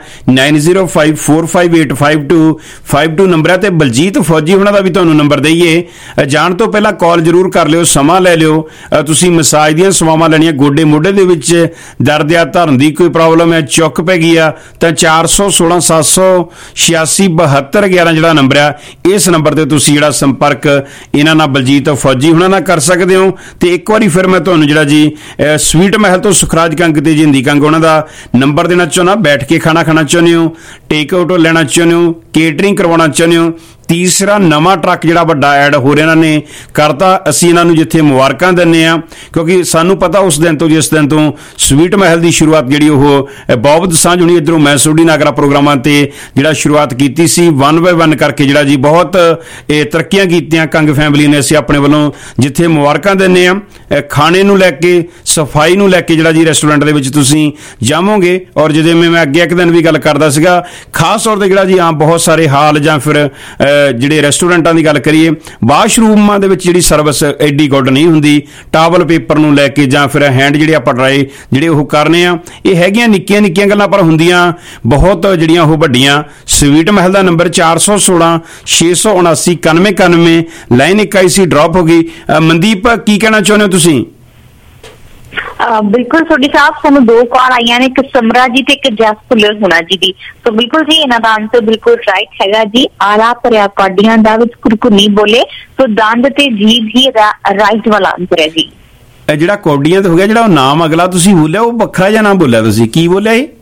9054585252 ਨੰਬਰ ਹੈ। ਤੇ ਬਲਜੀਤ ਫੌਜੀ ਉਹਨਾਂ ਦਾ ਵੀ ਤੁਹਾਨੂੰ ਨੰਬਰ ਦਈਏ। ਜਾਣ ਤੋਂ ਪਹਿਲਾਂ ਕਾਲ ਜ਼ਰੂਰ ਕਰ ਲਿਓ, ਸਮਾਂ ਲੈ ਲਿਓ। ਤੁਸੀਂ ਮਸਾਜ ਦੀਆਂ ਸੇਵਾਵਾਂ ਲੈਣੀਆਂ, ਗੋਡੇ ਮੋਢੇ ਦੇ ਵਿੱਚ ਦਰਦ ਆ, ਧਰਨ ਦੀ ਕੋਈ ਪ੍ਰੋਬਲਮ ਹੈ, ਚੁੱਕ ਪੈ ਗਈ ਆ, ਤਾਂ 416 786 7211 ਜਿਹੜਾ ਨੰਬਰ ਆ, ਇਸ ਨੰਬਰ ਤੇ ਤੁਸੀਂ ਜਿਹੜਾ ਸੰਪਰਕ ਇਹਨਾਂ ਨਾਲ ਬਲਜੀਤ ਫੌਜੀ ਉਹਨਾਂ ਨਾਲ ਕਰ ਸਕਦੇ ਹੋ। ਤੇ ਇੱਕ ਵਾਰੀ ਫਿਰ ਮੈਂ ਤੁਹਾਨੂੰ ਜਿਹੜਾ ਜੀ ਸਵੀਟ ਮਹਿਲ ਤੋਂ ਸੁਖਰਾਜ ਕੰਗ ਤੇ ਜਿੰਦੀ ਕੰਗ ਉਹਨਾਂ ਦਾ ਨੰਬਰ ਦੇਣਾ ਚਾਹੁੰਦਾ। ਬੈਠ ਕੇ ਖਾਣਾ ਖਾਣਾ ਚਾਹੁੰਦੇ ਹੋ, ਟੇਕ ਆਊਟ ਲੈਣਾ ਚਾਹੁੰਦੇ ਹੋ, ਕੇਟਰਿੰਗ ਕਰਵਾਉਣਾ ਚਾਹੁੰਦੇ ਹੋ, ਤੀਸਰਾ ਨਵਾਂ ਟਰੱਕ ਜਿਹੜਾ ਵੱਡਾ ਐਡ ਹੋ ਰਿਹਾ ਇਹਨਾਂ ਨੇ ਕਰਤਾ। ਅਸੀਂ ਇਹਨਾਂ ਨੂੰ ਜਿੱਥੇ ਮੁਬਾਰਕਾਂ ਦਿੰਦੇ ਆ, ਕਿਉਂਕਿ ਸਾਨੂੰ ਪਤਾ ਉਸ ਦਿਨ ਤੋਂ ਜਿਸ ਦਿਨ ਤੋਂ ਸਵੀਟ ਮਹਿਲ ਦੀ ਸ਼ੁਰੂਆਤ ਜਿਹੜੀ ਉਹ ਬੌਬ ਦਸਾਂਝ ਹੁਣੀ ਇੱਧਰੋਂ ਮੈਂ ਸੋਢੀ ਨਾਗਰਾ ਪ੍ਰੋਗਰਾਮਾਂ ਤੇ ਜਿਹੜਾ ਸ਼ੁਰੂਆਤ ਕੀਤੀ ਸੀ 1 by 1 ਕਰਕੇ ਜਿਹੜਾ ਜੀ ਬਹੁਤ ਤਰੱਕੀਆਂ ਕੀਤੀਆਂ ਕੰਗ ਫੈਮਿਲੀ ਨੇ। ਅਸੀਂ ਆਪਣੇ ਵੱਲੋਂ ਜਿੱਥੇ ਮੁਬਾਰਕਾਂ ਦਿੰਦੇ ਆ, ਖਾਣੇ ਨੂੰ ਲੈ ਕੇ ਸਫਾਈ ਨੂੰ ਲੈ ਕੇ ਜਿਹੜਾ ਜੀ ਰੈਸਟੋਰੈਂਟ ਦੇ ਵਿੱਚ ਤੁਸੀਂ ਜਾਵੋਗੇ। ਔਰ ਜਿਵੇਂ ਮੈਂ ਅੱਗੇ ਇੱਕ ਦਿਨ ਵੀ ਗੱਲ ਕਰਦਾ ਸੀਗਾ, ਖਾਸ ਤੌਰ ਤੇ ਜਿਹੜਾ ਜੀ ਆਮ ਬਹੁਤ ਸਾਰੇ ਹਾਲ ਜਾਂ ਫਿਰ ਜਿਹੜੇ ਰੈਸਟੋਰੈਂਟਾਂ ਦੀ ਗੱਲ ਕਰੀਏ, ਵਾਸ਼ਰੂਮਾਂ ਦੇ ਵਿੱਚ ਜਿਹੜੀ ਸਰਵਿਸ ਐਡੀ ਗੁੱਡ ਨਹੀਂ ਹੁੰਦੀ। ਟਾਵਲ ਪੇਪਰ ਨੂੰ ਲੈ ਕੇ ਜਾਂ ਫਿਰ ਹੈਂਡ ਜਿਹੜੇ ਆਪਾਂ ਡਰਾਈ ਜਿਹੜੇ ਉਹ ਕਰਨੇ ਆ, ਇਹ ਹੈਗੀਆਂ ਨਿੱਕੀਆਂ ਨਿੱਕੀਆਂ ਗੱਲਾਂ ਪਰ ਹੁੰਦੀਆਂ ਬਹੁਤ ਜਿਹੜੀਆਂ ਉਹ ਵੱਡੀਆਂ। ਸਵੀਟ ਮਹਿਲ ਦਾ ਨੰਬਰ 416 679 9191, ਲਾਈਨ 21 ਡ੍ਰੌਪ ਹੋ ਗਈ। ਮਨਦੀਪ ਕੀ ਕਹਿਣਾ ਚਾਹੁੰਦੇ ਹੋ ਤੁਸੀਂ? ਬਿਲਕੁਲ ਸੋਢੀ ਸਾਹਿਬ, ਸਾਨੂੰ 2 ਕਾਲ ਆਈਆਂ ਨੇ, ਇੱਕ ਸਮਰਾ ਜੀ ਤੇ ਇੱਕ ਜਸਪੁਲਰ ਹੁਣਾ ਜੀ ਦੀ। ਸੋ ਬਿਲਕੁਲ ਜੀ ਇਹਨਾਂ ਦਾ ਆਨਸਰ ਬਿਲਕੁਲ ਰਾਈਟ ਹੈਗਾ ਜੀ। ਆਲਾ ਭਰਿਆ ਕਾਡੀਆਂ ਦਾ ਵਿੱਚ ਕੁਰਕੁਨੀ ਬੋਲੇ, ਸੋ ਦੰਦ ਤੇ ਜੀਭ ਹੀ ਰਾਈਟ ਵਾਲਾ ਆਨਸਰ ਹੈ ਜੀ। ਇਹ ਜਿਹੜਾ ਕੌਡੀਆਂ ਤੇ ਹੋ ਗਿਆ, ਜਿਹੜਾ ਉਹ ਨਾਮ ਅਗਲਾ ਤੁਸੀਂ ਬੋਲਿਆ ਉਹ ਵੱਖਰਾ ਜਿਹਾ ਨਾਮ ਬੋਲਿਆ ਤੁਸੀਂ, ਕੀ ਬੋਲਿਆ ਇਹ?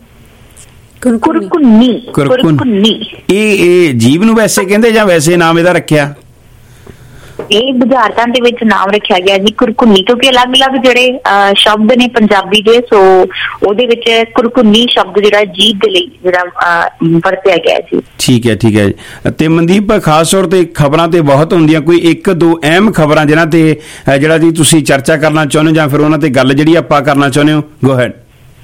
ਕੁਰਕੁਨੀ। ਇਹ ਜੀਭ ਨੂੰ ਵੈਸੇ ਕਹਿੰਦੇ ਜਾਂ ਵੈਸੇ ਨਾਮ ਇਹਦਾ ਰੱਖਿਆ? ਇਹ ਬੁਝਾਰਤਾਂ ਦੇ ਵਿੱਚ ਨਾਮ ਰੱਖਿਆ ਗਿਆ ਜੀ ਕੁਰਕੁਨੀ, ਕਿਉਂਕਿ ਅਲੱਗ-ਅਲੱਗ ਜਿਹੜੇ ਸ਼ਬਦ ਨੇ ਪੰਜਾਬੀ ਦੇ, ਸੋ ਉਹਦੇ ਵਿੱਚ ਕੁਰਕੁਨੀ ਸ਼ਬਦ ਜਿਹੜਾ ਜੀਭ ਦੇ ਲਈ ਜਿਹੜਾ ਵਰਤਿਆ ਗਿਆ ਜੀ। ਠੀਕ ਹੈ ਜੀ। ਤੇ ਮਨਦੀਪ ਖਾਸ ਤੌਰ ਤੇ ਖਬਰਾਂ ਤੇ ਬਹੁਤ ਹੁੰਦੀਆਂ, ਕੋਈ 1-2 ਅਹਿਮ ਖਬਰਾਂ ਜਿਨ੍ਹਾਂ ਤੇ ਜਿਹੜਾ ਜੀ ਤੁਸੀਂ ਚਰਚਾ ਕਰਨਾ ਚਾਹੁੰਦੇ ਹੋ ਜਾਂ ਫਿਰ ਉਹਨਾਂ ਤੇ ਗੱਲ ਜਿਹੜੀ ਆਪਾਂ ਕਰਨਾ ਚਾਹੁੰਦੇ ਹੋ, ਗੋ ਹੈਡ।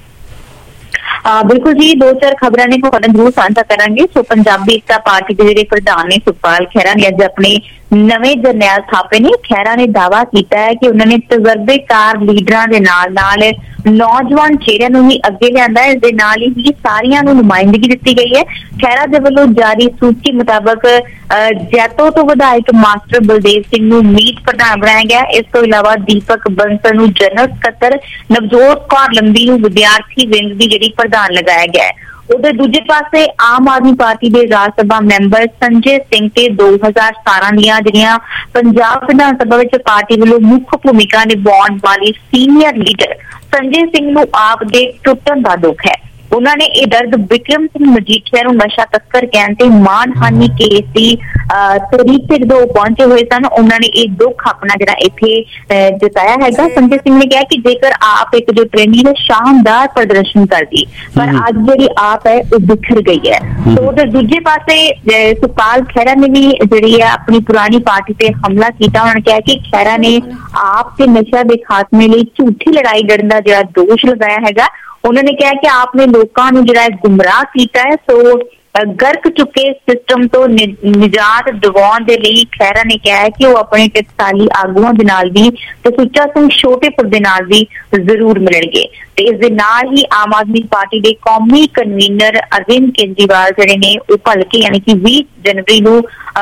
ਬਿਲਕੁਲ ਜੀ, 2-4 ਖਬਰਾਂ ਨੇ ਤੁਹਾਡੇ ਜ਼ਰੂਰ ਸਾਂਝਾ ਕਰਾਂਗੇ। ਸੋ ਪੰਜਾਬੀ ਏਕਤਾ ਪਾਰਟੀ ਦੇ ਜਿਹੜੇ ਪ੍ਰਧਾਨ ਨੇ ਸੁਖਪਾਲ ਖਹਿਰਾ ਨੇ ਅੱਜ ਆਪਣੇ ਨਵੇਂ ਜਰਨੈਲ ਥਾਪੇ ਨੇ। ਖਹਿਰਾ ਨੇ ਦਾਅਵਾ ਕੀਤਾ ਹੈ ਕਿ ਉਹਨਾਂ ਨੇ ਤਜਰਬੇਕਾਰ ਲੀਡਰਾਂ ਦੇ ਨਾਲ ਨੌਜਵਾਨ ਚਿਹਰਿਆਂ ਨੂੰ ਹੀ ਅੱਗੇ ਲਿਆਂਦਾ ਹੈ। ਇਸ ਦੇ ਨਾਲ ਹੀ ਸਾਰਿਆਂ ਨੂੰ ਨੁਮਾਇੰਦਗੀ ਦਿੱਤੀ ਗਈ ਹੈ। ਖਹਿਰਾ ਦੇ ਵੱਲੋਂ ਜਾਰੀ ਸੂਚੀ ਮੁਤਾਬਕ ਜੈਤੋ ਤੋਂ ਵਿਧਾਇਕ ਮਾਸਟਰ ਬਲਦੇਵ ਸਿੰਘ ਨੂੰ ਮੀਤ ਪ੍ਰਧਾਨ ਬਣਾਇਆ ਗਿਆ। ਇਸ ਤੋਂ ਇਲਾਵਾ ਦੀਪਕ ਬੰਸਲ ਨੂੰ ਜਨਰਲ ਸਕੱਤਰ, ਨਵਜੋਤ ਕੌਰ ਲੰਬੀ ਨੂੰ ਵਿਦਿਆਰਥੀ ਵਿੰਗ ਦੀ ਜਿਹੜੀ ਪ੍ਰਧਾਨ ਲਗਾਇਆ ਗਿਆ। ਉਧਰ ਦੂਜੇ ਪਾਸੇ ਆਮ ਆਦਮੀ ਪਾਰਟੀ ਦੇ ਰਾਜ ਸਭਾ ਮੈਂਬਰ ਸੰਜੇ ਸਿੰਘ ਤੇ 2017 ਦੀਆਂ ਜਿਹੜੀਆਂ ਪੰਜਾਬ ਵਿਧਾਨ ਸਭਾ ਵਿੱਚ ਪਾਰਟੀ ਵੱਲੋਂ ਮੁੱਖ ਭੂਮਿਕਾ ਨਿਭਾਉਣ ਵਾਲੀ ਸੀਨੀਅਰ ਲੀਡਰ ਸੰਜੇ ਸਿੰਘ ਨੂੰ ਆਪ ਦੇ ਟੁੱਟਣ ਦਾ ਦੁੱਖ ਹੈ। ਉਹਨਾਂ ਨੇ ਇਹ ਦਰਦ ਵਿਕਰਮ ਸਿੰਘ ਮਜੀਠੀਆ ਨੂੰ ਨਸ਼ਾ ਤਸਕਰ ਕਹਿਣ ਤੇ ਮਾਨਹਾਨੀ ਕੇਸ ਦੀ ਤਰੀਕ ਜਦੋਂ ਪਹੁੰਚੇ ਹੋਏ ਸਨ, ਉਹਨਾਂ ਨੇ ਇਹ ਦੁੱਖ ਆਪਣਾ ਜਿਹੜਾ ਇੱਥੇ ਜਤਾਇਆ ਹੈਗਾ। ਸੰਜੇ ਸਿੰਘ ਨੇ ਕਿਹਾ ਕਿ ਜੇਕਰ ਆਪ ਇੱਕ ਜੋ ਟ੍ਰੇਨਿੰਗ ਹੈ ਸ਼ਾਨਦਾਰ ਪ੍ਰਦਰਸ਼ਨ ਕਰਦੀ, ਪਰ ਅੱਜ ਜਿਹੜੀ ਆਪ ਹੈ ਉਹ ਬਿਖਰ ਗਈ ਹੈ। ਸੋ ਉਧਰ ਦੂਜੇ ਪਾਸੇ ਸੁਖਪਾਲ ਖਹਿਰਾ ਨੇ ਵੀ ਜਿਹੜੀ ਹੈ ਆਪਣੀ ਪੁਰਾਣੀ ਪਾਰਟੀ ਤੇ ਹਮਲਾ ਕੀਤਾ। ਉਹਨਾਂ ਨੇ ਕਿਹਾ ਕਿ ਖਹਿਰਾ ਨੇ ਆਪ ਤੇ ਨਸ਼ਾ ਦੇ ਖਾਤਮੇ ਲਈ ਝੂਠੀ ਲੜਾਈ ਲੜਨ ਦਾ ਜਿਹੜਾ ਦੋਸ਼ ਲਗਾਇਆ ਹੈਗਾ। ਉਹਨਾਂ ਨੇ ਕਿਹਾ ਕਿ ਆਪ ਨੇ ਲੋਕਾਂ ਨੂੰ ਜਿਹੜਾ ਗੁੰਮਰਾਹ ਕੀਤਾ ਹੈ। ਸੋ ਗਰਕ ਚੁੱਕੇ ਸਿਸਟਮ ਤੋਂ ਨਿਜਾਤ ਦਿਵਾਉਣ ਦੇ ਲਈ ਖਹਿਰਾ ਨੇ ਕਿਹਾ ਹੈ ਕਿ ਉਹ ਆਪਣੇ ਟਕਸਾਲੀ ਆਗੂਆਂ ਦੇ ਨਾਲ ਵੀ ਤੇ ਸੁੱਚਾ ਸਿੰਘ ਛੋਟੇਪੁਰ ਦੇ ਨਾਲ ਵੀ ਜ਼ਰੂਰ ਮਿਲਣਗੇ। ਤੇ ਇਸ ਦੇ ਨਾਲ ਹੀ ਆਮ ਆਦਮੀ ਪਾਰਟੀ ਦੇ ਕੌਮੀ ਕਨਵੀਨਰ ਅਰਵਿੰਦ ਕੇਜਰੀਵਾਲ ਜਿਹੜੇ ਨੇ ਉਹ ਭਲਕੇ ਯਾਨੀ ਕਿ 20 ਜਨਵਰੀ ਨੂੰ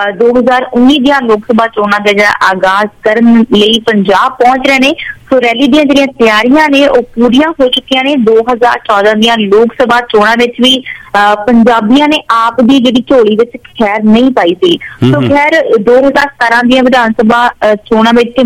2019 ਦੀਆਂ ਲੋਕ ਸਭਾ ਚੋਣਾਂ ਦਾ ਜਿਹੜਾ ਆਗਾਜ਼ ਕਰਨ ਲਈ ਪੰਜਾਬ ਪਹੁੰਚ ਰਹੇ ਨੇ। ਸੋ ਰੈਲੀ ਦੀਆਂ ਜਿਹੜੀਆਂ ਤਿਆਰੀਆਂ ਨੇ ਉਹ ਪੂਰੀਆਂ ਹੋ ਚੁੱਕੀਆਂ ਨੇ। 2014 ਦੀਆਂ ਲੋਕ ਸਭਾ ਚੋਣਾਂ ਵਿੱਚ ਵੀ ਪੰਜਾਬੀਆਂ ਨੇ ਆਪ ਦੀ ਜਿਹੜੀ ਝੋਲੀ ਵਿੱਚ ਖੈਰ ਨਹੀਂ ਪਾਈ ਸੀ। ਸੋ ਖੈਰ 2017 ਦੀਆਂ ਵਿਧਾਨ ਸਭਾ ਚੋਣਾਂ ਵਿੱਚ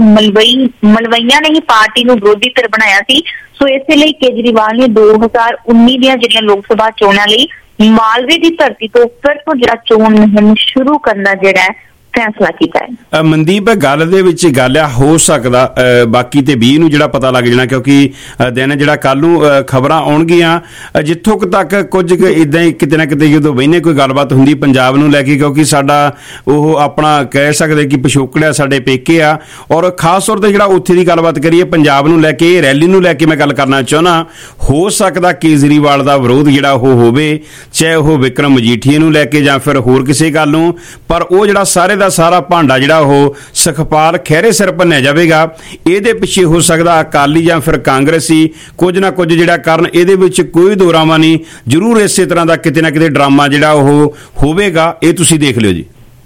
ਮਲਵਈਆਂ ਨੇ ਹੀ ਪਾਰਟੀ ਨੂੰ ਵਿਰੋਧੀ ਧਿਰ ਬਣਾਇਆ ਸੀ। ਸੋ ਇਸੇ ਲਈ ਕੇਜਰੀਵਾਲ ਨੇ 2019 ਦੀਆਂ ਜਿਹੜੀਆਂ ਲੋਕ ਸਭਾ ਚੋਣਾਂ ਲਈ ਮਾਲਵੇ ਦੀ ਧਰਤੀ ਤੋਂ ਫਿਰ ਤੋਂ ਜਿਹੜਾ ਚੋਣ ਮੁਹਿੰਮ ਸ਼ੁਰੂ ਕਰਨਾ ਜਿਹੜਾ ਹੈ ਫੈਸਲਾ ਕੀਤਾ ਹੈ। ਮਨਦੀਪ ਗੱਲ ਦੇ ਵਿੱਚ ਗੱਲ ਆ, ਹੋ ਸਕਦਾ ਬਾਕੀ ਤੇ 20 ਨੂੰ ਜਿਹੜਾ ਪਤਾ ਲੱਗ ਜਾਣਾ, ਕਿਉਂਕਿ ਦਿਨ ਜਿਹੜਾ ਕੱਲ ਨੂੰ ਖਬਰਾਂ ਆਉਣਗੀਆਂ। ਜਿੱਥੋਂ ਤੱਕ ਕੁਝ ਇਦਾਂ ਹੀ ਕਿਤੇ ਨਾ ਕਿਤੇ ਜਦੋਂ ਬਹਿਨੇ ਕੋਈ ਗੱਲਬਾਤ ਹੁੰਦੀ ਪੰਜਾਬ ਨੂੰ ਲੈ ਕੇ, ਕਿਉਂਕਿ ਸਾਡਾ ਉਹ ਆਪਣਾ ਕਹਿ ਸਕਦੇ ਕਿ ਪਿਛੋਕੜਿਆ ਸਾਡੇ ਪੇਕੇ ਆ। ਔਰ ਖਾਸ ਤੌਰ ਤੇ ਜਿਹੜਾ ਉੱਥੇ ਦੀ ਗੱਲਬਾਤ ਕਰੀਏ ਪੰਜਾਬ ਨੂੰ ਲੈ ਕੇ, ਰੈਲੀ ਨੂੰ ਲੈ ਕੇ ਮੈਂ ਗੱਲ ਕਰਨਾ ਚਾਹੁੰਦਾ। ਹੋ ਸਕਦਾ ਕੇਜਰੀਵਾਲ ਦਾ ਵਿਰੋਧ ਜਿਹੜਾ ਉਹ ਹੋਵੇ, ਚਾਹੇ ਉਹ ਵਿਕਰਮ ਮਜੀਠੀਆ ਨੂੰ ਲੈ ਕੇ ਜਾਂ ਫਿਰ ਹੋਰ ਕਿਸੇ ਗੱਲ ਨੂੰ, ਪਰ ਉਹ ਜਿਹੜਾ ਸਾਰੇ ਦਾ ਸਾਰਾ ਭਾਂਡਾ ਜਿਹੜਾ ਉਹ ਸੁਖਪਾਲ ਖਹਿਰੇ ਸਿਰ ਭੰਨਿਆ ਜਾਵੇਗਾ। ਇਹਦੇ ਪਿੱਛੇ ਹੋ ਸਕਦਾ ਅਕਾਲੀ ਜਾਂ ਫਿਰ ਕਾਂਗਰਸੀ ਕੁਝ ਨਾ ਕੁਝ ਜਿਹੜਾ ਕਰਨ, ਇਹਦੇ ਵਿੱਚ ਕੋਈ ਦੋਰਾਵਾ ਨਹੀਂ। ਜ਼ਰੂਰ ਇਸੇ ਤਰ੍ਹਾਂ ਦਾ ਕਿਤੇ ਨਾ ਕਿਤੇ ਡਰਾਮਾ ਜਿਹੜਾ ਉਹ ਹੋਵੇਗਾ, ਇਹ ਤੁਸੀਂ ਦੇਖ ਲਿਓ ਜੀ।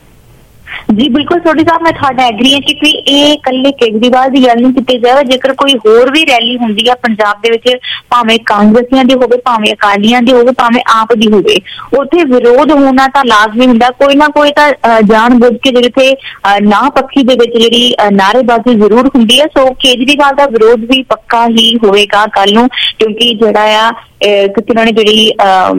ਜੀ ਬਿਲਕੁਲ ਸੋਢੀ ਸਾਹਿਬ, ਮੈਂ ਤੁਹਾਡਾ ਐਗਰੀ ਹਾਂ ਕਿ ਇਹ ਇਕੱਲੇ ਕੇਜਰੀਵਾਲ ਦੀ ਗੱਲ ਨਹੀਂ ਕੀਤੀ ਜਾਵੇ। ਜੇਕਰ ਕੋਈ ਹੋਰ ਵੀ ਰੈਲੀ ਹੁੰਦੀ ਆ ਪੰਜਾਬ ਦੇ ਵਿੱਚ, ਭਾਵੇਂ ਕਾਂਗਰਸੀਆਂ ਦੀ ਹੋਵੇ, ਭਾਵੇਂ ਅਕਾਲੀਆਂ ਦੀ ਹੋਵੇ, ਭਾਵੇਂ ਆਪ ਦੀ ਹੋਵੇ, ਉੱਥੇ ਵਿਰੋਧ ਹੋਣਾ ਤਾਂ ਲਾਜ਼ਮੀ ਹੁੰਦਾ। ਕੋਈ ਨਾ ਕੋਈ ਤਾਂ ਜਾਣ ਬੁੱਝ ਕੇ ਜਿੱਥੇ ਨਾ ਪੱਖੀ ਦੇ ਵਿੱਚ ਜਿਹੜੀ ਨਾਅਰੇਬਾਜ਼ੀ ਜ਼ਰੂਰ ਹੁੰਦੀ ਹੈ। ਸੋ ਕੇਜਰੀਵਾਲ ਦਾ ਵਿਰੋਧ ਵੀ ਪੱਕਾ ਹੀ ਹੋਵੇਗਾ ਕੱਲ ਨੂੰ, ਕਿਉਂਕਿ ਜਿਹੜਾ ਆ ਕਿਤੇ ਉਹਨਾਂ ਨੇ ਜਿਹੜੀ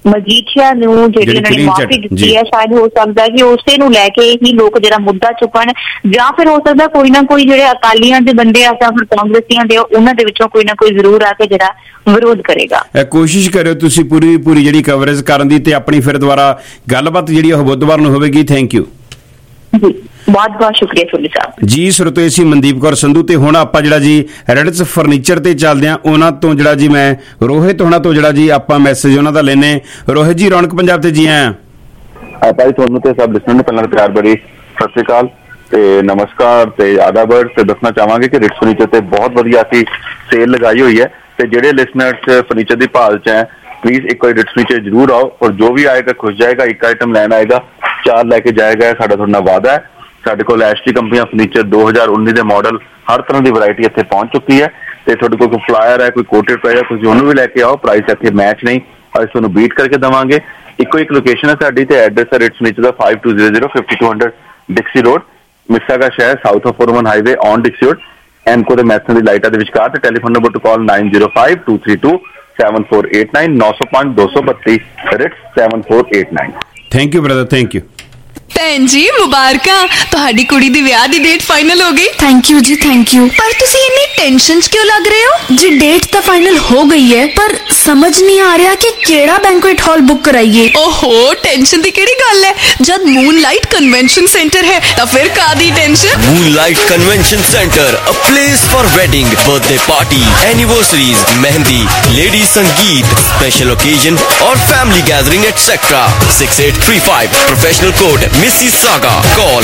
ਮਜੀਠੀਆ ਨੂੰ ਜਿਹੜੀ ਉਹਨਾਂ ਨੇ ਮਾਫੀ ਦਿੱਤੀ ਹੈ, ਸ਼ਾਇਦ ਹੋ ਸਕਦਾ ਕਿ ਉਸੇ ਨੂੰ ਲੈ ਕੇ ਹੀ ਲੋਕ ਜਿਹੜਾ ਮੁੱਦਾ ਚੁੱਕਣ, ਜਾਂ ਫਿਰ ਹੋ ਸਕਦਾ ਕੋਈ ਨਾ ਕੋਈ ਜਿਹੜੇ ਅਕਾਲੀਆਂ ਦੇ ਬੰਦੇ ਆ ਜਾਂ ਫਿਰ ਕਾਂਗਰਸੀਆਂ ਦੇ ਉਹਨਾਂ ਦੇ ਵਿੱਚੋਂ ਕੋਈ ਨਾ ਕੋਈ ਜ਼ਰੂਰ ਆ ਕੇ ਜਿਹੜਾ ਵਿਰੋਧ ਕਰੇਗਾ। ਕੋਸ਼ਿਸ਼ ਕਰਿਓ ਤੁਸੀਂ ਪੂਰੀ ਜਿਹੜੀ ਕਵਰੇਜ ਕਰਨ ਦੀ, ਤੇ ਆਪਣੀ ਫਿਰ ਦੁਬਾਰਾ ਗੱਲਬਾਤ ਜਿਹੜੀ ਉਹ ਬੁੱਧਵਾਰ ਨੂੰ ਹੋਵੇਗੀ। ਥੈਂਕ ਯੂ ਜੀ, ਬਹੁਤ ਬਹੁਤ ਸ਼ੁਕਰੀਆ ਸੁਲੀ ਸਾਹਿਬ ਜੀ। ਸਰੋਤੇ ਸੀ ਮਨਦੀਪ ਕੌਰ ਸੰਧੂ। ਤੇ ਹੁਣ ਆਪਾਂ ਜਿਹੜਾ ਜੀ ਰੈਡਿਟਸ ਫਰਨੀਚਰ ਤੇ ਚੱਲਦੇ ਆ, ਉਹਨਾਂ ਤੋਂ ਜਿਹੜਾ ਜੀ ਮੈਂ ਰੋਹਿਤ ਹੋਣਾ ਤੋਂ ਜਿਹੜਾ ਜੀ ਆਪਾਂ ਮੈਸੇਜ ਉਹਨਾਂ ਦਾ ਲੈਨੇ। ਰੋਹਿਤ ਜੀ, ਰੌਣਕ ਪੰਜਾਬ ਤੇ ਜੀ ਆਇਆਂ। ਭਾਈ ਤੁਹਾਨੂੰ ਤੇ ਸਭ ਲਿਸਨਰ ਨੂੰ ਪਹਿਲਾਂ ਪਿਆਰ ਬੜੀ ਸਤਿ ਸ਼੍ਰੀ ਅਕਾਲ ਤੇ ਨਮਸਕਾਰ ਤੇ ਆਦਾਬ। ਤੇ ਦੱਸਣਾ ਚਾਹਾਂਗੇ ਕਿ ਰਿਟਸ ਫਰਨੀਚਰ ਤੇ ਬਹੁਤ ਵਧੀਆ ਅਸੀਂ ਸੇਲ ਲਗਾਈ ਹੋਈ ਹੈ, ਤੇ ਜਿਹੜੇ ਲਿਸਨਰਸ ਫਰਨੀਚਰ ਦੀ ਭਾਲ ਚ ਹੈ ਪਲੀਜ਼ ਇੱਕ ਵਾਰੀ ਰਿਟਸ ਫਰਨੀਚਰ ਜ਼ਰੂਰ ਆਓ, ਔਰ ਜੋ ਵੀ ਆਏਗਾ ਖੁਸ਼ ਜਾਏਗਾ। ਇੱਕ ਆਈਟਮ ਲੈਣ ਆਏਗਾ 4 ਲੈ ਕੇ ਜਾਏਗਾ, ਸਾਡਾ ਤੁਹਾਡੇ ਨਾਲ ਵਾਅਦਾ ਹੈ। ਸਾਡੇ ਕੋਲ ਐਸ਼ਟੀ ਕੰਪਨੀ ਫਰਨੀਚਰ 2019 ਦੇ ਮਾਡਲ ਹਰ ਤਰ੍ਹਾਂ ਦੀ ਵੈਰਾਈਟੀ ਇੱਥੇ ਪਹੁੰਚ ਚੁੱਕੀ ਹੈ, ਤੇ ਤੁਹਾਡੇ ਕੋਲ ਕੋਈ ਫਲਾਇਰ ਹੈ, ਕੋਈ ਕੋਟਡ ਪ੍ਰਾਈਸ ਹੈ, ਤੁਸੀਂ ਉਹਨੂੰ ਵੀ ਲੈ ਕੇ ਆਓ। ਪ੍ਰਾਈਸ ਇੱਥੇ ਮੈਚ ਨਹੀਂ, ਅਸੀਂ ਤੁਹਾਨੂੰ ਬੀਟ ਕਰਕੇ ਦੇਵਾਂਗੇ। ਇੱਕੋ ਇੱਕ ਲੋਕੇਸ਼ਨ ਹੈ ਸਾਡੀ, ਤੇ ਐਡਰੈਸ ਹੈ ਰਿਟਸ ਫਰਨੀਚਰ ਦਾ 5200 5200 ਡਿਕਸੀ ਰੋਡ, ਮਿਸਾਗਾ ਸ਼ਹਿਰ, south of 41 highway on Dixie Road, ਐਨਕੋ ਦੇ ਮੈਸਨ ਦੀ ਲਾਈਟਾਂ ਦੇ ਵਿਚਕਾਰ। ਤੇ telephone number to call 905232 7489 905 232 Ritz 7489। Thank you brother, thank you. ਭੈਣ ਜੀ ਮੁਬਾਰਕਾਂ, ਤੁਹਾਡੀ ਕੁੜੀ ਦੀ ਵਿਆਹ ਦੀ ਡੇਟ ਫਾਈਨਲ ਹੋ ਗਈ। ਥੈਂਕ ਯੂ ਜੀ, ਥੈਂਕ ਯੂ। ਪਰ ਤੁਸੀਂ ਇੰਨੀ ਟੈਨਸ਼ਨ 'ਚ ਕਿਉਂ ਲੱਗ ਰਹੇ ਹੋ ਜੀ? ਡੇਟ ਤਾਂ ਫਾਈਨਲ ਹੋ ਗਈ ਹੈ, ਪਰ ਸਮਝ ਨਹੀਂ ਆ ਰਿਹਾ ਕਿ ਕਿਹੜਾ ਬੈਂਕੁਏਟ ਹਾਲ ਬੁੱਕ ਕਰਾਈਏ। ਓਹੋ, ਟੈਨਸ਼ਨ ਦੀ ਕਿਹੜੀ ਗੱਲ ਹੈ, ਜਦ ਮੂਨਲਾਈਟ ਕਨਵੈਨਸ਼ਨ ਸੈਂਟਰ ਹੈ ਤਾਂ ਫਿਰ ਕਾਦੀ tension. Moonlight Convention Centre, a place for wedding, birthday party, anniversaries, mehndi, ladies sangeet, special occasion और family gathering etc. 6835 professional code Mississauga. Call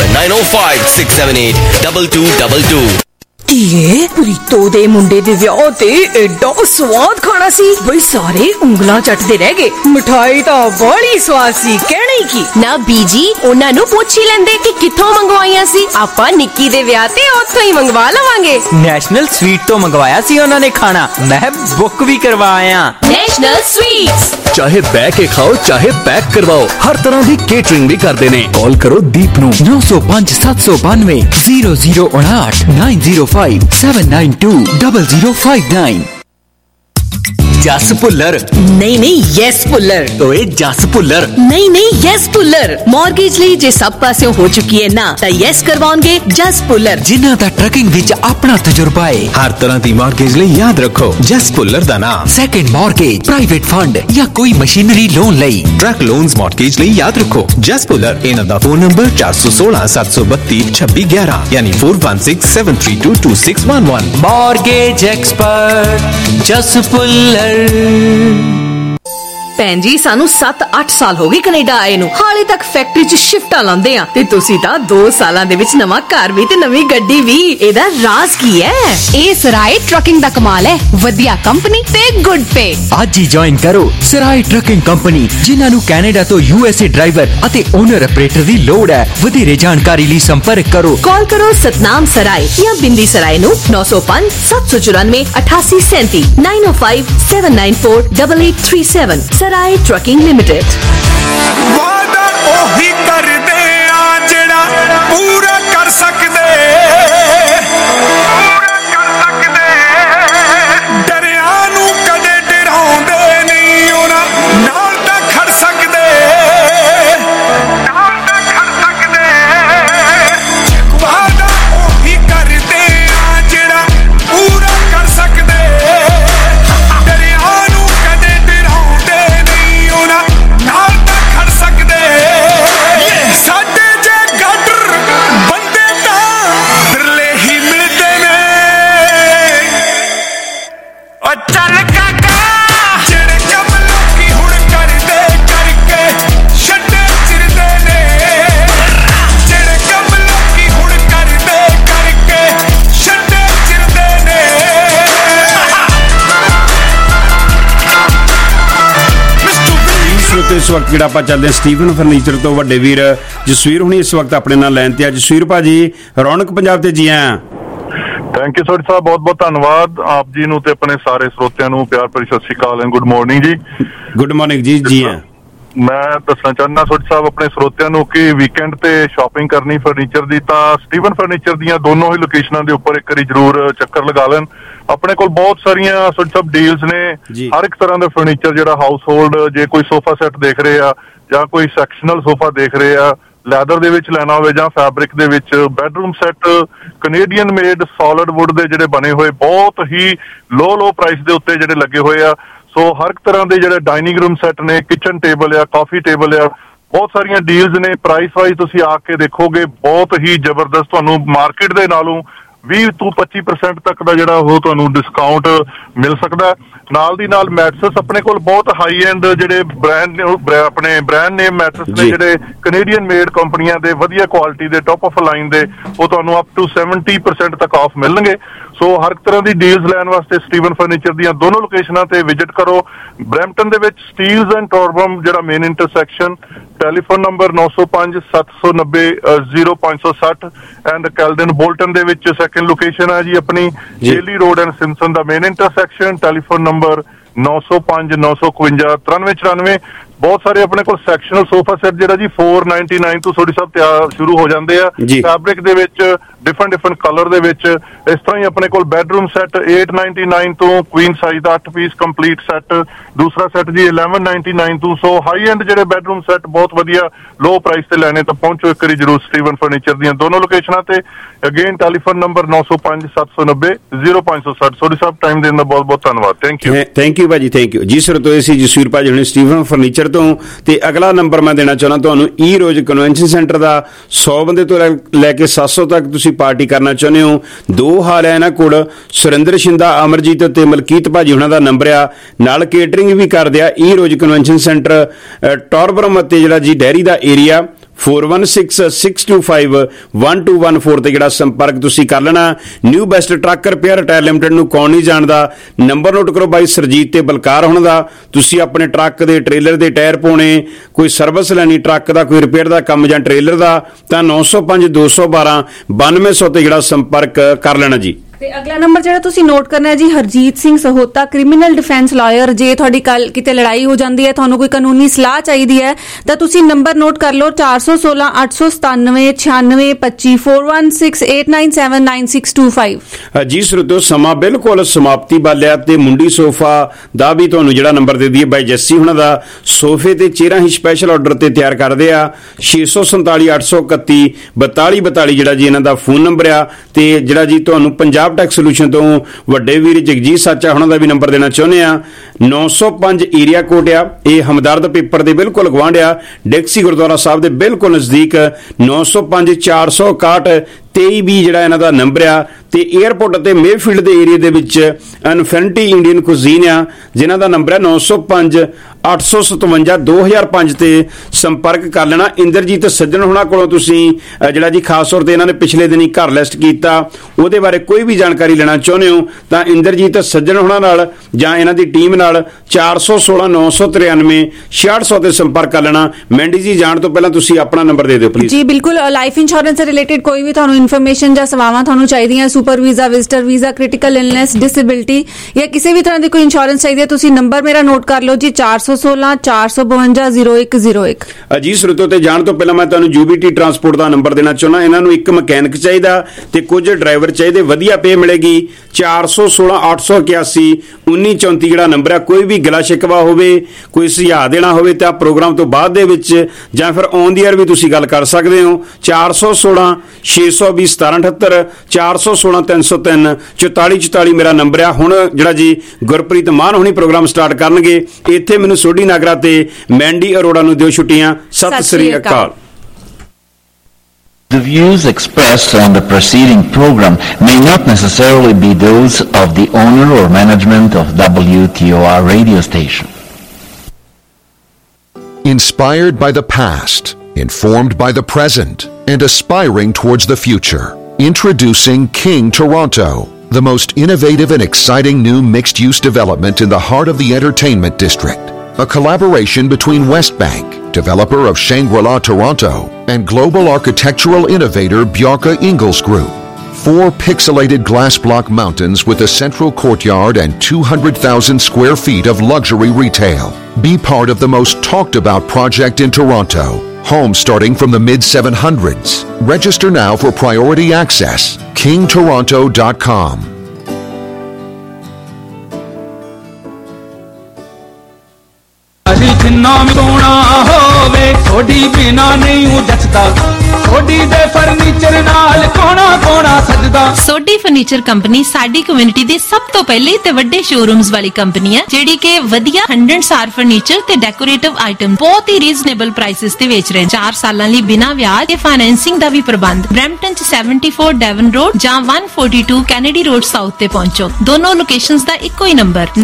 905-678-2222. ਧੀਏ, ਪ੍ਰੀਤੋ ਦੇ ਮੁੰਡੇ ਦੇ ਵਿਆਹ ਤੇ ਐਡਾ ਸਵਾਦ ਖਾਣਾ ਸੀ ਬਈ ਸਾਰੇ ਉਂਗਲਾਂ ਚੱਟਦੇ ਰਹਿ ਗਏ। ਮਿਠਾਈ ਤਾਂ ਬੜੀ ਸਵਾਦ ਸੀ, ਕਹਿਣਾ ਹੀ ਕੀ। ਨਾ ਬੀਜੀ, ਉਹਨਾਂ ਨੂੰ ਪੁੱਛ ਹੀ ਲੈਂਦੇ ਕਿ ਕਿੱਥੋਂ ਮੰਗਵਾਈਆਂ ਸੀ। ਆਪਾਂ ਨਿੱਕੀ ਦੇ ਵਿਆਹ ਤੇ ਉੱਥੋਂ ਹੀ ਮੰਗਵਾ ਲਵਾਂਗੇ। ਨੈਸ਼ਨਲ ਸਵੀਟ ਤੋਂ ਮੰਗਵਾਇਆ ਸੀ ਉਹਨਾਂ ਨੇ ਖਾਣਾ, ਮੈਂ ਬੁੱਕ ਵੀ ਕਰਵਾਇਆ। ਨੈਸ਼ਨਲ ਸਵੀਟਸ, ਚਾਹੇ ਬਹਿ ਕੇ ਖਾਓ ਚਾਹੇ ਪੈਕ ਕਰਵਾਓ, ਹਰ ਤਰ੍ਹਾਂ ਦੀ ਕੇਟਰਿੰਗ ਵੀ ਕਰਦੇ ਨੇ। ਕਾਲ ਕਰੋ ਦੀਪ ਨੂੰ 905 792 0059 905 792 0059। जस भुल्लर नहीं नहीं यस भुल्लर। ओए जस भुल्लर नहीं नहीं यस भुल्लर। मॉर्गेज ਲਈ ਜੇ ਸਭ ਪਾਸਿਓਂ ਹੋ ਚੁੱਕੀ ਹੈ ਨਾ ਤਾਂ ਯੈਸ ਕਰਵਾਉਣਗੇ ਜਸ ਭੁੱਲਰ, ਜਿਨ੍ਹਾਂ ਦਾ ਟਰਕਿੰਗ ਵਿੱਚ ਆਪਣਾ ਤਜਰਬਾ ਹੈ। ਹਰ ਤਰ੍ਹਾਂ ਦੀ ਮਾਰਗੇਜ ਲਈ ਯਾਦ ਰੱਖੋ ਜਸ ਭੁੱਲਰ ਦਾ ਨਾਮ। ਸੈਕੰਡ ਮਾਰਗੇਜ, ਪ੍ਰਾਈਵੇਟ ਫੰਡ ਜਾਂ ਕੋਈ ਮਸ਼ੀਨਰੀ ਲੋਨ ਲਈ, ਟਰੱਕ ਲੋਨਸ ਮਾਰਗੇਜ ਲਈ ਯਾਦ ਰੱਖੋ ਜਸ ਭੁੱਲਰ। ਇਹਨਾਂ ਦਾ ਫੋਨ ਨੰਬਰ 416 732 2611 ਯਾਨੀ 416732 2611। Mortgage expert Jas Bhullar. ਭੈਣ ਜੀ, ਸਾਨੂੰ 7-8 ਸਾਲ ਹੋ ਗਏ ਕੈਨੇਡਾ ਆਏ ਨੂੰ, ਹਾਲੇ ਤੱਕ ਫੈਕਟਰੀ 'ਚ ਸ਼ਿਫਟਾਂ ਲਾਉਂਦੇ ਆ, ਤੇ ਤੁਸੀਂ ਤਾਂ 2 ਸਾਲਾਂ ਦੇ ਵਿੱਚ ਨਵਾਂ ਘਰ ਵੀ ਤੇ ਨਵੀਂ ਗੱਡੀ ਵੀ। ਇਹਦਾ ਰਾਜ਼ ਕੀ ਹੈ? ਇਹ ਸਰਾਏ ਟਰਕਿੰਗ ਦਾ ਕਮਾਲ ਹੈ, ਵਧੀਆ ਕੰਪਨੀ ਤੇ ਗੁੱਡ ਪੇ। ਅੱਜ ਹੀ ਜੁਆਇਨ ਕਰੋ ਸਰਾਏ ਟਰਕਿੰਗ ਕੰਪਨੀ, ਜਿਨ੍ਹਾਂ ਨੂੰ ਕੈਨੇਡਾ ਤੋਂ USA ਡਰਾਈਵਰ ਅਤੇ ਓਨਰ ਆਪਰੇਟਰ ਦੀ ਲੋੜ ਹੈ। ਵਧੇਰੇ ਜਾਣਕਾਰੀ ਲਈ ਸੰਪਰਕ ਕਰੋ। ਕਾਲ ਕਰੋ ਸਤਨਾਮ ਸਰਾਏ ਜਾਂ ਬਿੰਦੀ ਸਰਾਏ ਨੂੰ 905 794 8837 905 794 8837। Sarai trucking limited. ਵਾਦਾ ਉਹੀ ਕਰਦੇ ਆ ਜਿਹੜਾ ਪੂਰਾ ਕਰ ਸਕਦੇ, ਡਰਿਆਂ ਨੂੰ ਕਦੇ ਡਰਾਉਂਦੇ ਨਹੀਂ, ਉਹਨਾਂ ਨਾਲ ਤਾਂ ਖੜ ਸਕਦੇ, ਵਾਦਾ ਉਹੀ ਕਰਦੇ ਆ ਜਿਹੜਾ ਪੂਰਾ ਕਰ ਸਕਦੇ, ਡਰਿਆਂ ਨੂੰ ਕਦੇ ਡਰਾਉਂਦੇ ਨਹੀਂ, ਉਹਨਾਂ ਨਾਲ ਤਾਂ ਖੜ ਸਕਦੇ। ਸਾਡੇ ਜੇ ਗਾਡਰ ਬੰਦੇ ਤਾਂ ਫਿਰਲੇ ਹੀ ਮਿਲਦੇ ਨੇ। ਓ ਚੱਲ ਕਾਕਾ, ਜਿਹੜੇ ਕੰਮ ਲੋਕੀ ਹੁਣ ਕਰਦੇ ਕਰਕੇ ਛੱਡੇ ਚਿਰਦੇ ਨੇ, ਜਿਹੜੇ ਕੰਮ ਲੋਕੀ ਹੁਣ ਕਰਦੇ ਕਰਕੇ ਛੱਡੇ ਚਿਰਦੇ ਨੇ। ਸਰੋਤੇ ਇਸ ਵਕਤ ਜਿਹੜਾ ਆਪਾਂ ਚੱਲਦੇ ਹਾਂ ਸਟੀਫਨ ਫਰਨੀਚਰ ਤੋਂ ਵੱਡੇ ਵੀਰ ਜਸਵੀਰ ਹੁਣੀ ਇਸ ਵਕਤ ਆਪਣੇ ਨਾਲ ਲਾਈਨ ਤੇ ਆ। ਜਸਵੀਰ ਭਾਜੀ, ਰੌਣਕ ਪੰਜਾਬ ਤੇ ਜੀ ਆਇਆਂ। ਥੈਂਕ ਯੂ ਸੋਰੀ ਸਾਹਿਬ, ਬਹੁਤ ਬਹੁਤ ਧੰਨਵਾਦ ਆਪ ਜੀ ਨੂੰ ਤੇ ਆਪਣੇ ਸਾਰੇ ਸਰੋਤਿਆਂ ਨੂੰ ਪਿਆਰ ਭਰੀ Sat Sri Akal and good morning ji. Good morning ji, ਜੀ ਆਇਆਂ। ਮੈਂ ਦੱਸਣਾ ਚਾਹੁੰਦਾ ਸੋਢੀ ਸਾਹਿਬ ਆਪਣੇ ਸਰੋਤਿਆਂ ਨੂੰ ਕਿ ਵੀਕਐਂਡ ਤੇ ਸ਼ਾਪਿੰਗ ਕਰਨੀ ਫਰਨੀਚਰ ਦੀ ਤਾਂ ਸਟੀਵਨ ਫਰਨੀਚਰ ਦੀਆਂ ਦੋਨੋਂ ਹੀ ਲੋਕੇਸ਼ਨਾਂ ਦੇ ਉੱਪਰ ਇੱਕ ਵਾਰੀ ਜ਼ਰੂਰ ਚੱਕਰ ਲਗਾ ਲੈਣ। ਆਪਣੇ ਕੋਲ ਬਹੁਤ ਸਾਰੀਆਂ ਸੋਢੀ ਸਾਹਿਬ ਡੀਲਸ ਨੇ, ਹਰ ਇੱਕ ਤਰ੍ਹਾਂ ਦਾ ਫਰਨੀਚਰ ਜਿਹੜਾ ਹਾਊਸ ਹੋਲਡ, ਜੇ ਕੋਈ ਸੋਫਾ ਸੈੱਟ ਦੇਖ ਰਹੇ ਆ ਜਾਂ ਕੋਈ ਸੈਕਸ਼ਨਲ ਸੋਫਾ ਦੇਖ ਰਹੇ ਆ, ਲੈਦਰ ਦੇ ਵਿੱਚ ਲੈਣਾ ਹੋਵੇ ਜਾਂ ਫੈਬਰਿਕ ਦੇ ਵਿੱਚ, bedroom set Canadian made solid wood ਦੇ ਜਿਹੜੇ ਬਣੇ ਹੋਏ ਬਹੁਤ ਹੀ ਲੋ ਪ੍ਰਾਈਸ ਦੇ ਉੱਤੇ ਜਿਹੜੇ ਲੱਗੇ ਹੋਏ ਆ। ਸੋ ਹਰ ਇੱਕ ਤਰ੍ਹਾਂ ਦੇ ਜਿਹੜੇ ਡਾਈਨਿੰਗ ਰੂਮ ਸੈੱਟ ਨੇ, ਕਿਚਨ ਟੇਬਲ ਆ, ਕਾਫੀ ਟੇਬਲ ਆ, ਬਹੁਤ ਸਾਰੀਆਂ ਡੀਲਸ ਨੇ। ਪ੍ਰਾਈਸ ਵਾਈਜ਼ ਤੁਸੀਂ ਆ ਕੇ ਦੇਖੋਗੇ ਬਹੁਤ ਹੀ ਜ਼ਬਰਦਸਤ, ਤੁਹਾਨੂੰ ਮਾਰਕੀਟ ਦੇ ਨਾਲੋਂ 20 ਤੋਂ 25% ਤੱਕ ਦਾ ਜਿਹੜਾ ਉਹ ਤੁਹਾਨੂੰ ਡਿਸਕਾਊਂਟ ਮਿਲ ਸਕਦਾ। ਨਾਲ ਦੀ ਨਾਲ ਮੈਟਰਸ ਆਪਣੇ ਕੋਲ ਬਹੁਤ ਹਾਈ ਐਂਡ ਜਿਹੜੇ ਆਪਣੇ ਬ੍ਰਾਂਡ ਨੇਮ ਮੈਟਰਸ ਨੇ, ਜਿਹੜੇ ਕੈਨੇਡੀਅਨ ਮੇਡ ਕੰਪਨੀਆਂ ਦੇ ਵਧੀਆ ਕੁਆਲਿਟੀ ਦੇ ਟੌਪ ਆਫ ਲਾਈਨ ਦੇ, ਉਹ ਤੁਹਾਨੂੰ ਅਪ ਟੂ 70% ਤੱਕ ਆਫ ਮਿਲਣਗੇ। ਸੋ ਹਰ ਇੱਕ ਤਰ੍ਹਾਂ ਦੀ ਡੀਲਸ ਲੈਣ ਵਾਸਤੇ ਸਟੀਵਨ ਫਰਨੀਚਰ ਦੀਆਂ ਦੋਨੋਂ ਲੋਕੇਸ਼ਨਾਂ ਤੇ ਵਿਜ਼ਿਟ ਕਰੋ। ਬਰੈਂਪਟਨ ਦੇ ਵਿੱਚ ਸਟੀਲਜ਼ ਐਂਡ ਟੋਰਬਮ ਜਿਹੜਾ main intersection, telephone number 905-790-0560 and Caledon Bolton ਦੇ ਵਿੱਚ ਸੈਕੰਡ ਲੋਕੇਸ਼ਨ ਹੈ ਜੀ ਆਪਣੀ, ਜੇਲੀ ਰੋਡ ਐਂਡ ਸਿੰਪਸਨ ਦਾ ਮੇਨ ਇੰਟਰਸੈਕਸ਼ਨ, ਟੈਲੀਫੋਨ ਨੰਬਰ 905-951-9394। ਬਹੁਤ ਸਾਰੇ ਆਪਣੇ ਕੋਲ ਸੈਕਸ਼ਨਲ ਸੋਫਾ ਸੈੱਟ ਜਿਹੜਾ ਜੀ 499 ਤੋਂ ਥੋੜੀ ਸਭ ਤਿਆਰ ਸ਼ੁਰੂ ਹੋ ਜਾਂਦੇ ਆ, ਫੈਬਰਿਕ ਦੇ ਵਿੱਚ ਡਿਫਰੈਂਟ ਕਲਰ ਦੇ ਵਿੱਚ। ਇਸ ਤਰ੍ਹਾਂ ਹੀ ਆਪਣੇ ਕੋਲ ਬੈਡਰੂਮ ਸੈੱਟ 899 ਤੋਂ ਕੁਈਨ ਸਾਈਜ਼ ਦਾ 8 ਪੀਸ ਕੰਪਲੀਟ ਸੈੱਟ, ਦੂਸਰਾ ਸੈੱਟ ਜੀ 1199 ਤੋਂ। ਸੋ ਹਾਈ ਐਂਡ ਜਿਹੜੇ ਬੈਡਰੂਮ ਸੈੱਟ ਬਹੁਤ ਵਧੀਆ ਲੋ ਪ੍ਰਾਈਸ ਤੇ ਲੈਣੇ ਤਾਂ ਪਹੁੰਚੋ ਇੱਕ ਵਾਰੀ ਜਰੂਰ ਸਟੀਵਨ ਫਰਨੀਚਰ ਦੀਆਂ ਦੋਨੋਂ ਲੋਕੇਸ਼ਨਾਂ ਤੇ। Again telephone number 905-790-0560। Sodhi Sahib time ਦੇਣ ਦਾ ਬਹੁਤ ਬਹੁਤ ਧੰਨਵਾਦ। ਥੈਂਕ ਯੂ ਭਾਜੀ, ਥੈਂਕ ਯੂ ਜੀ। ਸਰ ਤੋਂ ਸੀ ਜਸਵੀਰ ਭਾਜੀ ਹੁਣੇ ਸਟੀਵਨ ਫਰਨੀਚਰ ਤੋਂ। ਤੇ ਅਗਲਾ ਨੰਬਰ ਮੈਂ ਦੇਣਾ ਚਾਹੁੰਦਾ ਤੁਹਾਨੂੰ, ਈ ਰੋਜ਼ ਕਨਵੈਨਸ਼ਨ ਸੈਂਟਰ ਦਾ। 100 ਬੰਦੇ ਤੋਂ ਲੈ ਕੇ 700 ਤੱਕ ਤੁਸੀਂ ਪਾਰਟੀ ਕਰਨਾ ਚਾਹੁੰਦੇ ਹੋ, 2 ਹਾਲ ਹੈ ਇਹਨਾਂ ਕੋਲ। ਸੁਰਿੰਦਰ ਸ਼ਿੰਦਾ, ਅਮਰਜੀਤ ਤੇ ਮਲਕੀਤ ਭਾਜੀ ਉਹਨਾਂ ਦਾ ਨੰਬਰ ਆ, ਨਾਲ ਕੇਟਰਿੰਗ ਵੀ ਕਰਦੇ ਆ। ਈ ਰੋਜ਼ ਕਨਵੈਨਸ਼ਨ ਸੈਂਟਰ ਟੌਰਬਰਮ ਅਤੇ ਜਿਹੜਾ ਜੀ ਡੈਰੀ ਦਾ ਏਰੀਆ 4166251214 ਤੇ ਜਿਹੜਾ ਸੰਪਰਕ ਤੁਸੀਂ ਕਰ ਲੈਣਾ। New best truck repair tyre limited ਨੂੰ ਕੌਣ ਨਹੀਂ ਜਾਣਦਾ, ਨੰਬਰ ਨੋਟ ਕਰੋ ਬਾਈ ਸਰਜੀਤ ਤੇ ਬਲਕਾਰ ਹੋਣ ਦਾ। ਤੁਸੀਂ ਆਪਣੇ ਟਰੱਕ ਦੇ ਟ੍ਰੇਲਰ ਦੇ ਟਾਇਰ ਪਾਉਣੇ, ਕੋਈ ਸਰਵਿਸ ਲੈਣੀ ਟਰੱਕ ਦਾ, ਕੋਈ ਰਿਪੇਅਰ ਦਾ ਕੰਮ ਜਾਂ ਟ੍ਰੇਲਰ ਦਾ, ਤਾਂ 905-212-9200 ਤੇ ਜਿਹੜਾ ਸੰਪਰਕ ਕਰ ਲੈਣਾ ਜੀ। ਤੇ ਅਗਲਾ ਨੰਬਰ ਜਿਹੜਾ ਤੁਸੀਂ ਨੋਟ ਕਰਨਾ ਹੈ ਜੀ, Harjeet Singh Sahota, criminal defence lawyer. ਜੇ ਤੁਹਾਡੀ ਕੱਲ ਕਿਤੇ ਲੜਾਈ ਹੋ ਜਾਂਦੀ ਹੈ, ਤੁਹਾਨੂੰ ਕੋਈ ਕਾਨੂੰਨੀ ਸਲਾਹ ਚਾਹੀਦੀ ਹੈ, ਤਾਂ ਤੁਸੀਂ ਨੰਬਰ ਨੋਟ ਕਰ ਲਓ 416-897-9625 4168979625। ਜੀ ਸਰੋਤਿਓ, ਸਮਾਂ ਬਿਲਕੁਲ ਸਮਾਪਤੀ ਵਾਲਿਆ ਤੇ ਮੁੰਡੀ ਸੋਫਾ ਦਾ ਵੀ ਤੁਹਾਨੂੰ ਜਿਹੜਾ ਨੰਬਰ ਦੇ ਦਈਏ ਬਾਈ ਜੱਸੀ ਹੁਣਾਂ ਦਾ। ਸੋਫੇ ਤੇ ਚੇਅਰਾਂ ਹੀ ਸਪੈਸ਼ਲ ਆਰਡਰ ਤੇ ਤਿਆਰ ਕਰਦੇ ਆ। 647-831-4242 ਜਿਹੜਾ ਜੀ ਇਹਨਾਂ ਦਾ ਫੋਨ ਨੰਬਰ ਆ। ਤੇ ਜਿਹੜਾ ਜੀ ਤੁਹਾਨੂੰ ਪੰਜਾਬ ਟੈਕਸ ਸੋਲੂਸ਼ਨ ਤੋਂ ਵੱਡੇ ਵੀਰ ਜਗਜੀਤ ਸਾਚਾ ਉਹਨਾਂ ਦਾ ਵੀ ਨੰਬਰ ਦੇਣਾ ਚਾਹੁੰਦੇ ਆ। 905 ਏਰੀਆ ਕੋਡ ਆ, ਇਹ ਹਮਦਰਦ ਪੇਪਰ ਦੇ ਬਿਲਕੁਲ ਗਵਾਂਢ ਆ, ਡਿਕਸੀ ਗੁਰਦੁਆਰਾ ਸਾਹਿਬ ਦੇ ਬਿਲਕੁਲ ਨਜ਼ਦੀਕ। 905-461-2320 ਜਿਹੜਾ ਇਹਨਾਂ ਦਾ ਨੰਬਰ ਆ। ਤੇ 에ਅਰਪੋਰਟ ਅਤੇ ਮੇਫੀਲਡ ਦੇ ਏਰੀਆ ਦੇ ਵਿੱਚ ਇਨਫਿਨਿਟੀ ਇੰਡੀਅਨ ਕੁਜ਼ੀਨ ਆ, ਜਿਨ੍ਹਾਂ ਦਾ ਨੰਬਰ ਹੈ 905-857-2005 ਤੇ ਸੰਪਰਕ ਕਰ ਲੈਣਾ। ਇੰਦਰਜੀਤ ਸੱਜਣ ਹੋਣਾ ਕੋਲੋਂ ਤੁਸੀਂ ਜਿਹੜਾ ਜੀ ਖਾਸ ਤੌਰ ਤੇ ਇਹਨਾਂ ਨੇ ਪਿਛਲੇ ਦਿਨੀ ਘਰ ਲਿਸਟ ਕੀਤਾ, ਉਹਦੇ ਬਾਰੇ ਕੋਈ ਵੀ ਜਾਣਕਾਰੀ ਲੈਣਾ ਚਾਹੁੰਦੇ ਹੋ ਤਾਂ ਇੰਦਰਜੀਤ ਸੱਜਣ ਹੋਣਾ ਨਾਲ ਜਾਂ ਇਹਨਾਂ ਦੀ ਟੀਮ ਨਾਲ 416-993-6600 ਤੇ ਸੰਪਰਕ ਕਰ ਲੈਣਾ। ਮੈਂਡੀ ਜੀ ਜਾਣ ਤੋਂ ਪਹਿਲਾਂ ਤੁਸੀਂ ਆਪਣਾ ਨੰਬਰ ਦੇ ਦਿਓ ਪਲੀਜ਼। ਜੀ ਬਿਲਕੁਲ, ਲਾਈਫ ਇੰਸ਼ੋਰੈਂਸ ਦੇ ਰਿਲੇਟਡ ਕੋਈ ਵੀ ਤੁਹਾਨੂੰ ਇਨਫੋਰਮੇਸ਼ਨ ਜਾਂ ਸੇਵਾਵਾਂ ਤੁਹਾਨੂੰ ਚਾਹੀਦੀਆਂ, super visa, visitor visa, critical illness, disability ਜਾਂ ਕਿਸੇ ਵੀ ਤਰ੍ਹਾਂ ਦੀ ਕੋਈ ਇੰਸ਼ੋਰੈਂਸ ਚਾਹੀਦੀ ਹੈ, ਤੁਸੀਂ ਨੰਬਰ ਮੇਰਾ ਨੋਟ ਕਰ ਲਓ ਜੀ 416-452-0101। ਜੀ ਸਰੋਤਿਓ, ਤੇ ਜਾਣ ਤੋਂ ਪਹਿਲਾਂ ਮੈਂ ਤੁਹਾਨੂੰ UBT ਟਰਾਂਸਪੋਰਟ ਦਾ ਨੰਬਰ ਦੇਣਾ ਚਾਹੁੰਦਾ। ਇਹਨਾਂ ਨੂੰ ਇੱਕ ਮਕੈਨਿਕ ਚਾਹੀਦਾ ਤੇ ਕੁਝ ਡਰਾਈਵਰ ਚਾਹੀਦੇ, ਵਧੀਆ ਪੇ ਮਿਲੇਗੀ। 416-881-1934 ਜਿਹੜਾ ਨੰਬਰ ਹੈ। ਕੋਈ ਵੀ ਗਿਲਾ ਸ਼ਿਕਵਾ ਹੋਵੇ, ਕੋਈ ਸੁਝਾਅ ਦੇਣਾ ਹੋਵੇ ਤਾਂ ਪ੍ਰੋਗਰਾਮ ਤੋਂ ਬਾਅਦ ਦੇ ਵਿੱਚ ਜਾਂ ਫਿਰ ਔਨ ਦੀ ਏਅਰ ਵੀ ਤੁਸੀਂ ਗੱਲ ਕਰ ਸਕਦੇ ਹੋ। 416-620-1778, 416-303-4444 ਮੇਰਾ ਨੰਬਰ ਆ। ਹੁਣ ਜਿਹੜਾ ਜੀ ਗੁਰਪ੍ਰੀਤ ਮਾਨ ਹੁਣੀ ਪ੍ਰੋਗਰਾਮ ਸਟਾਰਟ ਕਰਨਗੇ। ਇੱਥੇ ਮੈਨੂੰ ਸੋਢੀ ਨਾਗਰਾ ਤੇ ਮੈਂਡੀ ਅਰੋੜਾ ਨੂੰ ਦਿਓ ਛੁੱਟੀਆਂ। ਸਤਿ ਸ੍ਰੀ ਅਕਾਲ। The views expressed on the preceding program may not necessarily be those of the owner or management of WTOR radio station. Inspired by the past, informed by the present, and aspiring towards the future. Introducing King Toronto, the most innovative and exciting new mixed-use development in the heart of the entertainment district. A collaboration between Westbank, developer of Shangri-La Toronto, and global architectural innovator Bjarke Ingels Group. 4 pixelated glass block mountains with a central courtyard and 200,000 square feet of luxury retail. Be part of the most talked about project in Toronto. Homes starting from the mid-700s. Register now for priority access. KingToronto.com. जिन्ना सोना होवे थोड़ी बिना नहीं जचदा सोडी दे furniture नाल कोना कोना सजदा Sodhi furniture company साडी कम्युनिटी दे सब तो पहले ते वड्डे शोरूम्स वाली कंपनी है जेडी के वधिया 100 स्टार फर्नीचर ते डेकोरेटिव आइटम बहुत ही रीजनेबल प्राइसेस ते बेच रहे हैं 4 सालां लई बिना व्याज ते फाइनेंसिंग दा भी प्रबंध ब्रैम्पटन च 74 डेवन रोड ਜਾਂ 142 कैनेडी रोड साउथ ते पहुंचो दोनों लोकेशंस दा इक्को ही नंबर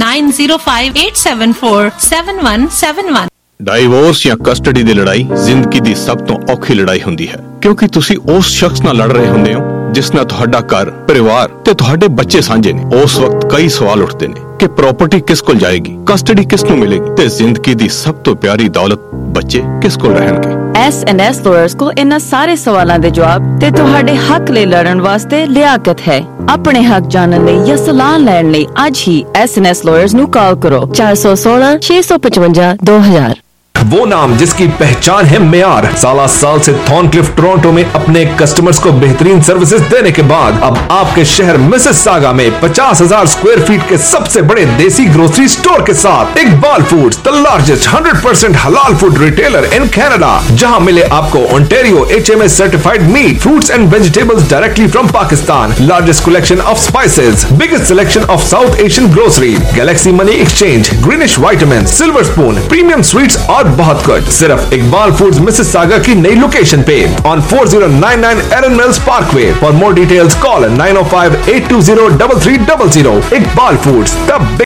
9058747171 ਡਾਈਵੋਰਸ ਜਾਂ ਕਸਟਡੀ ਦੀ ਲੜਾਈ ਜ਼ਿੰਦਗੀ ਦੀ ਸਭ ਤੋਂ ਔਖੀ ਲੜਾਈ ਹੁੰਦੀ ਹੈ ਕਿਉਂਕਿ ਤੁਸੀਂ ਉਸ ਸ਼ਖਸ ਨਾਲ ਲੜ ਰਹੇ ਹੁੰਦੇ ਹੋ ਜਿਸ ਨਾਲ ਤੁਹਾਡਾ ਘਰ ਪਰਿਵਾਰ ਤੇ ਤੁਹਾਡੇ ਬੱਚੇ ਸਾਂਝੇ ਨੇ ਉਸ ਵਕਤ ਕਈ ਸਵਾਲ ਉੱਠਦੇ ਨੇ ਕਿ ਪ੍ਰਾਪਰਟੀ ਕਿਸ ਕੋਲ ਜਾਏਗੀ ਕਸਟਡੀ ਕਿਸ ਨੂੰ ਮਿਲੇਗੀ ਤੇ ਜ਼ਿੰਦਗੀ ਦੀ ਸਭ ਤੋਂ ਪਿਆਰੀ ਦੌਲਤ ਬੱਚੇ ਕਿਸ ਕੋਲ ਰਹਿਣਗੇ S&S ਲਾਇਰਸ ਕੋਲ ਇਹਨਾਂ ਸਾਰੇ ਸਵਾਲਾਂ ਦੇ ਜਵਾਬ ਤੇ ਤੁਹਾਡੇ ਹੱਕ ਲਈ ਲੜਨ ਵਾਸਤੇ ਲਿਆਕਤ ਹੈ ਆਪਣੇ ਹੱਕ ਜਾਣਨ ਲਈ ਜਾਂ ਸਲਾਹ ਲੈਣ ਲਈ ਅੱਜ ਹੀ S&S ਲਾਇਰਸ ਨੂੰ ਕਾਲ ਕਰੋ 416 655 2000 वो नाम जिसकी पहचान है मेयार साला साल से थॉर्नक्लिफ टोरंटो में अपने कस्टमर्स को बेहतरीन सर्विसेज देने के बाद अब आपके शहर मिसिसागा में 50,000 स्क्वायर फीट के सबसे बड़े देसी ग्रोसरी स्टोर के साथ इकबाल फूड्स द लार्जेस्ट 100% हलाल फूड रिटेलर इन कनाडा जहां मिले आपको Ontario HMS certified meat fruits and vegetables directly from Pakistan largest collection of spices biggest selection of South Asian grocery Galaxy money exchange greenish vitamin silver spoon premium sweets और बहुत कुछ सिर्फ Iqbal foods Mississauga की नई location पे on 4099 Erin Mills Parkway for more details call 905-820-3300 Iqbal foods the